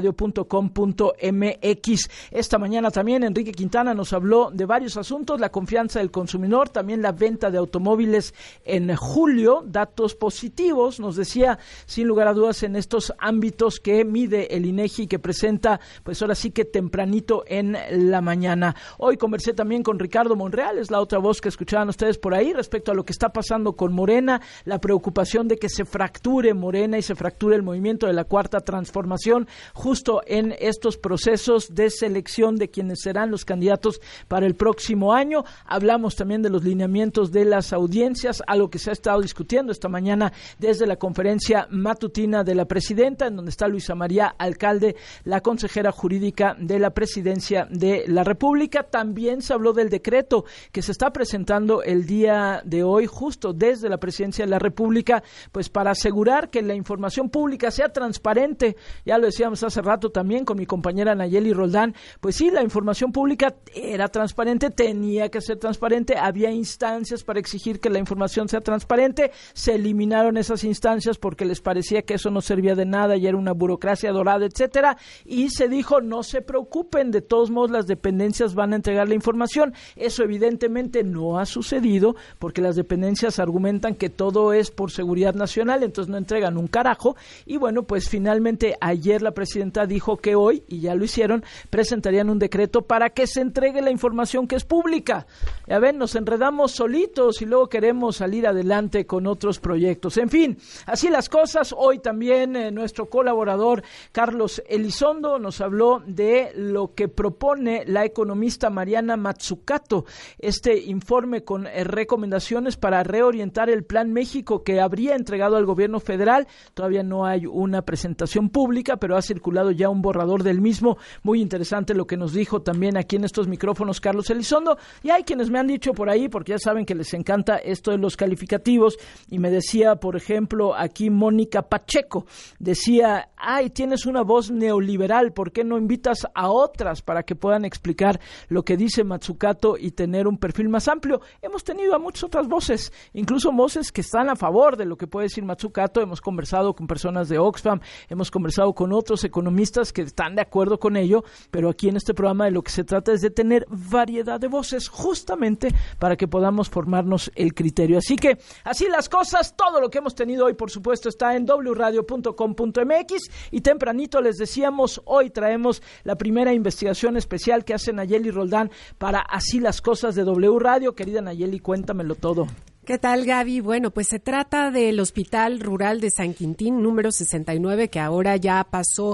wradio.com.mx. Esta mañana también Enrique Quintana nos habló de varios asuntos: la confianza del consumidor, también la venta de automóviles en julio, datos positivos, nos decía, sin lugar a dudas, en estos ámbitos que mide el INEGI, que presenta, pues ahora sí que tempranito en la mañana. Hoy conversé también con Ricardo Monreal, es la otra voz que escuchaban ustedes por ahí, respecto a lo que está pasando con Morena, la preocupación de que se fracture Morena y se fracture el movimiento de la Cuarta Transformación, justo en estos procesos de selección de quienes serán los candidatos para el próximo año. Hablamos también de los lineamientos de las audiencias, algo que se ha estado discutiendo esta mañana desde la conferencia matutina de la presidenta, en donde está Luisa María Alcalde, la consejera jurídica de la Presidencia de la República. También se habló del decreto que se está presentando el día de hoy, justo desde la Presidencia de la República, pues para asegurar que la información pública sea transparente. Ya lo decíamos hace rato también con mi compañera Nayeli Roldán, pues sí, la información pública era transparente, tenía que ser transparente, había instancias para exigir que la información sea transparente, se eliminaron esas instancias porque les parecía que eso no servía de nada y era una burocracia dorada, etcétera, y se dijo, no se preocupen, de todos modos las dependencias van a entregar la información. Eso evidentemente no ha sucedido, porque las dependencias argumentan que todo es por seguridad nacional, entonces no entregan un carajo. Y bueno, pues finalmente ayer la presidenta dijo que hoy, y ya lo hicieron, presentarían un decreto para que se entregue la información que es pública. Ya ven, nos enredamos solitos y luego queremos salir adelante con otros proyectos. En fin, así las cosas. Hoy también nuestro colaborador Carlos Elizondo nos habló de lo que propone la economista Mariana Mazzucato, este informe con recomendaciones para reorientar el Plan México que habría entregado al gobierno federal. Todavía no hay una presentación pública, pero ha circulado ya un borrador del mismo. Muy interesante lo que nos dijo también aquí en estos micrófonos Carlos Elizondo. Y hay quienes me han dicho por ahí, porque ya saben que les encanta esto de los calificativos, y me decía, por ejemplo, aquí Mónica Pacheco, decía, ay, tienes una voz neoliberal, ¿por qué no invitas a otras para que puedan explicar lo que dice Mazzucato y tener un perfil más amplio? Hemos tenido a muchas otras voces, incluso voces que están a favor de lo que puede decir Mazzucato. Hemos conversado con personas de Oxfam, hemos conversado con otros economistas que están de acuerdo con ello, pero aquí en este programa de lo que se trata es de tener variedad de voces, justamente para que podamos formarnos el criterio. Así que, así las cosas, todo lo que hemos tenido hoy, por supuesto, está en wradio.com.mx, y tempranito les decíamos, hoy traemos la primera investigación especial que hace Nayeli Roldán para Así las cosas de W Radio. Querida Nayeli, cuéntamelo todo. ¿Qué tal, Gaby? Bueno, pues se trata del Hospital Rural de San Quintín, número 69, que ahora ya pasó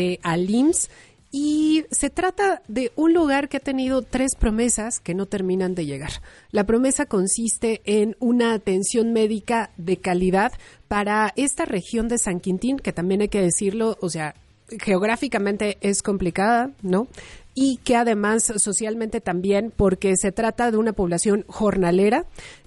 al IMSS. Y se trata de un lugar que ha tenido 3 promesas que no terminan de llegar. La promesa consiste en una atención médica de calidad para esta región de San Quintín, que también hay que decirlo, o sea, geográficamente es complicada, ¿no? Y que además socialmente también, porque se trata de una población jornalera,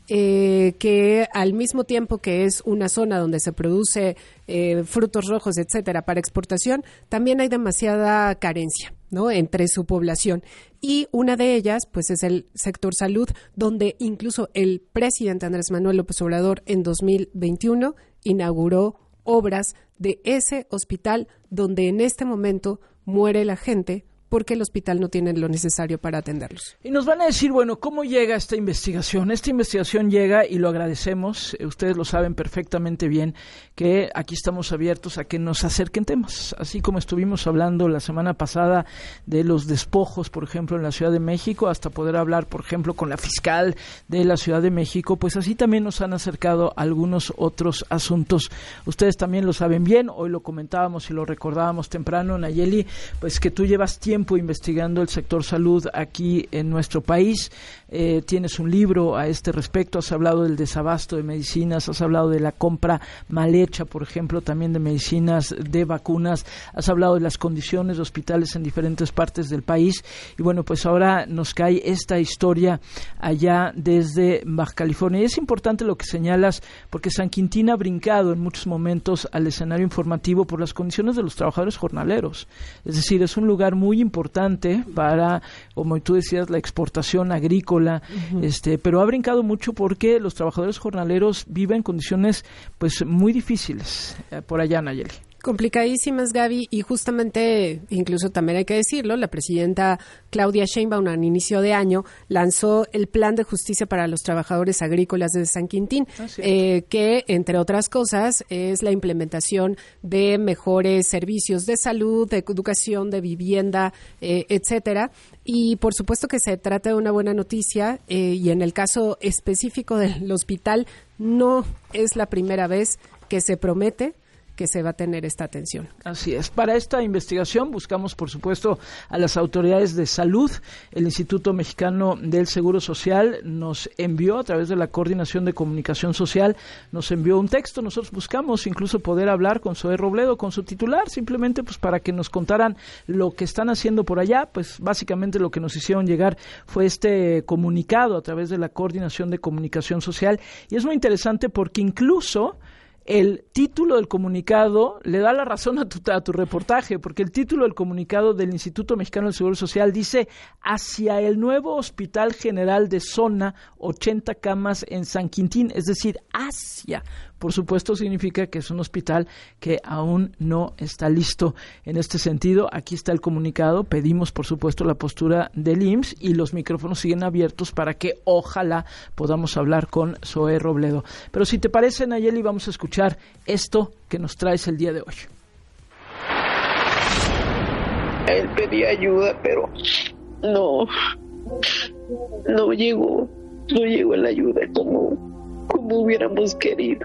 que al mismo tiempo que es una zona donde se produce frutos rojos, etcétera, para exportación, también hay demasiada carencia, ¿no?, entre su población. Y una de ellas, pues, es el sector salud, donde incluso el presidente Andrés Manuel López Obrador en 2021 inauguró obras de ese hospital donde en este momento muere la gente porque el hospital no tiene lo necesario para atenderlos. Y nos van a decir, bueno, ¿cómo llega esta investigación? Esta investigación llega, y lo agradecemos, ustedes lo saben perfectamente bien, que aquí estamos abiertos a que nos acerquen temas, así como estuvimos hablando la semana pasada de los despojos, por ejemplo, en la Ciudad de México, hasta poder hablar, por ejemplo, con la fiscal de la Ciudad de México, pues así también nos han acercado algunos otros asuntos. Ustedes también lo saben bien, hoy lo comentábamos y lo recordábamos temprano, Nayeli, pues que tú llevas tiempo investigando el sector salud aquí en nuestro país, tienes un libro a este respecto, has hablado del desabasto de medicinas, has hablado de la compra mal hecha, por ejemplo, también de medicinas, de vacunas, has hablado de las condiciones de hospitales en diferentes partes del país, y bueno, pues ahora nos cae esta historia allá desde Baja California, y es importante lo que señalas, porque San Quintín ha brincado en muchos momentos al escenario informativo por las condiciones de los trabajadores jornaleros, es decir, es un lugar muy importante para, como tú decías, la exportación agrícola, pero ha brincado mucho porque los trabajadores jornaleros viven en condiciones pues muy difíciles por allá, Nayeli. Complicadísimas, Gaby, y justamente, incluso también hay que decirlo, la presidenta Claudia Sheinbaum al inicio de año lanzó el Plan de Justicia para los Trabajadores Agrícolas de San Quintín, que, entre otras cosas, es la implementación de mejores servicios de salud, de educación, de vivienda, etcétera. Y por supuesto que se trata de una buena noticia, y en el caso específico del hospital, no es la primera vez que se promete que se va a tener esta atención. Así es. Para esta investigación buscamos, por supuesto, a las autoridades de salud. El Instituto Mexicano del Seguro Social nos envió, a través de la Coordinación de Comunicación Social, nos envió un texto. Nosotros buscamos incluso poder hablar con Zoé Robledo, con su titular, simplemente pues para que nos contaran lo que están haciendo por allá. Pues básicamente lo que nos hicieron llegar fue este comunicado a través de la Coordinación de Comunicación Social, y es muy interesante porque incluso el título del comunicado le da la razón a tu reportaje, porque el título del comunicado del Instituto Mexicano del Seguro Social dice: hacia el nuevo Hospital General de Zona, 80 camas en San Quintín, es decir, hacia. Por supuesto, significa que es un hospital que aún no está listo en este sentido. Aquí está el comunicado. Pedimos, por supuesto, la postura del IMSS, y los micrófonos siguen abiertos para que ojalá podamos hablar con Zoé Robledo. Pero si te parece, Nayeli, vamos a escuchar esto que nos traes el día de hoy. Él pedía ayuda, pero no llegó la ayuda como hubiéramos querido.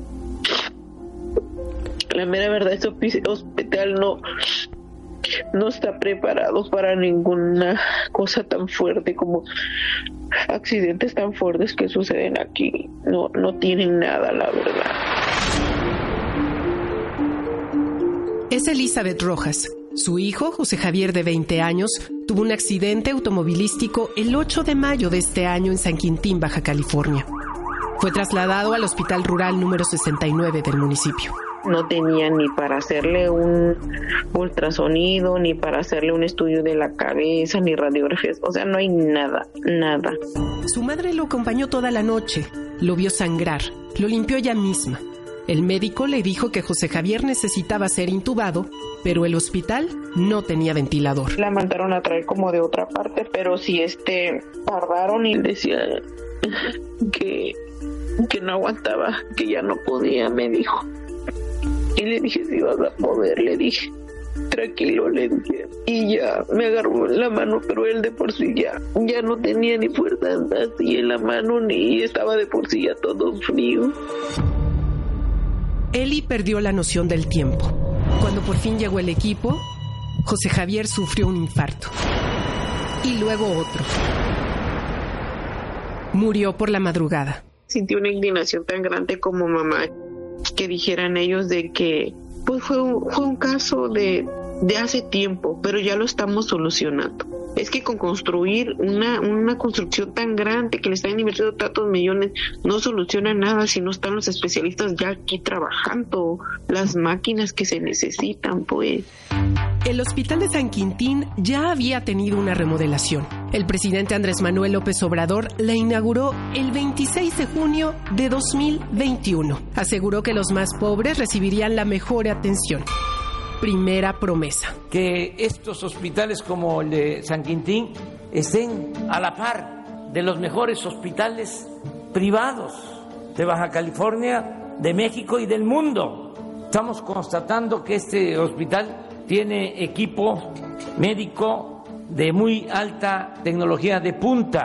La mera verdad, este hospital no está preparado para ninguna cosa tan fuerte como accidentes tan fuertes que suceden aquí. No tienen nada, la verdad. Es Elizabeth Rojas. Su hijo, José Javier, de 20 años, tuvo un accidente automovilístico el 8 de mayo de este año en San Quintín, Baja California. Fue trasladado al Hospital Rural número 69 del municipio. No tenía ni para hacerle un ultrasonido, ni para hacerle un estudio de la cabeza, ni radiografías. O sea, no hay nada. Su madre lo acompañó toda la noche. Lo vio sangrar. Lo limpió ella misma. El médico le dijo que José Javier necesitaba ser intubado, pero el hospital no tenía ventilador. La mandaron a traer como de otra parte, pero sí tardaron, y decía que no aguantaba, que ya no podía, me dijo. Y le dije, si vas a poder, le dije, tranquilo, le dije. Y ya me agarró la mano, pero él de por sí ya no tenía ni fuerza así en la mano, ni estaba de por sí ya todo frío. Eli perdió la noción del tiempo. Cuando por fin llegó el equipo, José Javier sufrió un infarto. Y luego otro. Murió por la madrugada. Sentí una indignación tan grande como mamá, que dijeran ellos de que pues fue un caso de hace tiempo, pero ya lo estamos solucionando. Es que con construir una construcción tan grande que le están invirtiendo tantos millones no soluciona nada si no están los especialistas ya aquí trabajando, las máquinas que se necesitan, pues. El Hospital de San Quintín ya había tenido una remodelación. El presidente Andrés Manuel López Obrador la inauguró el 26 de junio de 2021. Aseguró que los más pobres recibirían la mejor atención. primera promesa. Que estos hospitales como el de San Quintín estén a la par de los mejores hospitales privados de Baja California, de México y del mundo. Estamos constatando que este hospital tiene equipo médico de muy alta tecnología de punta.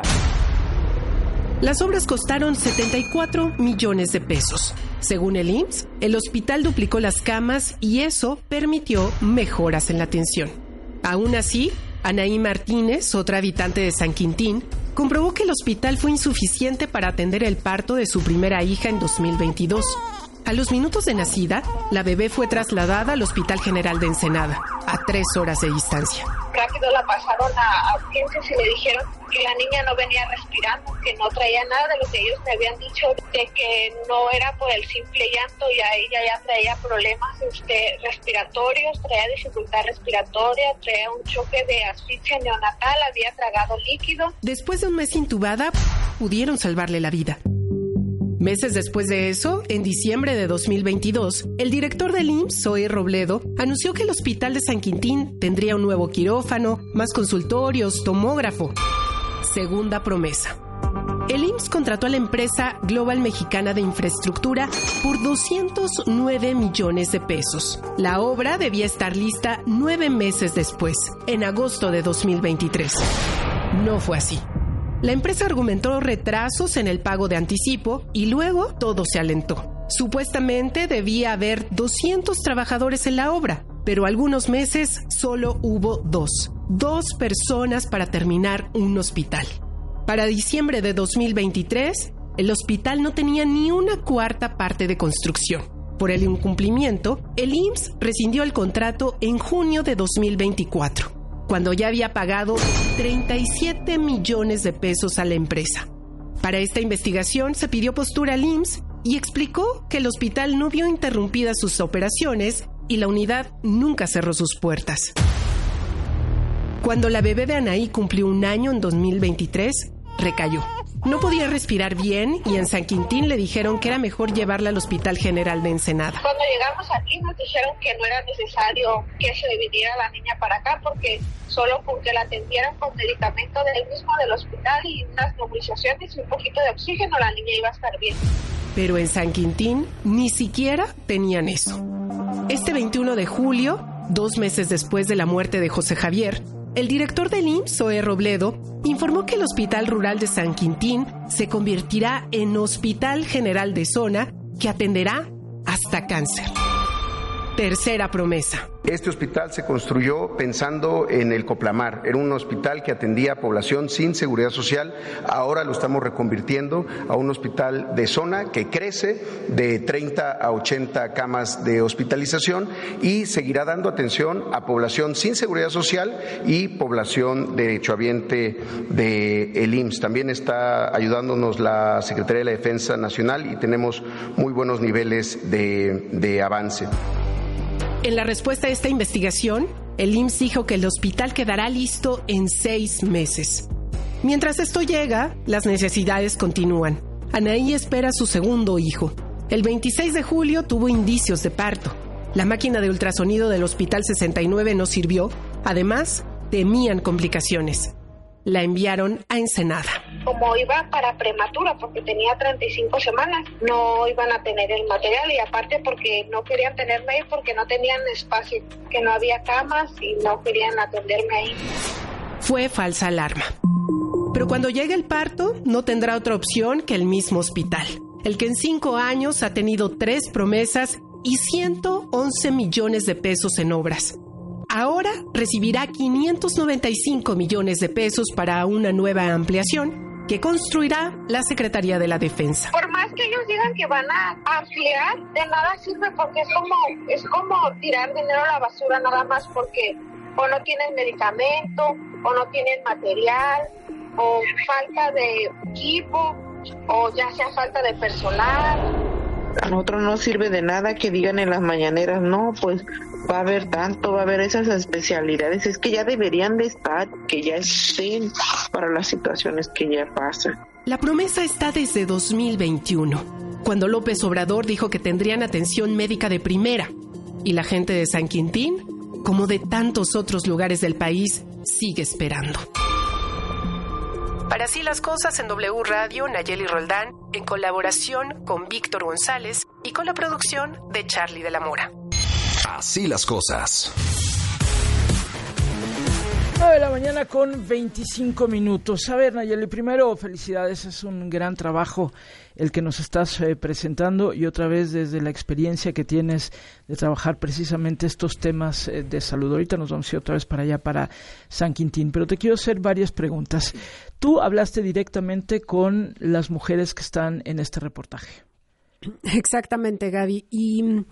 Las obras costaron 74 millones de pesos. Según el IMSS, el hospital duplicó las camas y eso permitió mejoras en la atención. Aún así, Anaí Martínez, otra habitante de San Quintín, comprobó que el hospital fue insuficiente para atender el parto de su primera hija en 2022. A los minutos de nacida, la bebé fue trasladada al Hospital General de Ensenada, a 3 horas de distancia. Rápido la pasaron a urgencias y le dijeron que la niña no venía respirando, que no traía nada de lo que ellos me habían dicho, de que no era por el simple llanto, y a ella ya traía problemas respiratorios, traía dificultad respiratoria, traía un choque de asfixia neonatal, había tragado líquido. Después de un mes intubada, pudieron salvarle la vida. Meses después de eso, en diciembre de 2022, el director del IMSS, Zoe Robledo, anunció que el Hospital de San Quintín tendría un nuevo quirófano, más consultorios, tomógrafo. Segunda promesa. El IMSS contrató a la empresa Global Mexicana de Infraestructura por 209 millones de pesos. La obra debía estar lista 9 meses después, en agosto de 2023. No fue así. La empresa argumentó retrasos en el pago de anticipo y luego todo se alentó. Supuestamente debía haber 200 trabajadores en la obra, pero algunos meses solo hubo 2 personas para terminar un hospital. Para diciembre de 2023, el hospital no tenía ni una cuarta parte de construcción. Por el incumplimiento, el IMSS rescindió el contrato en junio de 2024. Cuando ya había pagado 37 millones de pesos a la empresa. Para esta investigación se pidió postura al IMSS y explicó que el hospital no vio interrumpidas sus operaciones y la unidad nunca cerró sus puertas. Cuando la bebé de Anaí cumplió 1 año en 2023, recayó. No podía respirar bien y en San Quintín le dijeron que era mejor llevarla al Hospital General de Ensenada. Cuando llegamos aquí nos dijeron que no era necesario que se viniera la niña para acá porque solo con que la atendieran con medicamento del mismo del hospital y unas nebulizaciones y un poquito de oxígeno, la niña iba a estar bien. Pero en San Quintín ni siquiera tenían eso. Este 21 de julio, 2 meses después de la muerte de José Javier, el director del IMSS, Zoe Robledo, informó que el Hospital Rural de San Quintín se convertirá en Hospital General de Zona que atenderá hasta cáncer. Tercera promesa. Este hospital se construyó pensando en el Coplamar. Era un hospital que atendía a población sin seguridad social. Ahora lo estamos reconvirtiendo a un hospital de zona que crece de 30 a 80 camas de hospitalización y seguirá dando atención a población sin seguridad social y población derechohabiente del IMSS. También está ayudándonos la Secretaría de la Defensa Nacional y tenemos muy buenos niveles de avance. En la respuesta a esta investigación, el IMSS dijo que el hospital quedará listo en 6 meses. Mientras esto llega, las necesidades continúan. Anaí espera a su segundo hijo. El 26 de julio tuvo indicios de parto. La máquina de ultrasonido del Hospital 69 no sirvió. Además, temían complicaciones. La enviaron a Ensenada. Como iba para prematura, porque tenía 35 semanas, no iban a tener el material y aparte porque no querían tenerme ahí porque no tenían espacio, que no había camas y no querían atenderme ahí. Fue falsa alarma. Pero cuando llegue el parto, no tendrá otra opción que el mismo hospital, el que en 5 años ha tenido 3 promesas y 111 millones de pesos en obras. Ahora recibirá 595 millones de pesos para una nueva ampliación que construirá la Secretaría de la Defensa. Por más que ellos digan que van a ampliar, de nada sirve porque es como tirar dinero a la basura nada más porque o no tienen medicamento, o no tienen material, o falta de equipo, o ya sea falta de personal. A nosotros no sirve de nada que digan en las mañaneras, no, pues va a haber tanto, va a haber esas especialidades, es que ya deberían de estar, que ya estén para las situaciones que ya pasan. La promesa está desde 2021, cuando López Obrador dijo que tendrían atención médica de primera. Y la gente de San Quintín, como de tantos otros lugares del país, sigue esperando. Para Así las Cosas en W Radio, Nayeli Roldán, en colaboración con Víctor González y con la producción de Charlie de la Mora. Así las cosas. 9 de la mañana con 25 minutos. A ver, Nayeli, primero, felicidades, es un gran trabajo el que nos estás presentando y otra vez desde la experiencia que tienes de trabajar precisamente estos temas de salud. Ahorita nos vamos a ir otra vez para allá, para San Quintín, pero te quiero hacer varias preguntas. Tú hablaste directamente con las mujeres que están en este reportaje. Exactamente, Gaby. Y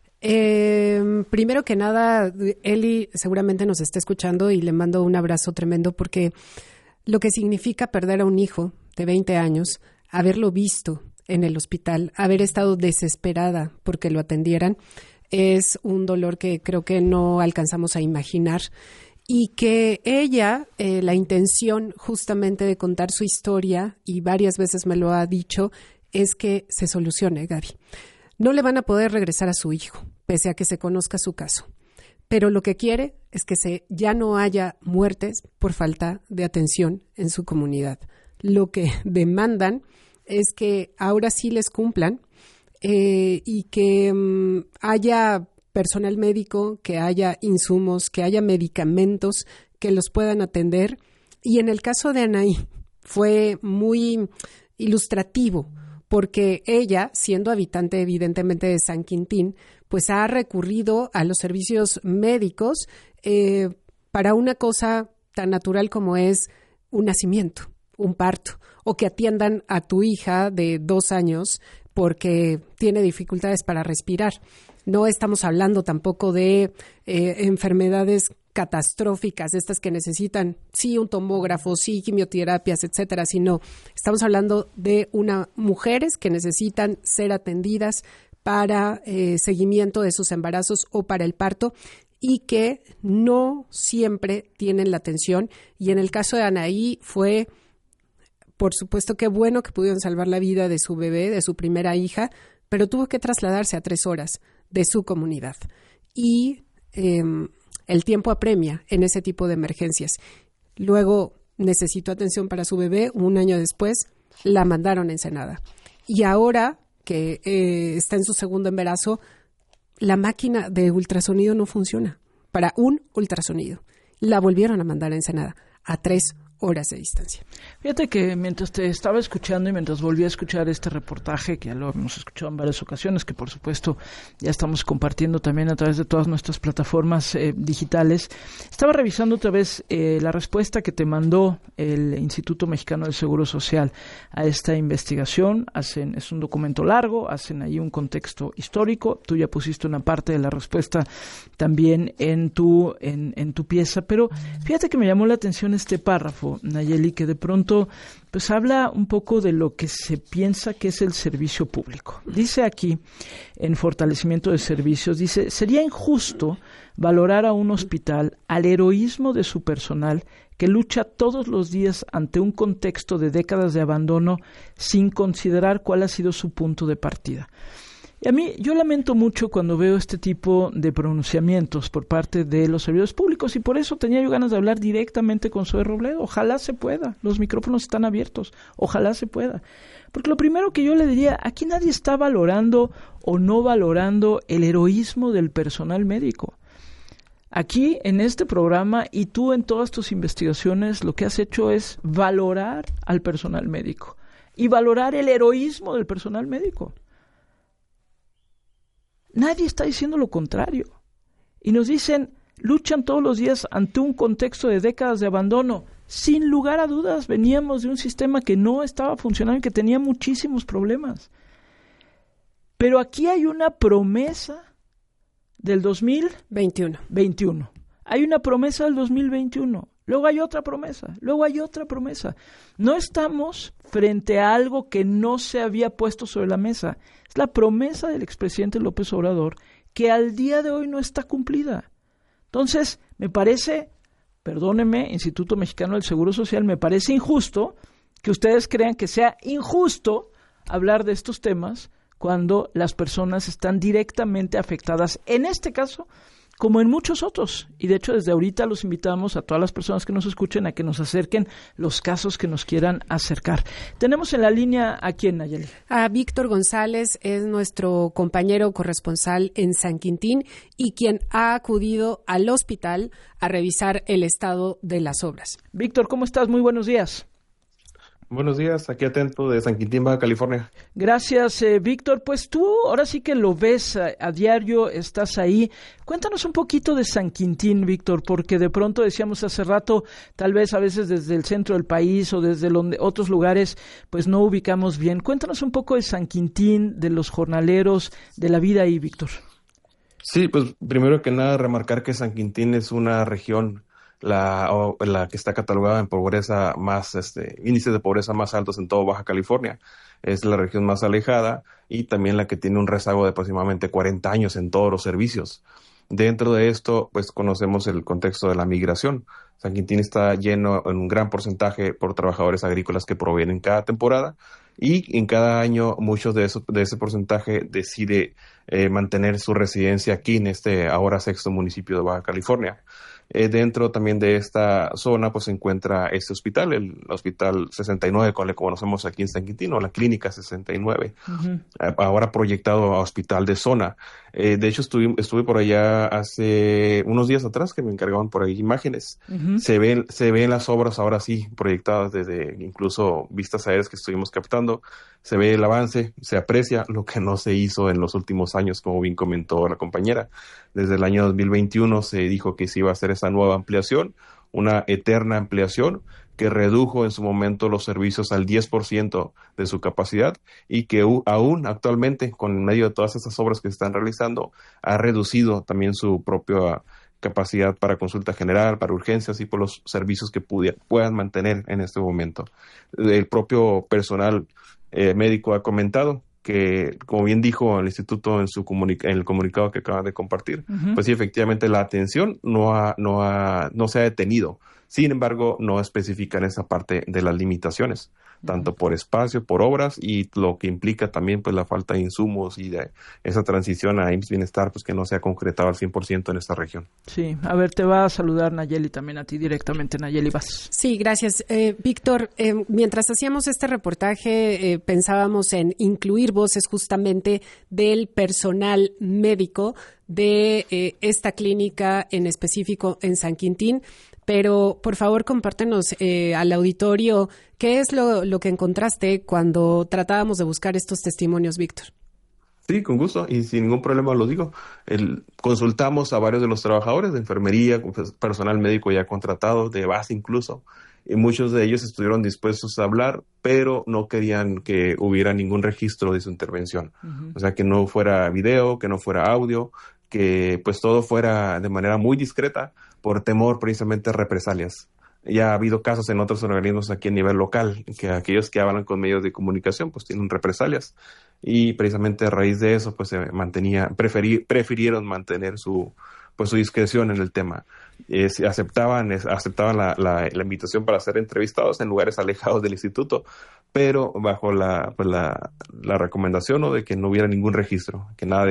primero que nada, Eli seguramente nos está escuchando y le mando un abrazo tremendo porque lo que significa perder a un hijo de 20 años, haberlo visto en el hospital, haber estado desesperada porque lo atendieran, es un dolor que creo que no alcanzamos a imaginar. Y que ella, la intención justamente de contar su historia, y varias veces me lo ha dicho, es que se solucione, Gaby. No le van a poder regresar a su hijo, pese a que se conozca su caso. Pero lo que quiere es que ya no haya muertes por falta de atención en su comunidad. Lo que demandan es que ahora sí les cumplan y que haya personal médico, que haya insumos, que haya medicamentos que los puedan atender. Y en el caso de Anaí fue muy ilustrativo, porque ella, siendo habitante evidentemente de San Quintín, pues ha recurrido a los servicios médicos para una cosa tan natural como es un nacimiento, un parto, o que atiendan a tu hija de 2 años porque tiene dificultades para respirar. No estamos hablando tampoco de enfermedades catastróficas, estas que necesitan, sí, un tomógrafo, sí, quimioterapias, etcétera, sino estamos hablando de mujeres que necesitan ser atendidas para seguimiento de sus embarazos o para el parto y que no siempre tienen la atención. Y en el caso de Anaí fue, por supuesto, qué bueno que pudieron salvar la vida de su bebé, de su primera hija, pero tuvo que trasladarse a 3 horas de su comunidad. Y el tiempo apremia en ese tipo de emergencias. Luego necesitó atención para su bebé. 1 año después la mandaron a Ensenada. Y ahora que está en su segundo embarazo, la máquina de ultrasonido no funciona para un ultrasonido. La volvieron a mandar a Ensenada a 3 horas de distancia. Fíjate que mientras te estaba escuchando y mientras volví a escuchar este reportaje, que ya lo hemos escuchado en varias ocasiones, que por supuesto ya estamos compartiendo también a través de todas nuestras plataformas digitales, estaba revisando otra vez la respuesta que te mandó el Instituto Mexicano del Seguro Social a esta investigación. Es un documento largo, hacen ahí un contexto histórico. Tú ya pusiste una parte de la respuesta también en tu pieza, pero fíjate que me llamó la atención este párrafo, Nayeli, que de pronto pues habla un poco de lo que se piensa que es el servicio público. Dice aquí, en fortalecimiento de servicios, dice, sería injusto valorar a un hospital al heroísmo de su personal que lucha todos los días ante un contexto de décadas de abandono sin considerar cuál ha sido su punto de partida. Y a mí, yo lamento mucho cuando veo este tipo de pronunciamientos por parte de los servidores públicos y por eso tenía yo ganas de hablar directamente con Zoe Robledo. Ojalá se pueda, los micrófonos están abiertos, ojalá se pueda. Porque lo primero que yo le diría, aquí nadie está valorando o no valorando el heroísmo del personal médico. Aquí, en este programa, y tú en todas tus investigaciones, lo que has hecho es valorar al personal médico y valorar el heroísmo del personal médico. Nadie está diciendo lo contrario. Y nos dicen, luchan todos los días ante un contexto de décadas de abandono. Sin lugar a dudas, veníamos de un sistema que no estaba funcionando y que tenía muchísimos problemas. Pero aquí hay una promesa del 2021. Hay una promesa del 2021. Luego hay otra promesa. Luego hay otra promesa. No estamos frente a algo que no se había puesto sobre la mesa. Es la promesa del expresidente López Obrador que al día de hoy no está cumplida. Entonces, me parece, perdóneme, Instituto Mexicano del Seguro Social, me parece injusto que ustedes crean que sea injusto hablar de estos temas cuando las personas están directamente afectadas, en este caso como en muchos otros. Y de hecho desde ahorita los invitamos a todas las personas que nos escuchen a que nos acerquen los casos que nos quieran acercar. Tenemos en la línea ¿a quién, Nayeli? A Víctor González, es nuestro compañero corresponsal en San Quintín y quien ha acudido al hospital a revisar el estado de las obras. Víctor, ¿cómo estás? Muy buenos días. Buenos días, aquí atento de San Quintín, Baja California. Gracias, Víctor. Pues tú ahora sí que lo ves a diario, estás ahí. Cuéntanos un poquito de San Quintín, Víctor, porque de pronto decíamos hace rato, tal vez a veces desde el centro del país o desde otros lugares, pues no ubicamos bien. Cuéntanos un poco de San Quintín, de los jornaleros, de la vida ahí, Víctor. Sí, pues primero que nada remarcar que San Quintín es una región la que está catalogada en pobreza más, índices de pobreza más altos en todo Baja California. Es la región más alejada y también la que tiene un rezago de aproximadamente 40 años en todos los servicios. Dentro de esto, pues conocemos el contexto de la migración. San Quintín está lleno en un gran porcentaje por trabajadores agrícolas que provienen cada temporada y en cada año muchos de ese porcentaje decide mantener su residencia aquí en este ahora 6º municipio de Baja California. Dentro también de esta zona pues se encuentra este hospital, el Hospital 69, como le conocemos aquí en San Quintín, o la Clínica 69, ahora proyectado a hospital de zona. De hecho, estuve por allá hace unos días atrás que me encargaban por ahí imágenes. Se ven las obras ahora sí proyectadas desde incluso vistas aéreas que estuvimos captando. Se ve el avance, se aprecia lo que no se hizo en los últimos años, como bien comentó la compañera. Desde el año 2021 se dijo que se iba a hacer esa nueva ampliación, una eterna ampliación que redujo en su momento los servicios al 10% de su capacidad y que aún actualmente, con medio de todas esas obras que se están realizando, ha reducido también su propia capacidad para consulta general, para urgencias y por los servicios que puedan mantener en este momento. El propio personal médico ha comentado que, como bien dijo el instituto en el comunicado que acaban de compartir, pues sí, efectivamente la atención no se ha detenido. Sin embargo, no especifican esa parte de las limitaciones, tanto por espacio, por obras y lo que implica también pues la falta de insumos y de esa transición a IMSS Bienestar pues que no se ha concretado al 100% en esta región. Sí, a ver, te va a saludar Nayeli también a ti directamente. Nayeli, vas. Sí, gracias. Víctor, mientras hacíamos este reportaje pensábamos en incluir voces justamente del personal médico de esta clínica en específico en San Quintín. Pero, por favor, compártenos al auditorio qué es lo que encontraste cuando tratábamos de buscar estos testimonios, Víctor. Sí, con gusto y sin ningún problema lo digo. Consultamos a varios de los trabajadores de enfermería, personal médico ya contratado, de base incluso, y muchos de ellos estuvieron dispuestos a hablar, pero no querían que hubiera ningún registro de su intervención. O sea, que no fuera video, que no fuera audio, que pues todo fuera de manera muy discreta por temor precisamente a represalias. Ya ha habido casos en otros organismos aquí a nivel local, que aquellos que hablan con medios de comunicación pues tienen represalias y precisamente a raíz de eso pues prefirieron mantener su discreción en el tema. Aceptaban la invitación para ser entrevistados en lugares alejados del instituto, pero bajo la recomendación, ¿no?, de que no hubiera ningún registro, que nada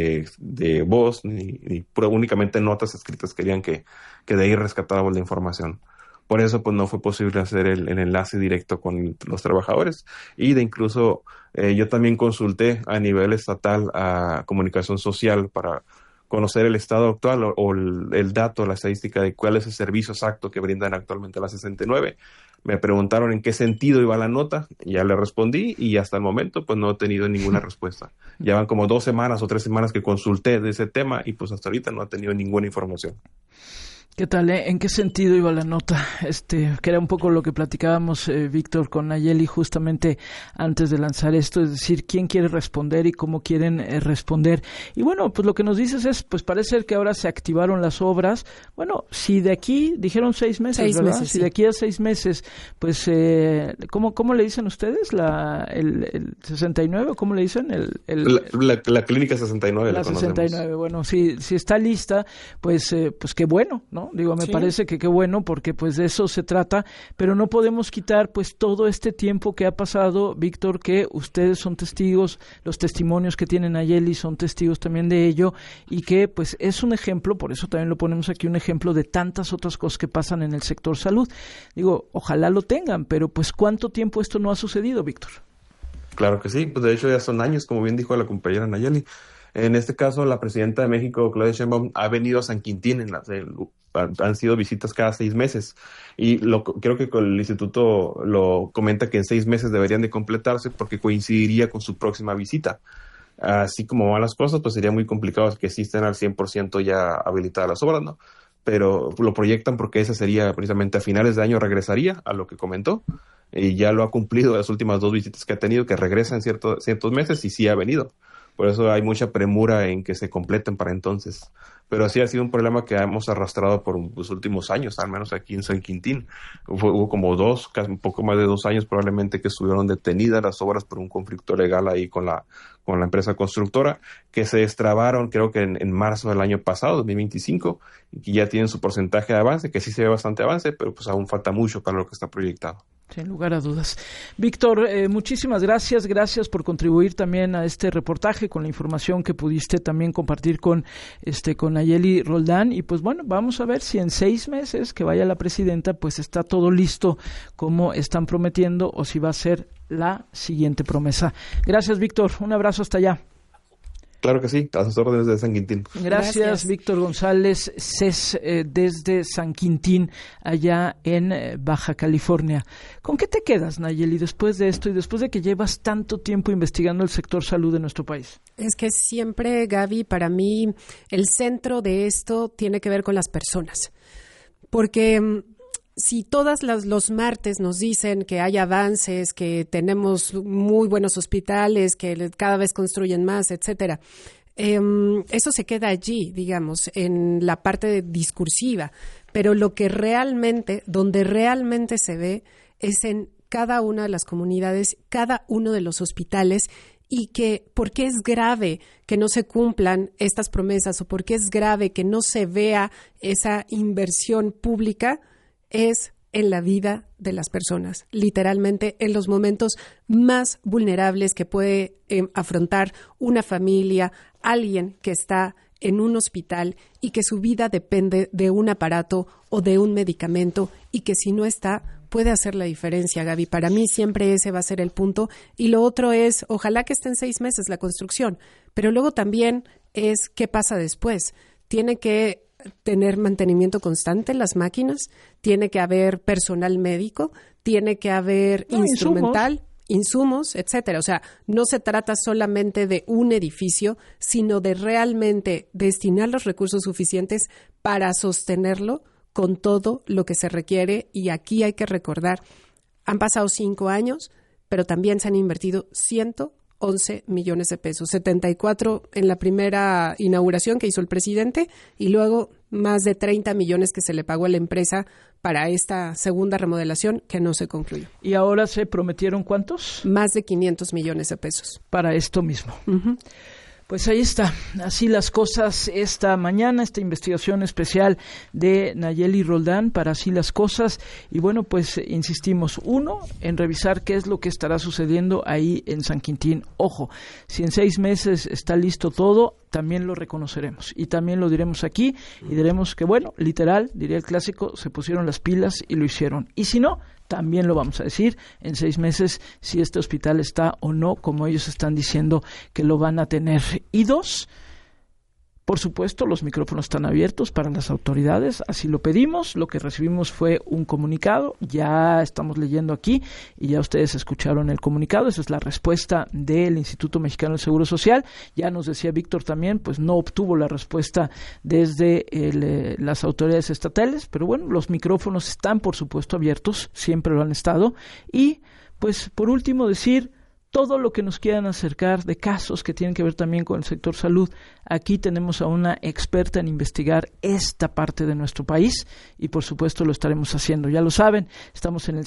de voz ni únicamente notas escritas, querían que de ahí rescatáramos la información. Por eso pues no fue posible hacer el enlace directo con los trabajadores y incluso yo también consulté a nivel estatal a Comunicación Social para conocer el estado actual o el dato, la estadística de cuál es el servicio exacto que brindan actualmente la 69. Me preguntaron en qué sentido iba la nota, ya le respondí y hasta el momento pues no he tenido ninguna respuesta. Ya van como 2 semanas o 3 semanas que consulté de ese tema y pues hasta ahorita no he tenido ninguna información. ¿Qué tal? ¿En qué sentido iba la nota? Que era un poco lo que platicábamos, Víctor, con Nayeli justamente antes de lanzar esto, es decir, quién quiere responder y cómo quieren responder. Y bueno, pues lo que nos dices es, pues parece ser que ahora se activaron las obras. Bueno, si de aquí, dijeron 6 meses, 6 ¿verdad? Meses, si de aquí a 6 meses, pues, ¿cómo le dicen ustedes? ¿El 69 o cómo le dicen? La Clínica 69. La 69, bueno, si está lista, pues qué bueno, ¿no? ¿no? Digo, me Sí. parece que qué bueno, porque pues de eso se trata, pero no podemos quitar pues todo este tiempo que ha pasado, Víctor, que ustedes son testigos, los testimonios que tienen Nayeli son testigos también de ello, y que pues es un ejemplo, por eso también lo ponemos aquí, un ejemplo de tantas otras cosas que pasan en el sector salud. Digo, ojalá lo tengan, pero pues ¿cuánto tiempo esto no ha sucedido, Víctor? Claro que sí, pues de hecho ya son años, como bien dijo la compañera Nayeli. En este caso, la presidenta de México, Claudia Sheinbaum, ha venido a San Quintín, han sido visitas cada 6 meses, y creo que con el instituto lo comenta que en 6 meses deberían de completarse porque coincidiría con su próxima visita. Así como van las cosas, pues sería muy complicado que sí estén al 100% ya habilitadas las obras, ¿no? Pero lo proyectan porque ese sería precisamente a finales de año regresaría a lo que comentó, y ya lo ha cumplido las últimas 2 visitas que ha tenido, que regresa en ciertos meses, y sí ha venido. Por eso hay mucha premura en que se completen para entonces. Pero sí ha sido un problema que hemos arrastrado por los últimos años, al menos aquí en San Quintín. Hubo como casi un poco más de 2 años probablemente que estuvieron detenidas las obras por un conflicto legal ahí con la empresa constructora, que se destrabaron creo que en marzo del año pasado, 2025, y que ya tienen su porcentaje de avance, que sí se ve bastante avance, pero pues aún falta mucho para lo que está proyectado. Sin lugar a dudas. Víctor, muchísimas gracias. Gracias por contribuir también a este reportaje con la información que pudiste también compartir con Nayeli Roldán. Y pues bueno, vamos a ver si en 6 meses que vaya la presidenta, pues está todo listo como están prometiendo, o si va a ser la siguiente promesa. Gracias, Víctor. Un abrazo hasta allá. Claro que sí, a sus órdenes de San Quintín. Gracias. Víctor González Cés, desde San Quintín, allá en Baja California. ¿Con qué te quedas, Nayeli, después de esto y después de que llevas tanto tiempo investigando el sector salud de nuestro país? Es que siempre, Gaby, para mí el centro de esto tiene que ver con las personas. Porque si todos los martes nos dicen que hay avances, que tenemos muy buenos hospitales, que cada vez construyen más, etcétera, eso se queda allí, digamos, en la parte discursiva. Pero lo que donde realmente se ve es en cada una de las comunidades, cada uno de los hospitales, y que por qué es grave que no se cumplan estas promesas o por qué es grave que no se vea esa inversión pública es en la vida de las personas, literalmente en los momentos más vulnerables que puede afrontar una familia, alguien que está en un hospital y que su vida depende de un aparato o de un medicamento y que si no está puede hacer la diferencia, Gaby. Para mí siempre ese va a ser el punto. Y lo otro es, ojalá que esté en 6 meses la construcción, pero luego también es qué pasa después. Tiene que tener mantenimiento constante en las máquinas, tiene que haber personal médico, tiene que haber instrumental, insumos, etcétera. O sea, no se trata solamente de un edificio, sino de realmente destinar los recursos suficientes para sostenerlo con todo lo que se requiere. Y aquí hay que recordar, han pasado 5 años, pero también se han invertido 111 millones de pesos, 74 en la primera inauguración que hizo el presidente y luego más de 30 millones que se le pagó a la empresa para esta segunda remodelación que no se concluyó. ¿Y ahora se prometieron cuántos? Más de 500 millones de pesos. Para esto mismo. Uh-huh. Pues ahí está, así las cosas esta mañana, esta investigación especial de Nayeli Roldán para Así las Cosas. Y bueno, pues insistimos, uno, en revisar qué es lo que estará sucediendo ahí en San Quintín. Ojo, si en 6 meses está listo todo, también lo reconoceremos y también lo diremos aquí y diremos que, bueno, literal, diría el clásico, se pusieron las pilas y lo hicieron. Y si no, también lo vamos a decir en 6 meses si este hospital está o no, como ellos están diciendo que lo van a tener. Y 2, por supuesto, los micrófonos están abiertos para las autoridades, así lo pedimos. Lo que recibimos fue un comunicado, ya estamos leyendo aquí y ya ustedes escucharon el comunicado. Esa es la respuesta del Instituto Mexicano del Seguro Social. Ya nos decía Víctor también, pues no obtuvo la respuesta desde las autoridades estatales, pero bueno, los micrófonos están por supuesto abiertos, siempre lo han estado. Y pues por último decir, todo lo que nos quieran acercar de casos que tienen que ver también con el sector salud. Aquí tenemos a una experta en investigar esta parte de nuestro país y por supuesto lo estaremos haciendo. Ya lo saben, estamos en el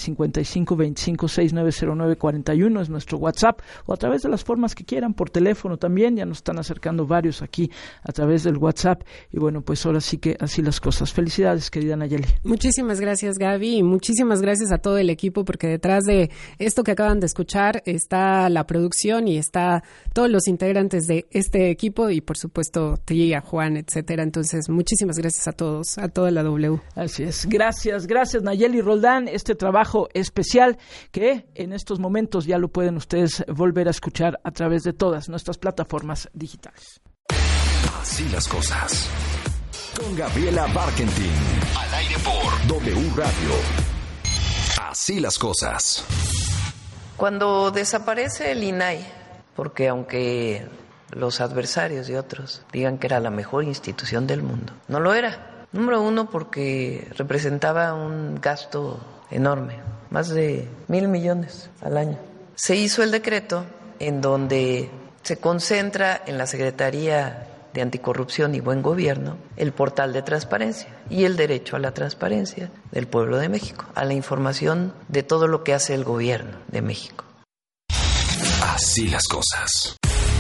5525690941, es nuestro WhatsApp, o a través de las formas que quieran, por teléfono también, ya nos están acercando varios aquí a través del WhatsApp. Y bueno, pues ahora sí que así las cosas. Felicidades, querida Nayeli. Muchísimas gracias, Gaby, y muchísimas gracias a todo el equipo, porque detrás de esto que acaban de escuchar está la producción y está todos los integrantes de este equipo y por supuesto Tía, Juan, etcétera. Entonces, muchísimas gracias a todos, a toda la W. Así es. Gracias Nayeli Roldán, este trabajo especial que en estos momentos ya lo pueden ustedes volver a escuchar a través de todas nuestras plataformas digitales. Así las cosas. Con Gabriela Barkentin. Al aire por W Radio. Así las cosas. Cuando desaparece el INAI, porque aunque los adversarios y otros digan que era la mejor institución del mundo, no lo era. Número uno, porque representaba un gasto enorme, más de 1,000 millones al año. Se hizo el decreto en donde se concentra en la Secretaría de Anticorrupción y Buen Gobierno el portal de transparencia y el derecho a la transparencia del pueblo de México, a la información de todo lo que hace el gobierno de México. Así las cosas.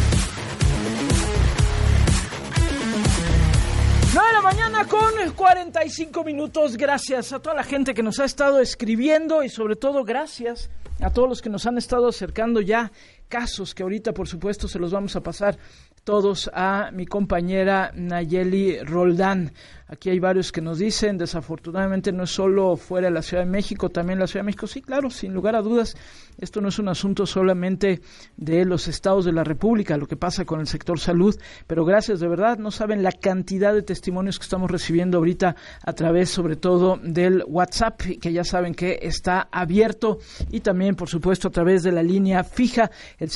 9 de la mañana con 45 minutos. Gracias a toda la gente que nos ha estado escribiendo y sobre todo gracias a todos los que nos han estado acercando ya casos que ahorita por supuesto se los vamos a pasar todos a mi compañera Nayeli Roldán. Aquí hay varios que nos dicen, desafortunadamente no es solo fuera de la Ciudad de México, también la Ciudad de México, sí, claro, sin lugar a dudas, esto no es un asunto solamente de los estados de la República, lo que pasa con el sector salud, pero gracias, de verdad, no saben la cantidad de testimonios que estamos recibiendo ahorita a través, sobre todo, del WhatsApp, que ya saben que está abierto, y también, por supuesto, a través de la línea fija, el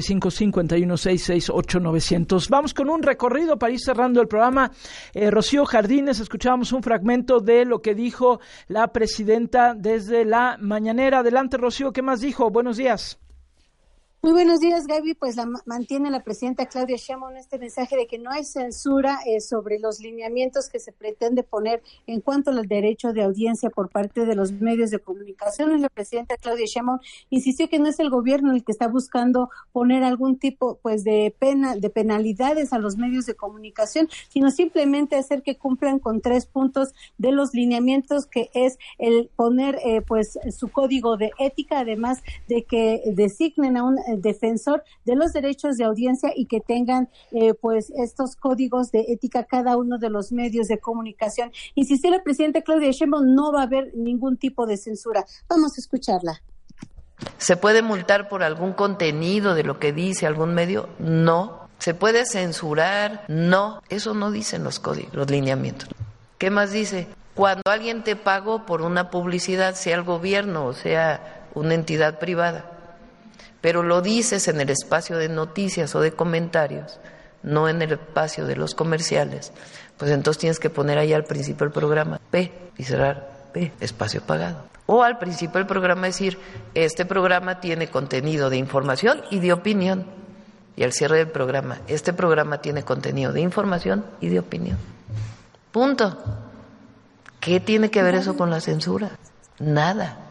55-51-66-8900. Vamos con un recorrido para ir cerrando el programa. Rocío Jardines, escuchábamos un fragmento de lo que dijo la presidenta desde la mañanera. Adelante, Rocío, ¿qué más dijo? Buenos días. Muy buenos días, Gaby. Pues mantiene la presidenta Claudia Sheinbaum este mensaje de que no hay censura sobre los lineamientos que se pretende poner en cuanto al derecho de audiencia por parte de los medios de comunicación. La presidenta Claudia Sheinbaum insistió que no es el gobierno el que está buscando poner algún tipo pues de penalidades a los medios de comunicación, sino simplemente hacer que cumplan con 3 puntos de los lineamientos, que es el poner pues su código de ética, además de que designen a un defensor de los derechos de audiencia y que tengan pues estos códigos de ética cada uno de los medios de comunicación. Insistió la presidenta Claudia Sheinbaum, no va a haber ningún tipo de censura. Vamos a escucharla. ¿Se puede multar por algún contenido de lo que dice algún medio? No. ¿Se puede censurar? No. Eso no dicen los códigos, los lineamientos. ¿Qué más dice? Cuando alguien te pagó por una publicidad, sea el gobierno o sea una entidad privada, pero lo dices en el espacio de noticias o de comentarios, no en el espacio de los comerciales, pues entonces tienes que poner ahí al principio del programa P y cerrar P, espacio pagado. O al principio del programa decir, este programa tiene contenido de información y de opinión. Y al cierre del programa, este programa tiene contenido de información y de opinión. Punto. ¿Qué tiene que ver eso con la censura? Nada.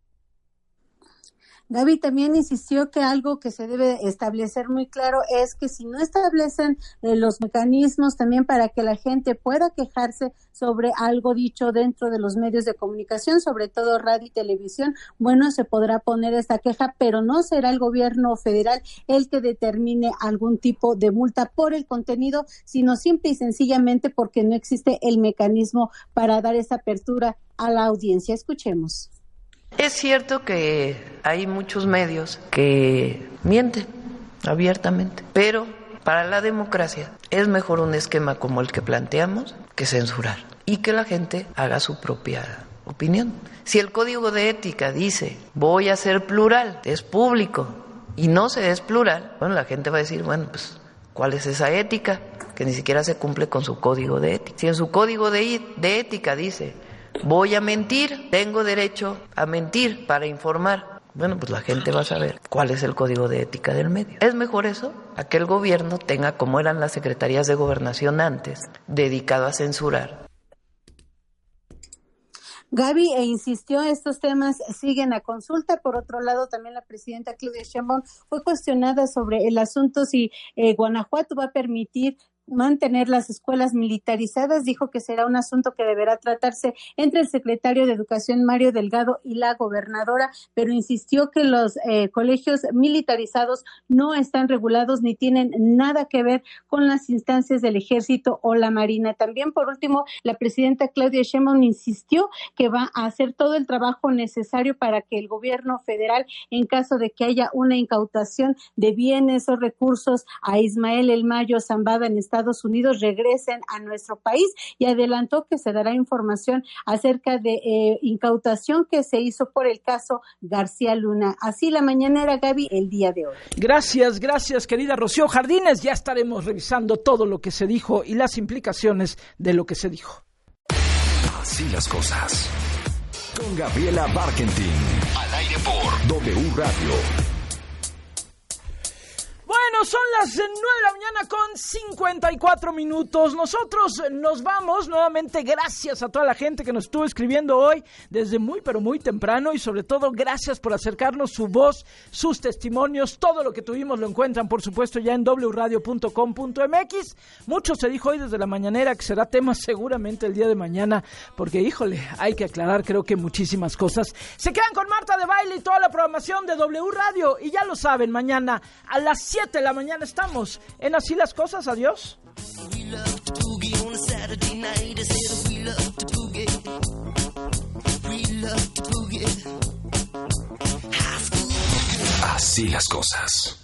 Gaby también insistió que algo que se debe establecer muy claro es que si no establecen los mecanismos también para que la gente pueda quejarse sobre algo dicho dentro de los medios de comunicación, sobre todo radio y televisión, bueno, se podrá poner esta queja, pero no será el gobierno federal el que determine algún tipo de multa por el contenido, sino simple y sencillamente porque no existe el mecanismo para dar esa apertura a la audiencia. Escuchemos. Es cierto que hay muchos medios que mienten abiertamente, pero para la democracia es mejor un esquema como el que planteamos que censurar y que la gente haga su propia opinión. Si el código de ética dice voy a ser plural, es público y no se es plural, bueno, la gente va a decir, bueno, pues ¿cuál es esa ética? Que ni siquiera se cumple con su código de ética. Si en su código de ética dice voy a mentir, tengo derecho a mentir para informar. Bueno, pues la gente va a saber cuál es el código de ética del medio. ¿Es mejor eso? A que el gobierno tenga, como eran las secretarías de gobernación antes, dedicado a censurar. Gaby insistió, estos temas siguen a consulta. Por otro lado, también la presidenta Claudia Sheinbaum fue cuestionada sobre el asunto si Guanajuato va a permitir mantener las escuelas militarizadas. Dijo que será un asunto que deberá tratarse entre el secretario de Educación Mario Delgado y la gobernadora, pero insistió que los colegios militarizados no están regulados ni tienen nada que ver con las instancias del Ejército o la Marina. También, por último, la presidenta Claudia Sheinbaum insistió que va a hacer todo el trabajo necesario para que el gobierno federal, en caso de que haya una incautación de bienes o recursos a Ismael El Mayo Zambada en Estados Unidos, regresen a nuestro país, y adelantó que se dará información acerca de incautación que se hizo por el caso García Luna. Así la mañanera, Gaby, el día de hoy. Gracias, querida Rocío Jardines. Ya estaremos revisando todo lo que se dijo y las implicaciones de lo que se dijo. Así las cosas. Con Gabriela Barkentin. Al aire por W Radio. Bueno, son las 9 de la mañana con 54 minutos. Nosotros nos vamos nuevamente. Gracias a toda la gente que nos estuvo escribiendo hoy desde muy, pero muy temprano, y sobre todo gracias por acercarnos su voz, sus testimonios. Todo lo que tuvimos lo encuentran, por supuesto, ya en wradio.com.mx. Mucho se dijo hoy desde la mañanera, que será tema seguramente el día de mañana, porque, híjole, hay que aclarar, creo que muchísimas cosas. Se quedan con Marta de Baile y toda la programación de W Radio, y ya lo saben, mañana a las 7 de la mañana estamos en Así las Cosas. Adiós. Así las cosas.